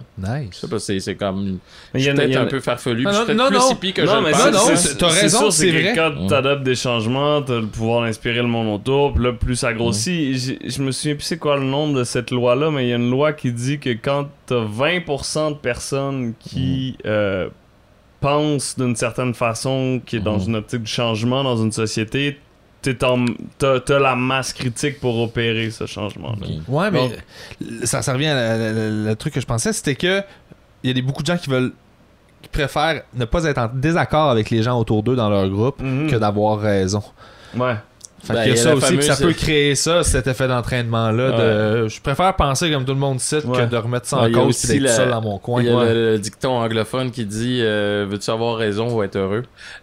Je Nice. sais pas, c'est, c'est comme... Mais Je y suis en a- peut-être y en un a- peu farfelu. Non, puis je suis non, peut-être non, plus non. hippie que Non, je mais le ça, non, pense. non, hein. c'est- t'as raison, sûr, c'est que vrai. quand t'adoptes des changements, t'as le pouvoir d'inspirer le monde autour, puis là, plus ça grossit. J'ai- Je me souviens plus c'est quoi le nom de cette loi-là, mais il y a une loi qui dit que quand t'as vingt pour cent de personnes qui euh, pensent d'une certaine façon, qui est dans Mhm. une optique de changement dans une société, t'es en- t'as t'as la masse critique pour opérer ce changement-là. Ok. Ouais, mais Donc- ça, ça revient à la- la- la- le truc que je pensais, c'était que il y a des, beaucoup de gens qui veulent qui préfèrent ne pas être en désaccord avec les gens autour d'eux dans leur groupe Mhm. que d'avoir raison. Ouais. Fait Ben, qu'il y a il y a ça la aussi, puis ça fameuse- peut créer ça, cet effet d'entraînement-là. De... Je préfère penser comme tout le monde cite Ouais. que de remettre ça en Ouais, il y a cause aussi et d'être la- seul dans mon coin. Il y a Ouais. le, le dicton anglophone qui dit euh, veux-tu avoir raison ou être heureux?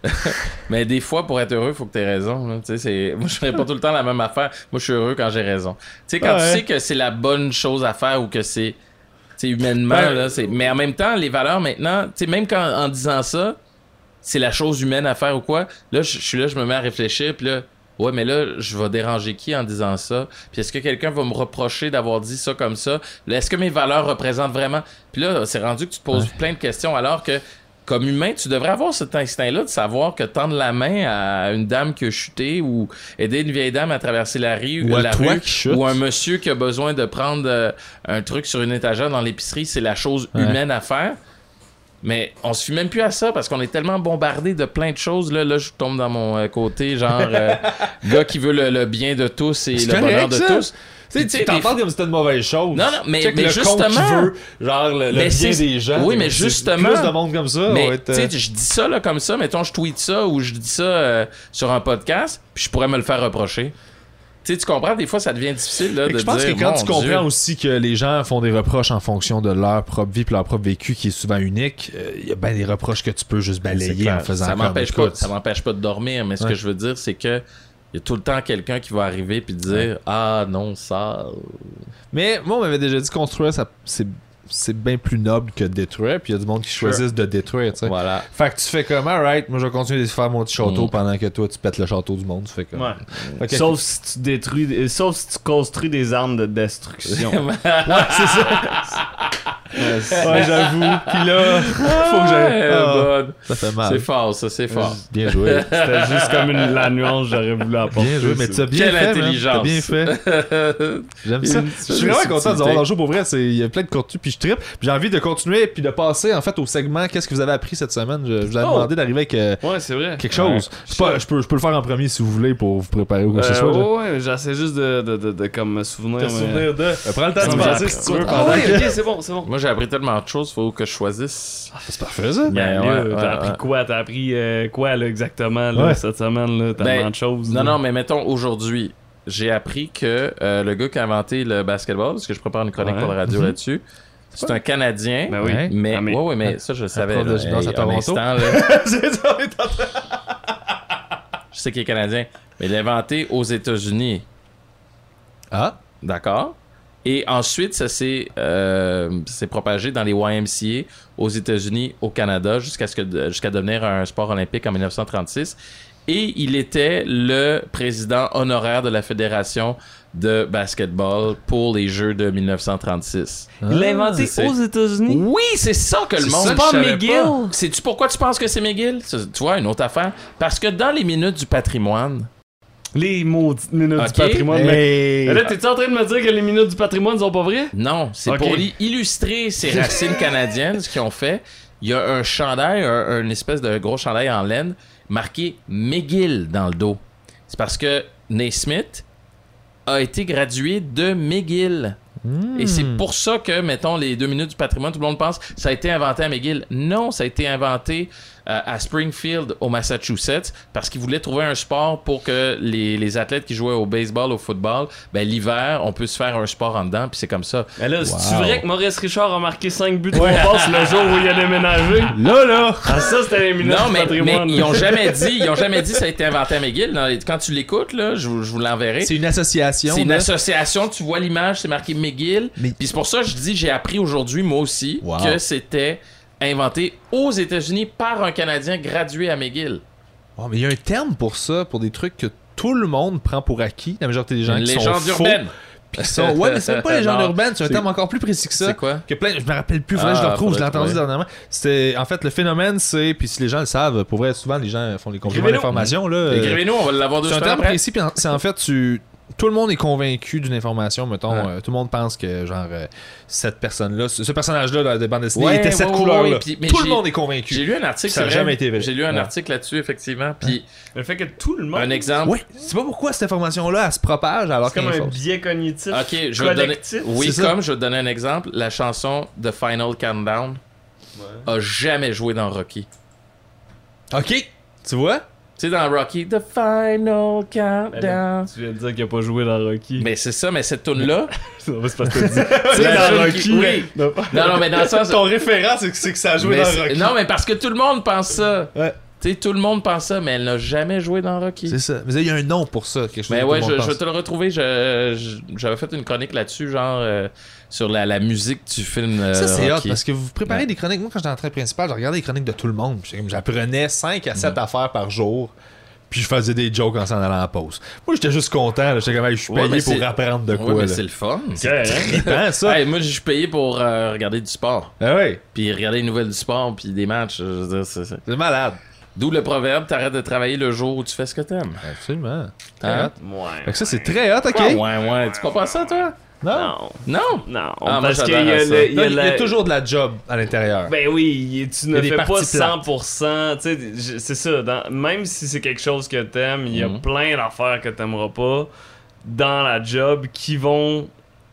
Mais des fois, pour être heureux, il faut que tu aies raison. Là. Tu sais, c'est... Moi, je ferais pas tout le temps la même affaire. Moi, je suis heureux quand j'ai raison. Tu sais, quand Ouais. tu sais que c'est la bonne chose à faire ou que c'est tu sais, humainement, Ben, là, c'est... mais en même temps, les valeurs maintenant, tu sais, même quand en disant ça, c'est la chose humaine à faire ou quoi, là, je je suis là, je me mets à réfléchir, puis là, ouais, mais là, je vais déranger qui en disant ça? Puis est-ce que quelqu'un va me reprocher d'avoir dit ça comme ça? Là, est-ce que mes valeurs représentent vraiment? Puis là, c'est rendu que tu te poses Ouais. plein de questions, alors que, comme humain, tu devrais avoir cet instinct-là de savoir que tendre la main à une dame qui a chuté ou aider une vieille dame à traverser la rue, Ou à la toi rue qui chute. ou un monsieur qui a besoin de prendre euh, un truc sur une étagère dans l'épicerie, c'est la chose Ouais. humaine à faire. Mais on se fie même plus à ça parce qu'on est tellement bombardé de plein de choses. Là, là je tombe dans mon euh, côté, genre, euh, gars qui veut le, le bien de tous et C'est le correct, bonheur de ça. tous. Tu sais, tu t'en des- parles comme si c'était une mauvaise chose. Non, non, mais, Check mais le justement. con qui veut, genre, le, le Mais bien c'est- des gens. oui, mais C'est- justement- Plus de monde comme ça. Mais va être, tu euh, sais, je dis ça là, comme ça, mettons, je tweete ça ou je dis ça euh, sur un podcast, puis je pourrais me le faire reprocher. Tu sais, tu comprends, des fois, ça devient difficile là, Fait que de je pense dire, que quand mon tu comprends Dieu. aussi que les gens font des reproches en fonction de leur propre vie et leur propre vécu qui est souvent unique, il y a bien des reproches que tu peux juste C'est balayer clair. en faisant ça comme, m'empêche pas, écoute, ça m'empêche pas de dormir, mais ce Ouais. que je veux dire, c'est que il y a tout le temps quelqu'un qui va arriver puis dire Ouais. ah non ça. Mais moi, on m'avait déjà dit construire, ça, c'est, c'est bien plus noble que de détruire. Puis il y a du monde qui choisissent de détruire, tu sais. Voilà. Fait que tu fais comme, alright, moi je vais continuer de faire mon petit château Mm. pendant que toi tu pètes le château du monde. Tu fais comme. Ouais. Fait que- Sauf si tu détruis, euh, sauf si tu construis des armes de destruction. c'est ça. Ouais, j'avoue. Puis là, faut que j'aille. Ouais, Ah, bonne. ça fait mal. C'est fort, ça, c'est fort. Bien joué. C'était juste comme une, la nuance que j'aurais voulu apporter. Bien joué, mais tu as bien Quelle fait, man. T'as intelligence. bien fait. J'aime ça. Je suis vraiment content d'avoir dans le show pour vrai. c'est- Il y a plein de contenu, puis je trippe. Puis j'ai envie de continuer, puis de passer en fait au segment. Qu'est-ce que vous avez appris cette semaine? Je, je vous avais Oh. demandé d'arriver avec euh, Ouais, c'est vrai. quelque chose. Ouais. Je, peux pas- je peux, je peux le faire en premier si vous voulez pour vous préparer ou quoi que ce Euh, soit. là. ouais, ouais, j'essaie juste de, de, de, de comme me souvenir. Te mais- souvenir de. Euh, prends le temps Ça de me penser fait- si tu veux. Ah pendant ouais, que- ok, c'est bon, c'est bon. Moi, j'ai appris tellement de choses, faut que je choisisse. C'est parfait ça. Ben, Ben, ouais, là, ouais, t'as appris ouais. quoi? T'as appris euh, quoi, là, exactement, là, Ouais. cette semaine, là? Tellement Ben, de choses. Non, là. non, mais mettons aujourd'hui, j'ai appris que euh, le gars qui a inventé le basketball, parce que je prépare une chronique Ouais. pour la radio Mhm. là-dessus, c'est un Canadien. Ben oui. Ouais. Mais, Ah, mais- ouais, ouais, mais ça, je le savais. prof de là. gymnase à un Toronto. instant, là, C'est ça, on est en train- je sais qu'il est Canadien. Mais il l'a inventé aux États-Unis. Ah. D'accord. Et ensuite, ça s'est euh, s'est propagé dans les Y M C A aux États-Unis, au Canada, jusqu'à ce que jusqu'à devenir un sport olympique en dix-neuf cent trente-six. Et il était le président honoraire de la fédération de basketball pour les Jeux de dix-neuf cent trente-six. Il l'a inventé c'est- aux États-Unis? Oui, c'est ça que le C'est monde. ça C'est que pas je savais McGill? pas. Sais-tu pourquoi tu penses que c'est McGill? Ça, tu vois, une autre affaire. Parce que dans les minutes du patrimoine, Les maudites minutes Ok. du patrimoine. Mais... Hey. Mais là, t'es-tu en train de me dire que les minutes du patrimoine sont pas vraies? non, c'est Ok. pour li- illustrer ces racines canadiennes, ce qu'ils ont fait. Il y a un chandail, un, une espèce de gros chandail en laine, marqué McGill dans le dos. C'est parce que Naismith a été gradué de McGill. Hmm. Et c'est pour ça que, mettons, les deux minutes du patrimoine, tout le monde pense ça a été inventé à McGill. Non, ça a été inventé euh, à Springfield, au Massachusetts, parce qu'ils voulaient trouver un sport pour que les, les athlètes qui jouaient au baseball, au football, ben, l'hiver, on peut se faire un sport en dedans, puis c'est comme ça. Mais là, c'est-tu Wow. vrai que Maurice Richard a marqué cinq buts, trois passes le jour où il a déménagé? Là, là. Ah, ça, c'était les minutes Non, du mais, mais patrimoine. ils ont jamais dit, ils ont jamais dit ça a été inventé à McGill. Dans les- quand tu l'écoutes, là, je, vous- je vous l'enverrai. C'est une association. C'est une là. association, tu vois l'image, c'est marqué McGill. Mais- Puis c'est pour ça que je dis, j'ai appris aujourd'hui, moi aussi, Wow. que c'était inventé aux États-Unis par un Canadien gradué à McGill. Oh, mais il y a un terme pour ça, pour des trucs que tout le monde prend pour acquis. La majorité des gens Une qui sont légende faux. urbaine. Puis qui sont... Ouais, mais c'est même pas légende Non, urbaine, c'est un c'est- terme encore plus précis que ça. C'est quoi? Que plein, je me rappelle plus, faudrait que je Ah, le retrouve, je l'ai faudrait entendu trouver. dernièrement. C'est, en fait, le phénomène, c'est, puis si les gens le savent, pour vrai, souvent les gens font les compléments Écrivez-nous. d'information, là. euh, Écrivez-nous, on va l'avoir deux c'est un semaines terme après. précis, puis en- c'est en fait, tu, tout le monde est convaincu d'une information, mettons, Ouais. euh, tout le monde pense que, genre, euh, cette personne-là, ce, ce personnage-là dans la bande dessinée, Ouais, était cette ouais, ouais, couleur-là. ouais, puis- mais tout le j'ai- monde est convaincu. J'ai lu un article, Ça a c'est jamais vrai. été vrai. J'ai lu un Ouais. article là-dessus, effectivement. Puis Le fait que tout le monde... un exemple. Oui, c'est pas pourquoi cette information-là, elle se propage alors C'est comme qu'elle est un fausse. biais cognitif Ok, je vais te donner. collectif. Oui, C'est ça. comme je vais te donner un exemple, la chanson The Final Countdown a jamais joué dans Rocky. Ok, tu vois? Tu sais, dans Rocky, The Final Ben là, Countdown. Tu viens de dire qu'il a pas joué dans Rocky. Mais c'est ça, mais cette tune-là. Non, c'est parce que t'as dit. Tu sais, dans la Rocky. tune qui- oui. Non. Non, non, mais dans le sens. Ton référent, c'est que, c'est que ça a joué mais dans c'est- Rocky. Non, mais parce que tout le monde pense ça. Ouais. Tu sais, tout le monde pense ça, mais elle n'a jamais joué dans Rocky. C'est ça. Mais il y a un nom pour ça, quelque chose Mais que ouais, tout je, le monde je vais pense. te le retrouver. Je- je- J'avais fait une chronique là-dessus, genre euh, sur la, la musique du film. euh, Ça, c'est hot Rocky. parce que vous préparez Ouais. des chroniques. Moi, quand j'étais en train principal, je regardais les chroniques de tout le monde. Puis comme J'apprenais cinq à sept Mm. affaires par jour. Puis je faisais des jokes en s'en allant en pause. Moi, j'étais juste content. là. J'étais comme, hey, je suis Ouais, payé mais pour c'est- apprendre de Ouais, quoi. mais là. c'est le fun. C'est Trippant, ça. Hey, moi, je suis payé pour euh, regarder du sport. Ah ouais, Puis regarder les nouvelles du sport, puis des matchs. Je veux dire, c'est- c'est- c'est malade. D'où le proverbe, t'arrêtes de travailler le jour où tu fais ce que t'aimes. Absolument. Très Hein? hot. Ouais. Fait que ça, c'est très hot, ok? Ouais, ouais, ouais. Tu crois pas ça, toi? Non? Non? Non, Ah, moi, parce qu'il y j'adore a, ça. le- il y Non, a il y a la- toujours de la job à l'intérieur. Ben oui, tu Il y ne a des fais pas parties cent pour cent. Tu sais, je- c'est ça. dans- même si c'est quelque chose que t'aimes, il y a Mhm. plein d'affaires que t'aimeras pas dans la job qui vont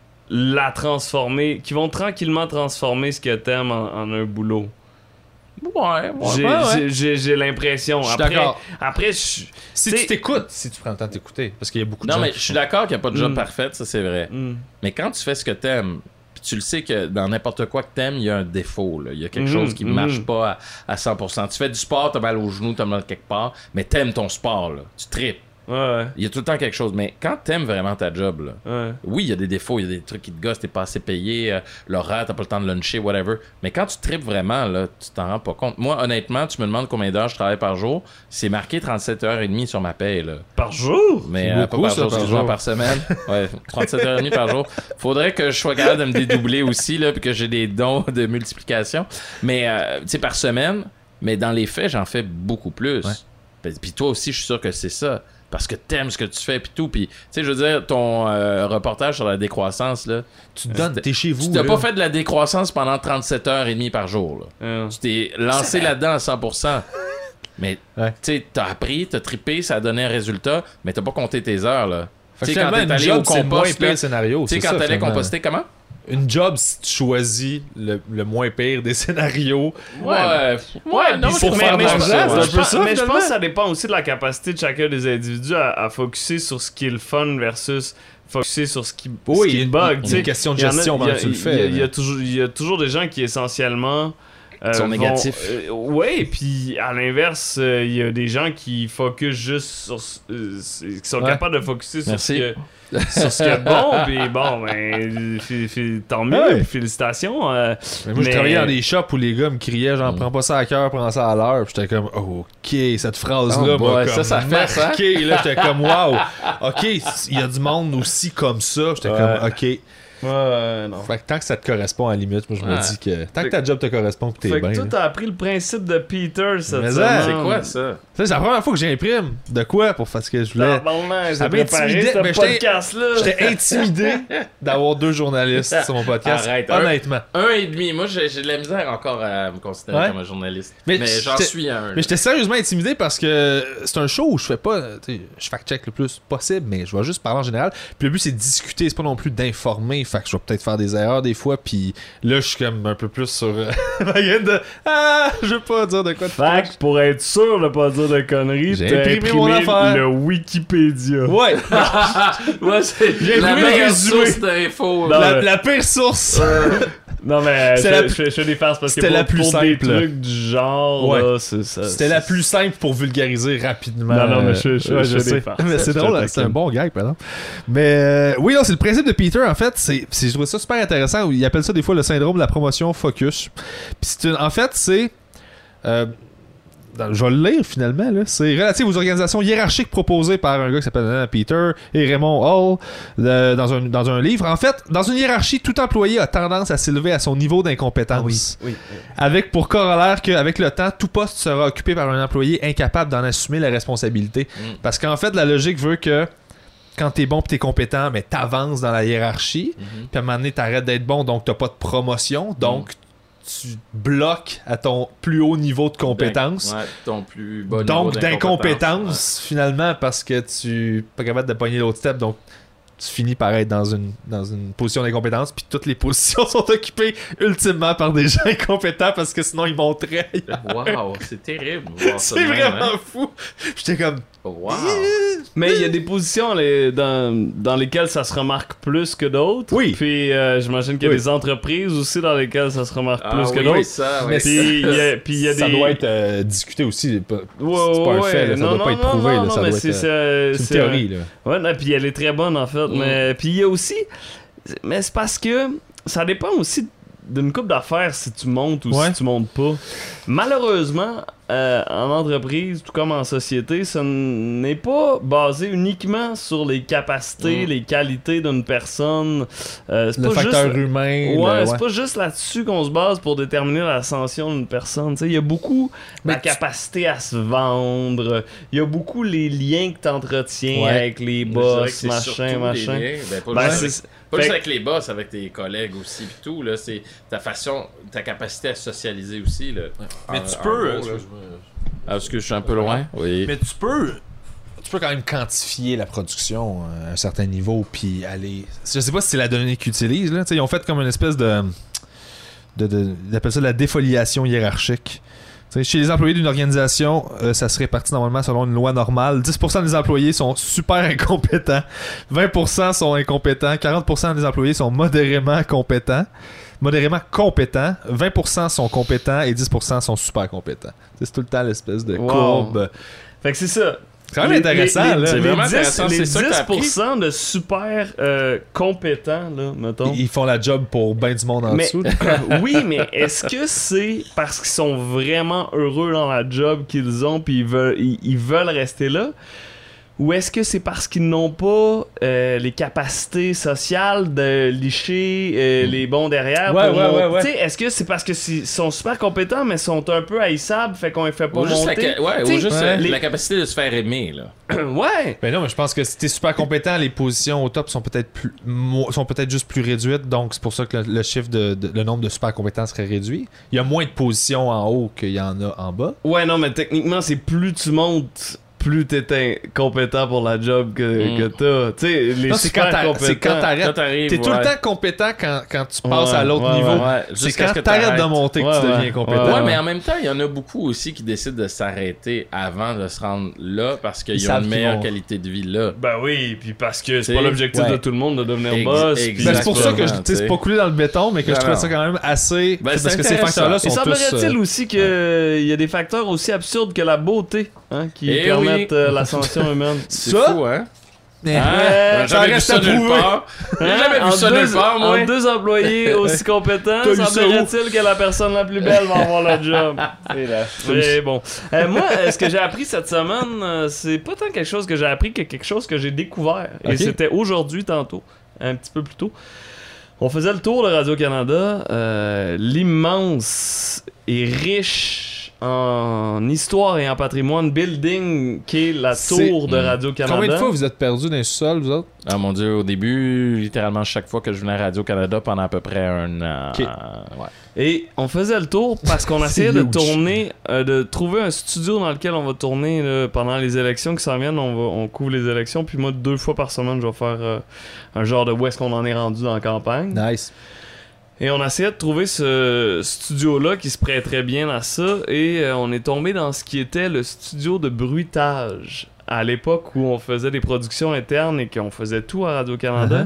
la transformer, qui vont tranquillement transformer ce que t'aimes en, en un boulot. Ouais, ouais. J'ai, ouais, ouais. j'ai- j'ai- j'ai l'impression. Je suis Après, d'accord. après, je. Si t'sais- tu t'écoutes, si tu prends le temps de t'écouter, parce qu'il y a beaucoup de Non, gens mais qui je suis font- d'accord qu'il n'y a pas de job Mm. parfait, ça c'est vrai. Hmm. Mais quand tu fais ce que t'aimes, puis tu le sais que dans n'importe quoi que t'aimes, il y a un défaut, là. Il y a quelque Mhm, chose qui mhm. marche pas à, à cent pour cent. Tu fais du sport, t'as mal aux genoux, t'as mal quelque part, mais t'aimes ton sport, là. Tu tripes. Ouais, Il y a tout le temps quelque chose. Mais quand t'aimes vraiment ta job, là, ouais. oui, il y a des défauts, il y a des trucs qui te gossent, t'es pas assez payé, euh, l'horaire, t'as pas le temps de luncher, whatever. Mais quand tu tripes vraiment, là, tu t'en rends pas compte. Moi, honnêtement, tu me demandes combien d'heures je travaille par jour, c'est marqué trente-sept heures trente sur ma paye, là. Par jour? Mais C'est euh, beaucoup, pas par ça, jour, par excuse-moi, jour. par semaine. Ouais, trente-sept heures trente par jour. Faudrait que je sois capable de me dédoubler aussi, là, puis que j'ai des dons de multiplication. Mais, euh, tu sais, par semaine, mais dans les faits, j'en fais beaucoup plus. Ouais. Puis, puis toi aussi, je suis sûr que c'est ça. Parce que t'aimes ce que tu fais, puis tout. Puis, tu sais, je veux dire, ton euh, reportage sur la décroissance, là, Tu te donnes, t'es chez vous. tu t'as là. pas fait de la décroissance pendant trente-sept heures trente par jour, là. Euh, Tu t'es lancé là-dedans à cent pour cent. Mais, Ouais. tu sais, t'as appris, t'as trippé, ça a donné un résultat, mais t'as pas compté tes heures, là. Fait que Tu sais, quand finalement, t'es une allé job, au c'est le moins compost, là, pire scénario. tu sais, c'est quand ça, t'allais finalement. composter, comment? Une job, si tu choisis le, le moins pire des scénarios. Ouais, ouais, non, puis je pour comprends faire pas de ça, l'argent, ouais. c'est un je peu pense- ça, mais je finalement. pense que ça dépend aussi de la capacité de chacun des individus à, à focuser sur ce qui est le fun versus focuser sur ce qui, Oui, ce il qui y a est une- bug. une tu sais. question de Il y en a- gestion il y a- pendant que tu le il y a- fais, Il y, a là. toujours- il y a toujours des gens qui essentiellement. euh, Sont vont- négatifs. euh, ouais, puis à l'inverse, euh, il y a des gens qui focusent juste sur. euh, qui sont Ouais. capables de focuser sur ce Merci. que. sur ce qui est bon, puis bon, ben, fi- fi- tant mieux, Ouais. puis félicitations. euh, Mais moi, je Mais- travaillais dans des shops où les gars me criaient genre, Mm. prends pas ça à cœur, prends ça à l'heure. Puis j'étais comme, oh, ok, cette phrase-là Oh boy, m'a ça, comme ça fait ça. marqué. Là, j'étais comme, wow, ok, il y a du monde aussi comme ça. J'étais Ouais. comme, ok. Ouais, non. Fait que tant que ça te correspond à la limite, moi, je me Ouais. dis que tant Fait que ta job te correspond, que t'es Fait bien. que toi, là. t'as appris le principe de Peter cette Mais semaine. ça, C'est quoi, ça? Tu sais, c'est la première fois que j'imprime. De quoi? Pour parce que je voulais. Tabarnak, Ça j'ai préparé m'intimidait, ce mais j'étais- podcast-là. J'étais intimidé d'avoir deux journalistes sur mon podcast. Arrête, un- honnêtement. Un et demi. Moi, j'ai j'ai de la misère encore à me considérer Ouais. comme un journaliste. Mais Mais, j'en j'étais- suis un. là. Mais j'étais sérieusement intimidé parce que c'est un show où je fais pas, tu sais, je fact-check le plus possible, mais je vais juste parler en général. Puis le but c'est de discuter, c'est pas non plus d'informer. Fait que je vais peut-être faire des erreurs des fois. Puis là, je suis comme un peu plus sur euh, ma gueule de ah, je veux pas dire de quoi de Fait que pour être sûr de pas dire de conneries, J'ai t'as imprimé imprimé mon affaire. le Wikipédia. Ouais, Ouais, c'est J'ai la imprimé le meilleure résumé. source d'infos. Non, la, mais- la pire source. Non, mais C'est je, la je, fais- je fais des farces parce que c'était pour, la plus pour des simple. trucs du genre, Ouais. là, c'est ça. C'était la plus simple pour vulgariser rapidement. Non, non, mais je- je- Ouais, je fais sais. des farces. Mais c'est Je drôle, te c'est un taquine. bon gag, par exemple. Mais euh, oui, non, c'est le principe de Peter, en fait. C'est, c'est- je trouve ça super intéressant. Il appelle ça des fois le syndrome de la promotion focus. Puis c'est une- en fait, c'est. euh, dans- je vais le lire finalement. Là. C'est relatif aux organisations hiérarchiques proposées par un gars qui s'appelle euh, Peter et Raymond Hall euh, dans, un, dans un livre. En fait, dans une hiérarchie, tout employé a tendance à s'élever à son niveau d'incompétence. Oui. Avec pour corollaire qu'avec le temps, tout poste sera occupé par un employé incapable d'en assumer la responsabilité. Mm. Parce qu'en fait, la logique veut que quand t'es bon pis t'es compétent, mais t'avances dans la hiérarchie. Mhm. Puis à un moment donné, t'arrêtes d'être bon, donc t'as pas de promotion. Donc tu bloques à ton plus haut niveau de compétence. Ouais, ton plus bas niveau Donc d'incompétence. d'incompétence, finalement, parce que tu n'es pas capable de pogner l'autre step. Donc tu finis par être dans une, dans une position d'incompétence. Puis toutes les positions sont occupées ultimement par des gens incompétents parce que sinon ils monteraient. Ouais. Wow, c'est terrible. de voir ça C'est de même, vraiment hein. fou. J'étais comme. Wow. Mais il y a des positions les- dans, dans lesquelles ça se remarque plus que d'autres. Oui. Puis euh, j'imagine qu'il y a Oui. des entreprises aussi dans lesquelles ça se remarque Ah plus que oui, d'autres. oui, ça, Mais oui. Puis il y a, puis il y a Ça des... doit être euh, discuté aussi. Pas- Ouais, c'est pas un ouais, fait, là, ça non, doit non, pas être non, prouvé. non, là, ça non, mais doit c'est, être, euh, c'est, c'est c'est une théorie. Là. Ouais, non, puis elle est très bonne en fait. Mm. Mais puis il y a aussi, mais c'est parce que ça dépend aussi d'une coupe d'affaires si tu montes ou Ouais. si tu montes pas. Malheureusement, euh, en entreprise, tout comme en société, ce n'est pas basé uniquement sur les capacités, Mm. les qualités d'une personne. Euh, c'est Le pas facteur juste... humain. Ouais, le- c'est ouais. pas juste là-dessus qu'on se base pour déterminer l'ascension d'une personne. Tu sais, il y a beaucoup Mais la tu- capacité à se vendre. Il y a beaucoup les liens que tu entretiens Ouais. avec les Je dirais que boss, c'est machin, surtout machin. les liens. Ben, pas Ben, juste c'est- Pas Fait juste que- avec les boss, avec tes collègues aussi, pis tout, là, c'est ta façon, ta capacité à socialiser aussi, là. Mais En- tu en peux, gros, euh, là. excuse-moi. Ah, parce que je suis un peu loin. Oui. Mais tu peux, tu peux quand même quantifier la production euh, à un certain niveau, puis aller. Je sais pas si c'est la donnée qu'ils utilisent là. T'sais, ils ont fait comme une espèce de, de, de ils appellent ça de la défoliation hiérarchique. T'sais, chez les employés d'une organisation, euh, ça se répartit normalement selon une loi normale. dix pour cent des employés sont super incompétents, vingt pour cent sont incompétents, quarante pour cent des employés sont modérément compétents. modérément compétents, vingt pour cent sont compétents et dix pour cent sont super compétents. T'sais, c'est tout le temps l'espèce de Wow. courbe. Fait que c'est ça. C'est quand même intéressant, les, là. les, C'est les vraiment dix, intéressant, les c'est ça que t'as appris. dix pour cent de super euh, compétents, là, mettons. Ils font la job pour ben du monde en Mais- dessous. Oui, mais est-ce que c'est parce qu'ils sont vraiment heureux dans la job qu'ils ont puis ils veulent, ils, ils veulent rester là? Ou est-ce que c'est parce qu'ils n'ont pas euh, les capacités sociales de licher euh, les bons derrière? Ouais, pour ouais, mon- ouais, ouais. Tu sais, est-ce que c'est parce qu'ils sont super compétents mais sont un peu haïssables, fait qu'on les fait pas Ou juste, la, monter? ca- ouais, ou T'sais, juste ouais. euh, les- la capacité de se faire aimer, là. Ouais! Ben non, mais je pense que si t'es super compétent, les positions au top sont peut-être plus mo- sont peut-être juste plus réduites, donc c'est pour ça que le, le chiffre de, de- le nombre de super compétents serait réduit. Il y a moins de positions en haut qu'il y en a en bas. Ouais, non, mais techniquement, c'est plus tu montes, plus t'es compétent pour la job que, Mm. que t'as. Tu sais, les Non, c'est super quand t'a- compétents. c'est quand t'arrêtes. Quand t'arrives, T'es tout le ouais. temps compétent quand, quand tu passes Ouais, à l'autre ouais, niveau. Ouais, C'est jusqu'à quand ce que t'arrêtes de t'arrêtes. monter que Ouais, tu ouais. deviens compétent. Ouais, Ouais. mais en même temps, il y en a beaucoup aussi qui décident de s'arrêter avant de se rendre là parce qu'ils Ils ont savent une qu'ils meilleure vont- qualité de vie là. Ben oui, puis parce que c'est T'sais, pas l'objectif ouais. de tout le monde de devenir Ex- boss. puis- exactement. Ben, c'est pour ça que je, tu sais, c'est t'sais. pas coulé dans le béton, mais que je Non, trouvais non. ça quand même assez. Ben, parce c'est que ces intéressant. facteurs-là Il sont tous. semblerait-il euh, aussi qu'il y a des facteurs aussi absurdes que la beauté hein, qui Eh permettent oui. euh, l'ascension humaine. C'est Ça? fou, hein? eh, Hein? Ouais, J'ai ça jamais vu reste ça à nulle prouver. part. J'ai Hein? jamais vu En ça deux- nulle part, moi. En deux employés aussi compétents, T'as lu ça semblerait-il que la personne la plus belle va avoir le job. Mais bon. Euh, moi, euh, ce que j'ai appris cette semaine, euh, c'est pas tant quelque chose que j'ai appris que quelque chose que j'ai découvert. Et Ok. c'était aujourd'hui, tantôt, un petit peu plus tôt. On faisait le tour de Radio-Canada, euh, l'immense et riche en histoire et en patrimoine building qu'est la C'est- tour de Radio-Canada. Combien de fois vous êtes perdu dans le sol, vous autres? Ah mon dieu, au début, littéralement chaque fois que je venais à Radio-Canada pendant à peu près un an. Ok. Ouais. Et on faisait le tour parce qu'on essayait C'est de huge. tourner, euh, de trouver un studio dans lequel on va tourner là, pendant les élections qui s'en viennent. On, va, on couvre les élections, puis moi, deux fois par semaine, je vais faire euh, un genre de où est-ce qu'on en est rendu dans la campagne. Nice. Et on essayait de trouver ce studio-là qui se prêterait bien à ça, et euh, on est tombé dans ce qui était le studio de bruitage. À l'époque où on faisait des productions internes et qu'on faisait tout à Radio-Canada. Uh-huh.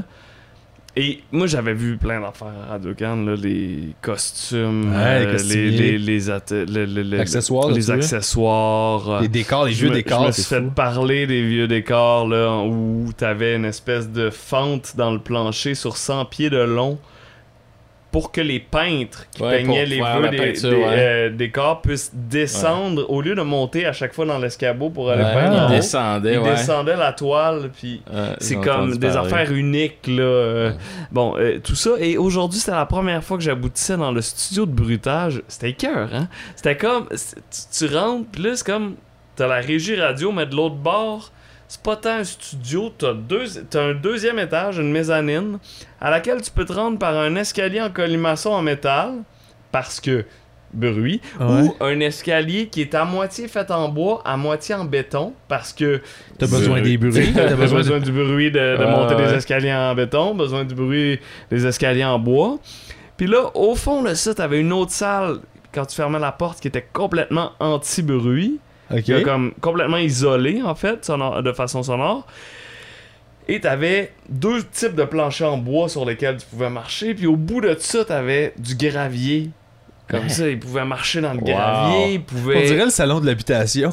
Et moi, j'avais vu plein d'affaires à Radio-Can, là, les costumes, Ouais, les euh, costumiers. les, les, les, atte- le- le- le- Accessoires, les là, tu veux? accessoires. euh, Les décors, les je vieux me- décors, Je me c'est suis fait fou. parler des vieux décors là, où t'avais une espèce de fente dans le plancher sur cent pieds de long pour que les peintres qui Ouais, peignaient pour les faire vœux la des, peinture, des, ouais. euh, décors puissent descendre au lieu de monter à chaque fois dans l'escabeau pour aller Ouais, peindre en il haut. descendait, Ils ouais. descendaient la toile, puis Ouais, c'est j'ai comme entendu des parler. affaires uniques, là. euh, Ouais. Bon, euh, tout ça. Et aujourd'hui, c'était la première fois que j'aboutissais dans le studio de bruitage. C'était cœur, hein? C'était comme... c'est- Tu, tu rentres, pis là, c'est comme... T'as la régie radio, mais de l'autre bord, c'est pas tant un studio. T'as, deux, t'as un deuxième étage, une mezzanine, à laquelle tu peux te rendre par un escalier en colimaçon en métal, parce que... bruit, Ouais. ou un escalier qui est à moitié fait en bois, à moitié en béton, parce que T'as besoin des bruits. T'as T'as besoin, besoin de... du bruit de, de Ah, monter ouais. des escaliers en béton, besoin du bruit des escaliers en bois. Puis là, au fond de ça, t'avais une autre salle, quand tu fermais la porte, qui était complètement anti-bruit, Ok. qui est comme complètement isolée, en fait, sonore- de façon sonore. Et t'avais deux types de planchers en bois sur lesquels tu pouvais marcher, puis au bout de ça, t'avais du gravier. Comme Ouais. ça, ils pouvaient marcher dans le Wow. gravier, ils On pouvaient... dirait le salon de l'habitation.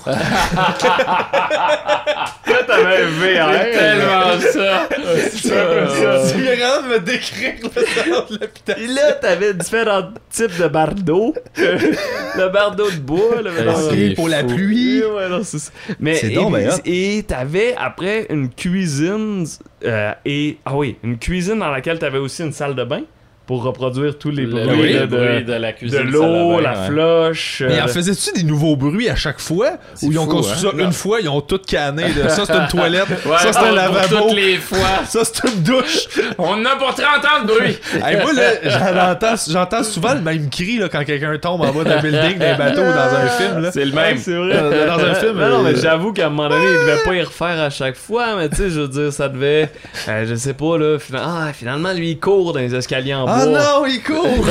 Là, t'avais un V R. C'est tellement ça. Tu viens vraiment de me décrire le salon de l'habitation. Et là, t'avais différents types de bardeaux. Le bardeau de bois, le Ouais, bardeau c'est Pour la fou. pluie. Ouais, non, c'est ça. Mais, C'est et, donc ben hot. et t'avais après une cuisine euh, et ah oui, une cuisine dans laquelle t'avais aussi une salle de bain pour reproduire tous les Le bruits, bruit, là, le de, bruit de la de cuisine. l'eau, salle à la bain, ouais. floche. Mais euh, en faisais-tu des nouveaux bruits à chaque fois? C'est Ou ils ont fou, construit hein? ça une fois, ils ont tout canné de ça c'est une toilette, Ouais, ça c'est un pour- pour lavabo, toutes les fois. ça c'est une douche. On en a pour trente ans de bruit. Hey, moi là, j'en entends, j'entends souvent le même cri là, quand quelqu'un tombe en bas d'un building, d'un bateau ou dans un film. Là. C'est le Ouais, même. c'est vrai. Dans- dans un film, Non, non, mais euh, j'avoue qu'à un moment donné, il devait pas y refaire à chaque fois, mais tu sais, je veux dire, ça devait. euh, je sais pas, là. fina- Ah, finalement, lui, il court dans les escaliers en Ah bois. non, il court! Il court, tu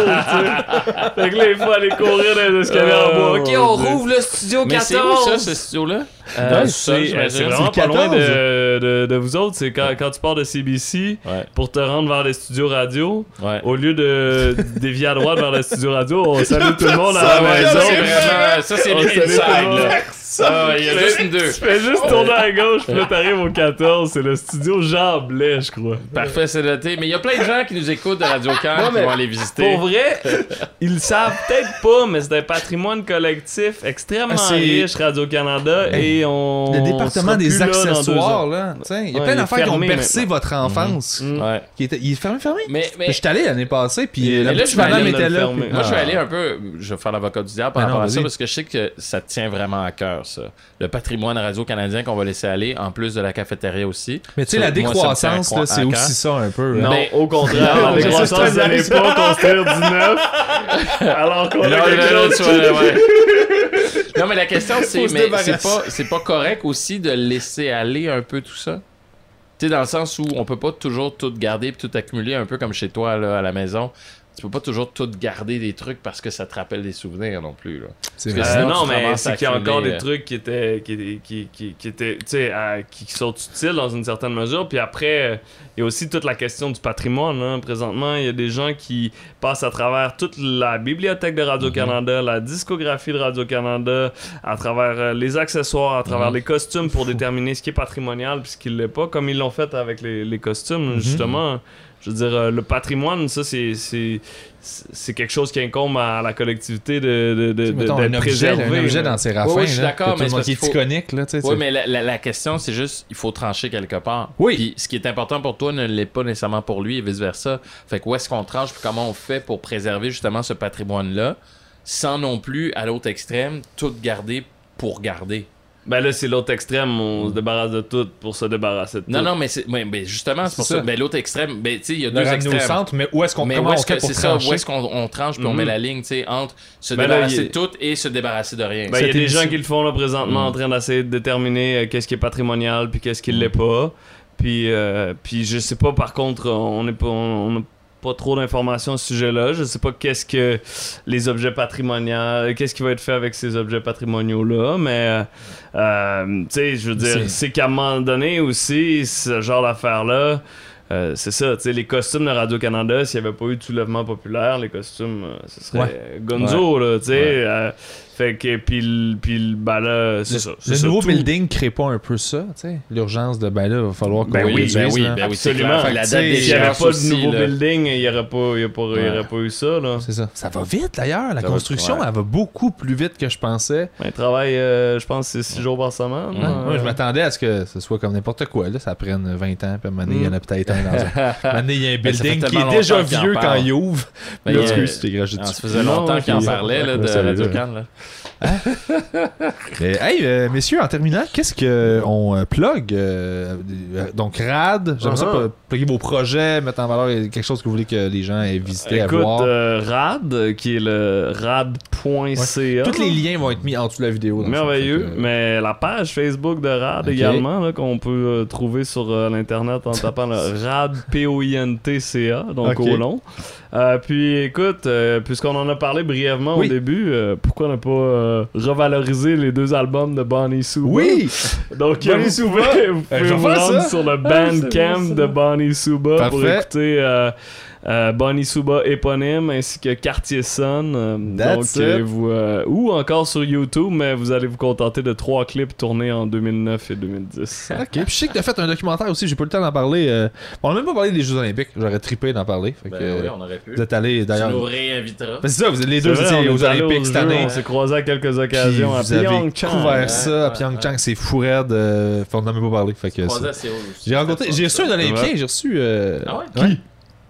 sais. Fait que là, il faut aller courir dans les escaliers en bois. Ok, on rouvre le studio Mais quatorze. c'est où ça, ce studio-là? Euh, Dans le c'est sol, euh, j'imagine. c'est vraiment C'est pas le loin quatorze. de, de, de vous autres. C'est quand, quand tu pars de C B C Ouais. pour te rendre vers les studios radio, Ouais. au lieu de dévier à droite vers les studios radio, on salue tout le monde à Ça, la ouais, maison. Ça, c'est vraiment. Ça, c'est On bien salue tout le inside, monde. là. Ça, il y a juste une deux. Tu fais juste tourner à gauche, puis là t'arrives au quatorze, c'est le studio Jean Blais, je crois. Parfait, c'est noté. Mais il y a plein de gens qui nous écoutent de Radio Can Non, qui mais vont aller visiter. Pour vrai, ils le savent peut-être pas, mais c'est un patrimoine collectif extrêmement Ah, c'est- riche, Radio-Canada, et on. Le département sera des plus là dans deux accessoires, ans. là. T'sais, il y a Ouais, plein il est d'affaires qui ont fermé percé maintenant. votre enfance. Mm. Ouais. Qui était- il est fermé, fermé? Mais, mais, Je suis allé l'année passée, puis Mais la là, petite je vais madame aller était le là. fermer. puis- moi, je vais Ah. aller un peu. Je vais faire l'avocat du diable par Ben non, rapport à ça vas-y. parce que je sais que ça te tient vraiment à cœur, ça. Le patrimoine radio-canadien qu'on va laisser aller, en plus de la cafétéria aussi. Mais tu sais, Ça, la moi, ça me tient à décroissance, croire- là, c'est à aussi cœur. ça un peu. Non, hein. Ben, au contraire, non, la je décroissance, sais, ce n'est c'est pas construire du neuf, alors qu'on a Non, quelque non, non, chose tu vois, ouais. Non, mais la question, c'est, Faut se mais c'est débarrasser. pas, c'est pas correct aussi de laisser aller un peu tout ça? Tu sais, dans le sens où on peut pas toujours tout garder et tout accumuler, un peu comme chez toi, là, à la maison. Tu peux pas toujours tout garder des trucs parce que ça te rappelle des souvenirs non plus, là. C'est Parce vrai. que Euh, sinon, non, tu te mais ramasses c'est à qu'il y a encore accumuler, des euh. trucs qui étaient, qui, qui, qui, qui étaient, tu sais, à- qui, qui sont utiles dans une certaine mesure. Puis après, euh, il y a aussi toute la question du patrimoine. Hein. Présentement, il y a des gens qui passent à travers toute la bibliothèque de Radio-Canada, la discographie de Radio-Canada, à travers euh, les accessoires, à travers Mhm. les costumes pour déterminer ce qui est patrimonial puis ce qui l'est pas, comme ils l'ont fait avec les, les costumes, justement. Je veux dire, euh, le patrimoine, ça, c'est, c'est, c'est quelque chose qui incombe à la collectivité de, de, de, de- Mettons, d'être un objet, préservé. un objet là. dans ses rafins. Oui, oui, je suis là, d'accord, que tout mais le monde c'est qui est parce qu'il faut- iconique, là, tu sais. Oui, tu- mais la, la, la question, c'est juste, il faut trancher quelque part. Oui. Puis ce qui est important pour toi ne l'est pas nécessairement pour lui et vice-versa. Fait que où est-ce qu'on tranche, puis comment on fait pour préserver justement ce patrimoine-là, sans non plus, à l'autre extrême, tout garder pour garder. Ben là, c'est l'autre extrême, on se débarrasse de tout pour se débarrasser de tout. Non, non, mais, c'est, ouais, mais justement, c'est pour C'est ça. ça. Ben, l'autre extrême, ben, tu sais, il y a Le deux ramener extrêmes. au centre, mais où est-ce qu'on Mais comment où on est-ce fait que pour c'est ça, trancher? où est-ce qu'on on tranche puis on Mhm. met la ligne, tu sais, entre se Ben là, débarrasser il- de tout et se débarrasser de rien. Ben, il y a Cette des émission- gens qui le font là présentement Mm. en train d'essayer de déterminer euh, qu'est-ce qui est patrimonial puis qu'est-ce qui l'est pas. Puis, euh, puis je sais pas, par contre, on n'est pas... On, on a pas trop d'informations à ce sujet-là. Je sais pas qu'est-ce que les objets patrimoniaux, qu'est-ce qui va être fait avec ces objets patrimoniaux-là, mais euh, euh, tu sais, je veux dire, C'est- c'est qu'à un moment donné aussi, ce genre d'affaires-là, euh, c'est ça, tu sais, les costumes de Radio-Canada, s'il n'y avait pas eu de soulèvement populaire, les costumes, euh, ce serait Ouais. gonzo, là, tu sais. Ouais. euh, fait que, puis, le- puis le- ben là, c'est Le, ça. le c'est ça, nouveau tout. building crée pas un peu ça, tu sais? L'urgence de, ben là, il va falloir qu'on Ben oui, réduise, ben oui, là. ben oui, c'est Absolument. clair. La Fait date que, tu sais, S'il n'y avait d'échéance pas de aussi, nouveau là. building, il n'y aurait, pas- il y a pas- il y aurait Ouais. pas eu ça, là. C'est ça. Ça va vite, d'ailleurs. La Ça va- construction, ouais. elle va beaucoup plus vite que je pensais. Ben, il travaille, euh, je pense, c'est six jours par semaine. Ouais. là. Moi, je m'attendais à ce que ce soit comme n'importe quoi. Là. Ça prenne vingt ans, puis à un moment donné, il y en a peut-être un dans un... À un moment donné, il y a un Ben, ça fait building qui tellement est déjà longtemps qu'il en vieux quand parle. il ouvre. Ben, Là, il y a- excuse, t'es gratuit. Ah, ça faisait Non, longtemps qu'il en puis- parlait là, de Ouais, ça veut Radio dire. Can. Là. Mais, hey, euh, messieurs, en terminant, qu'est-ce qu'on euh, plug euh, euh, donc, Rad, j'aimerais ça Uh-huh. pl- plugger vos projets, mettre en valeur quelque chose que vous voulez que les gens aient visité, à Écoute, voir. euh, Rad, euh, qui est le rad point c a. Tous les liens vont être mis en dessous de la vidéo. dans le fond. Merveilleux. Fait que, euh, Mais la page Facebook de Rad Ok. également, là, qu'on peut euh, trouver sur euh, l'internet en tapant le Rad P O I N T C A, donc Ok. au long. Euh, puis écoute, euh, puisqu'on en a parlé brièvement Oui. au début, euh, pourquoi ne pas euh, revaloriser les deux albums de Bonnie Suba? Oui! Donc, euh, Bonnie vous Suba. pouvez, vous Euh, pouvez je vous vais faire rendre ça. sur le c'est Bandcamp bon, ça. de Bonnie Suba pour Parfait. écouter euh, euh, Bonnie Suba éponyme ainsi que Quartier Sun. euh, That's donc, euh, it. vous, euh, ou encore sur YouTube, mais vous allez vous contenter de trois clips tournés en deux mille neuf et deux mille dix. Ok, puis je sais que t'as fait un documentaire aussi, j'ai pas eu le temps d'en parler. euh, On a même pas parlé des Jeux Olympiques, j'aurais trippé d'en parler. Fait que, Ben oui, euh, on aurait pu. vous êtes allés Tu d'ailleurs. nous réinviteras. Ben, c'est ça, vous êtes les deux C'est vrai, étiez on aux est allés Olympiques aux cette Jeux, année. On s'est croisés à quelques Puis occasions à vous avez Pyeongchang. couvert Ouais, ça à ouais, Pyeongchang, ouais. c'est fou raide. euh, on n'en a même pas parlé. Fait que Croisé ça. à Séoul aussi. J'ai rencontré, C'était j'ai ça. reçu un Olympien, Ouais. j'ai reçu. euh, Ah ouais? ouais.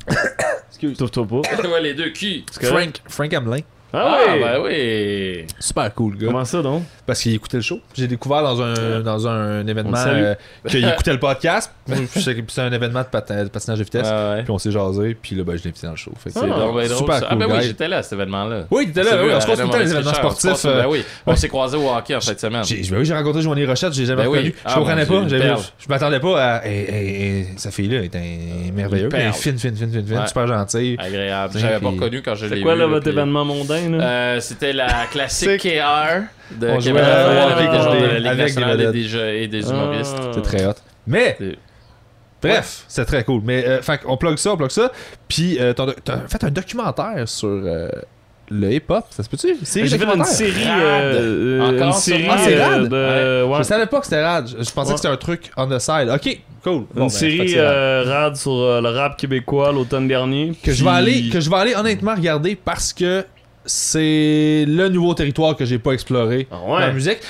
Excuse. Trouve-toi pas. Ouais, les deux, qui? Frank, Frank Hamelin. Ah, Ah, oui! ben oui. Super cool, le gars. Comment ça, donc? Parce qu'il écoutait le show. J'ai découvert dans un, dans un événement On le salue. euh, qu'il écoutait le podcast. Moi, je sais que c'est un événement de, patin- de patinage de vitesse. Ah, ouais. Puis on s'est jasé. Puis là, ben, je l'ai invité dans le show. Fait que C'est c'est donc bien drôle, super ça. cool. Ah, ben oui, guy. j'étais là à cet événement-là. Oui, il était là. C'est Oui, vu, on se croise à tout le temps les Raymond événements Richard, on se sportifs. croise, euh, Ben oui, on s'est croisés au hockey en fin de semaine. J'ai, ben oui, j'ai rencontré Joanie Rochette, j'ai jamais Ben oui. reconnu. Ah, je comprenais mon pas. Dieu, j'avais- une perle. je m'attendais pas à. Et, et, et, sa fille-là est un merveilleuse. Elle est perle. fine, fine, fine, fine, fine, Ouais. super gentille. Agréable. Puis- J'avais pas reconnu quand je l'ai C'est vu. quoi, là, votre puis- événement mondain, là? Euh, C'était la classique K R de On Québec jouait euh, avec avec des des- gens de la Ligue avec des nationale et vedettes. des, jeux- et des humoristes. Ah. C'était très hot. Mais. C'est- Bref, c'est très cool. Mais euh, fait on plug ça, on plug ça. Puis euh, t'as, t'as fait un documentaire sur euh, le hip-hop. Ça se peut-tu? C'est J'ai fait une série, euh, euh, Encore une sur- série Ah, c'est euh, rad? de, ouais. Je savais pas que c'était rad. Je, je pensais Ouais. que c'était un truc on the side. Ok, cool. Bon, Une ben, fait que série c'est rad. euh, rad sur euh, le rap québécois l'automne dernier. que je vais Puis- aller que je vais aller honnêtement regarder parce que c'est le nouveau territoire que j'ai pas exploré Ah dans la ouais. musique.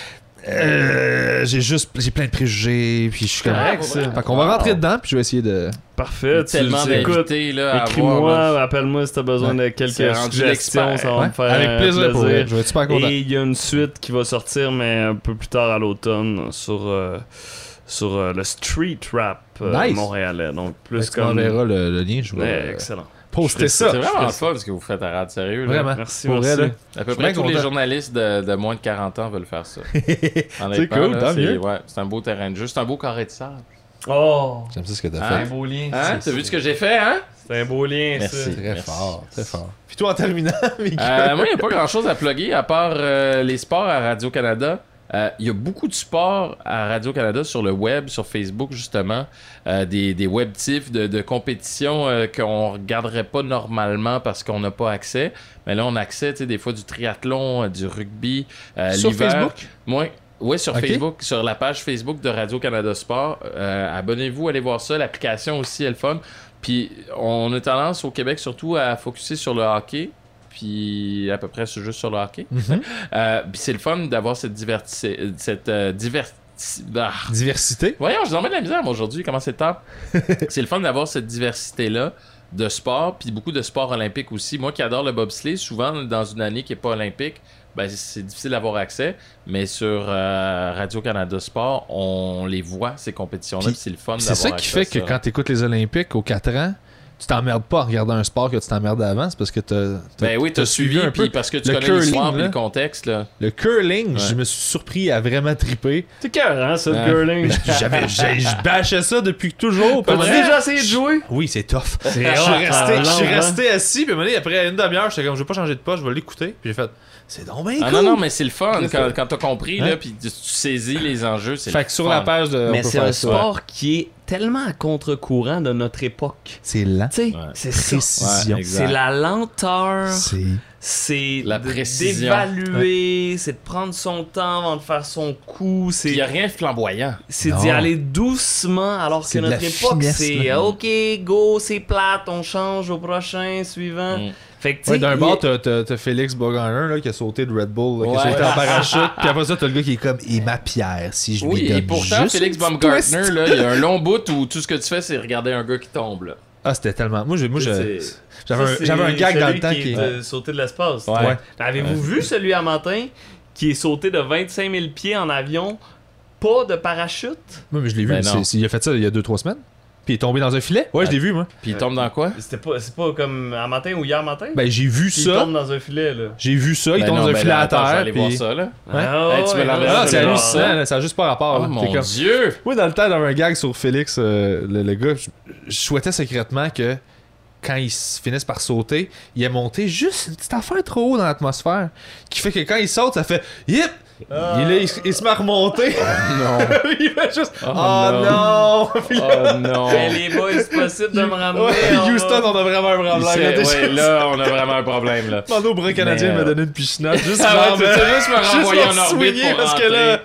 Euh, j'ai juste j'ai plein de préjugés puis je suis comme Correct, ça. fait qu'on va Wow. rentrer dedans puis je vais essayer de Parfait. Tu, Tellement tu écoutes, d'invités là, à voir. là. écris-moi, appelle-moi si t'as besoin de C'est quelques rendu suggestions, l'expert. ça va Ouais, me faire avec plaisir, pour vrai. Je vais être super content. Et il y a une suite qui va sortir, mais un peu plus tard à l'automne, sur, euh, sur euh, le street rap euh, Nice. montréalais. Donc, plus Fait que tu comme... m'enverras le, le lien, je vais Ouais, euh, excellent. poster C'est ça. vraiment le fun ce que vous faites à Rad, sérieux. Là. Vraiment. Merci, Pour merci. vrai, là. À peu Je suis près bien tous les content. journalistes de, de moins de quarante ans veulent faire ça. C'est cool, tant mieux. Ouais, c'est un beau terrain de jeu. C'est un beau carré de sable. Oh! J'aime ça ce que t'as Hein? fait. beau lien. Hein? T'as vu ce que j'ai fait, hein? C'est un beau lien, Merci. ça. Très Merci. fort, très fort. Puis toi en terminant, Miguel. Euh, moi, il n'y a pas grand chose à plugger à part euh, les sports à Radio-Canada. Euh, Il y a beaucoup de sports à Radio-Canada sur le web, sur Facebook, justement. Euh, des, des web-tifs de, de compétitions euh, qu'on regarderait pas normalement parce qu'on n'a pas accès. Mais là, on a accès, tu sais, des fois du triathlon, euh, du rugby. euh, Sur l'hiver. Facebook? Ouais. Oui, sur Ok. Facebook, sur la page Facebook de Radio-Canada Sport. Euh, abonnez-vous, allez voir ça. L'application aussi est le fun. Puis on a tendance au Québec surtout à focuser sur le hockey. Puis à peu près c'est juste sur le hockey. Mhm. Euh, puis c'est le fun d'avoir cette diverti- cette euh, diverti- ah. Diversité. Voyons, je vous emmène de la misère moi, aujourd'hui, comment c'est tard. C'est le fun d'avoir cette diversité-là de sport, puis beaucoup de sports olympiques aussi. Moi qui adore le bobsleigh, souvent dans une année qui n'est pas olympique, ben, c'est difficile d'avoir accès, mais sur euh, Radio-Canada Sport, on les voit, ces compétitions-là, Puis puis c'est le fun C'est d'avoir ça qui accès à fait que ça. quand t'écoutes les Olympiques aux quatre ans, tu t'emmerdes pas en regardant un sport que tu t'emmerdais avant, c'est parce que t'as, t'as- Ben oui, t'as suivi, un puis peu. parce que tu Le connais curling, l'histoire puis là. le contexte, là. Le curling, Ouais. je me suis surpris à vraiment triper. C'est cœur, hein, ça, Ouais. le curling. J'avais, j'ai- je bâchais ça depuis toujours. puis à un T'as-tu moment donné- déjà essayé de jouer? Oui, c'est tough. Je suis hot, resté, hein, je suis hein. resté assis, puis à un moment donné, après une demi-heure, j'étais comme, je vais pas changer de poste, je vais l'écouter. Puis j'ai fait, c'est donc bien Ah cool. non, non, mais c'est le fun C'est quand, ça. quand t'as compris, Hein? là, puis tu saisis les enjeux, c'est Fait le que sur fun. la page de. on Mais peut c'est faire un ça. sport qui est tellement à contre-courant de notre époque. C'est lent. Tu sais, Ouais. c'est ça. Précision. Ouais, exact. C'est la lenteur, C'est. c'est La de- précision. d'évaluer, c'est de prendre son temps avant de faire son coup, Puis c'est y a rien de flamboyant. c'est Non. d'y aller doucement alors C'est que de notre la époque finesse, c'est là. OK, go, c'est plate, on change au prochain suivant. Mm. Fait que tu Ouais, sais, d'un il- bord, t'as, t'as, t'as Félix Bogner là, qui a sauté de Red Bull, là, qui a Ouais. sauté en parachute. Puis après ça, t'as le gars qui est comme, et ma pierre, si je lui Oui, donne et pourtant, juste Félix une petite Baumgartner, twist. là, il y a un long bout où tout ce que tu fais, c'est regarder un gars qui tombe, là. Ah, c'était tellement. Moi, j'ai, moi j'ai- C'est- j'avais, ça, un, c'est j'avais un gag dans le celui temps qui qui. est euh, sauté de l'espace. Ouais. Ouais. Avez-vous vu celui à matin qui est sauté de vingt-cinq mille pieds en avion, pas de parachute? Moi, mais je l'ai vu. Ben c'est- non. c'est- il a fait ça il y a deux trois semaines. Puis il est tombé dans un filet. Ouais, je l'ai vu, moi. Puis il tombe dans quoi? C'était pas, c'est pas comme à matin ou hier matin? Ben, j'ai vu Puis il ça. tombe dans un filet, là. J'ai vu ça. Il Ben tombe non, dans un ben filet là, à attends, je vais terre. aller puis- voir ça, là. Ouais. Ah, Hey, tu me ouais, l'enverras, Ah, je c'est vais voir hallucinant, ça. là, ça a juste pas rapport. Oh là. mon T'es comme- Dieu! Moi, dans le temps, dans un gag sur Félix, euh, le, le gars, je, je souhaitais secrètement que quand il s- finisse par sauter, il est monté juste une petite affaire trop haut dans l'atmosphère. Qui fait que quand il saute, ça fait Yip! Ah. Il, est- il s- il se met à remonter. Non. il fait juste Oh, Oh, non. non! Puis là, Oh non! Hey, les boys, c'est possible de me ramener. ouais, on Houston, va- on a vraiment un Il problème. sait- là, t'es ouais, juste- là, on a vraiment un problème, là. Demande au bras canadien Mais, de me euh, donner une piscinade. Juste Ah ouais, pour tu me- sais, juste me juste renvoyer pour en orbite soigner, pour parce que rentrer. là.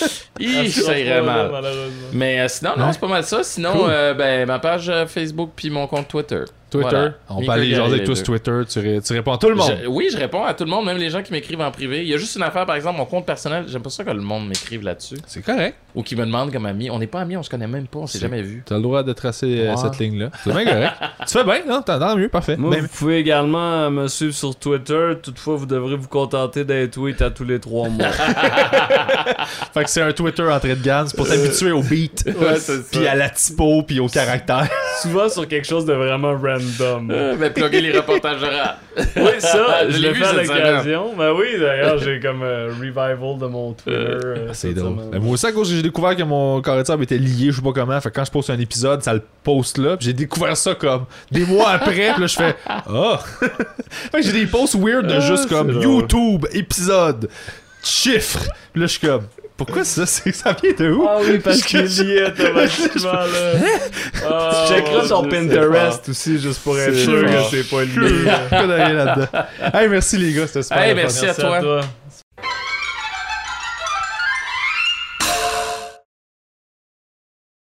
Ih, Ah, ça irait pas, mal. malheureusement. Mais euh, sinon, non, Ouais. c'est pas mal ça. Sinon, Cool. euh, ben, ma page euh, Facebook puis mon compte Twitter. Twitter. Voilà. On Mika peut aller Guerrier, jaser avec toi les sur deux. Twitter. Tu, ré- tu réponds à tout le monde. Je- oui, je réponds à tout le monde, même les gens qui m'écrivent en privé. Il y a juste une affaire, par exemple, mon compte personnel. J'aime pas ça que le monde m'écrive là-dessus. C'est correct. Ou qui me demande comme ami. On n'est pas amis, on se connaît même pas, on s'est C'est- jamais vu. T'as le droit de tracer euh, Ouais. cette ligne-là. C'est bien correct. Tu fais bien, non? Tant tant mieux, parfait. Moi, Mais- vous pouvez également me suivre sur Twitter. Toutefois, vous devrez vous contenter d'un tweet à tous les trois mois. Fait que c'est un Twitter en trait de gamme, c'est pour t'habituer au beat. Ouais, c'est ça. Puis à la typo, puis au caractère. Souvent sur quelque chose de vraiment random. Euh, ben, plugger les reportages de rap. Oui, ça, je Je l'ai l'ai fait vu à cette l'occasion. Ben oui, d'ailleurs, j'ai comme un revival de mon Twitter. euh, C'est cette drôle. semaine. Mais moi aussi, à cause que j'ai découvert que mon carré de sable était lié, je sais pas comment. Fait que quand je poste un épisode, ça le poste là. Puis j'ai découvert ça comme des mois après. Puis là, je fais Ah! Fait que j'ai des posts weird de Ah, juste c'est comme drôle. YouTube, épisode, chiffres. Puis là, je suis comme Pourquoi ça? C'est- Ça vient de où? Ah oui, parce qu'il est lié automatiquement, là. Ah, tu checkeras ton mon Dieu, Pinterest aussi, juste pour être C'est sûr que fort. c'est pas lié. Pas de rien là-dedans. Hey, merci les gars, c'était super. Hey, le fun. merci à toi. toi.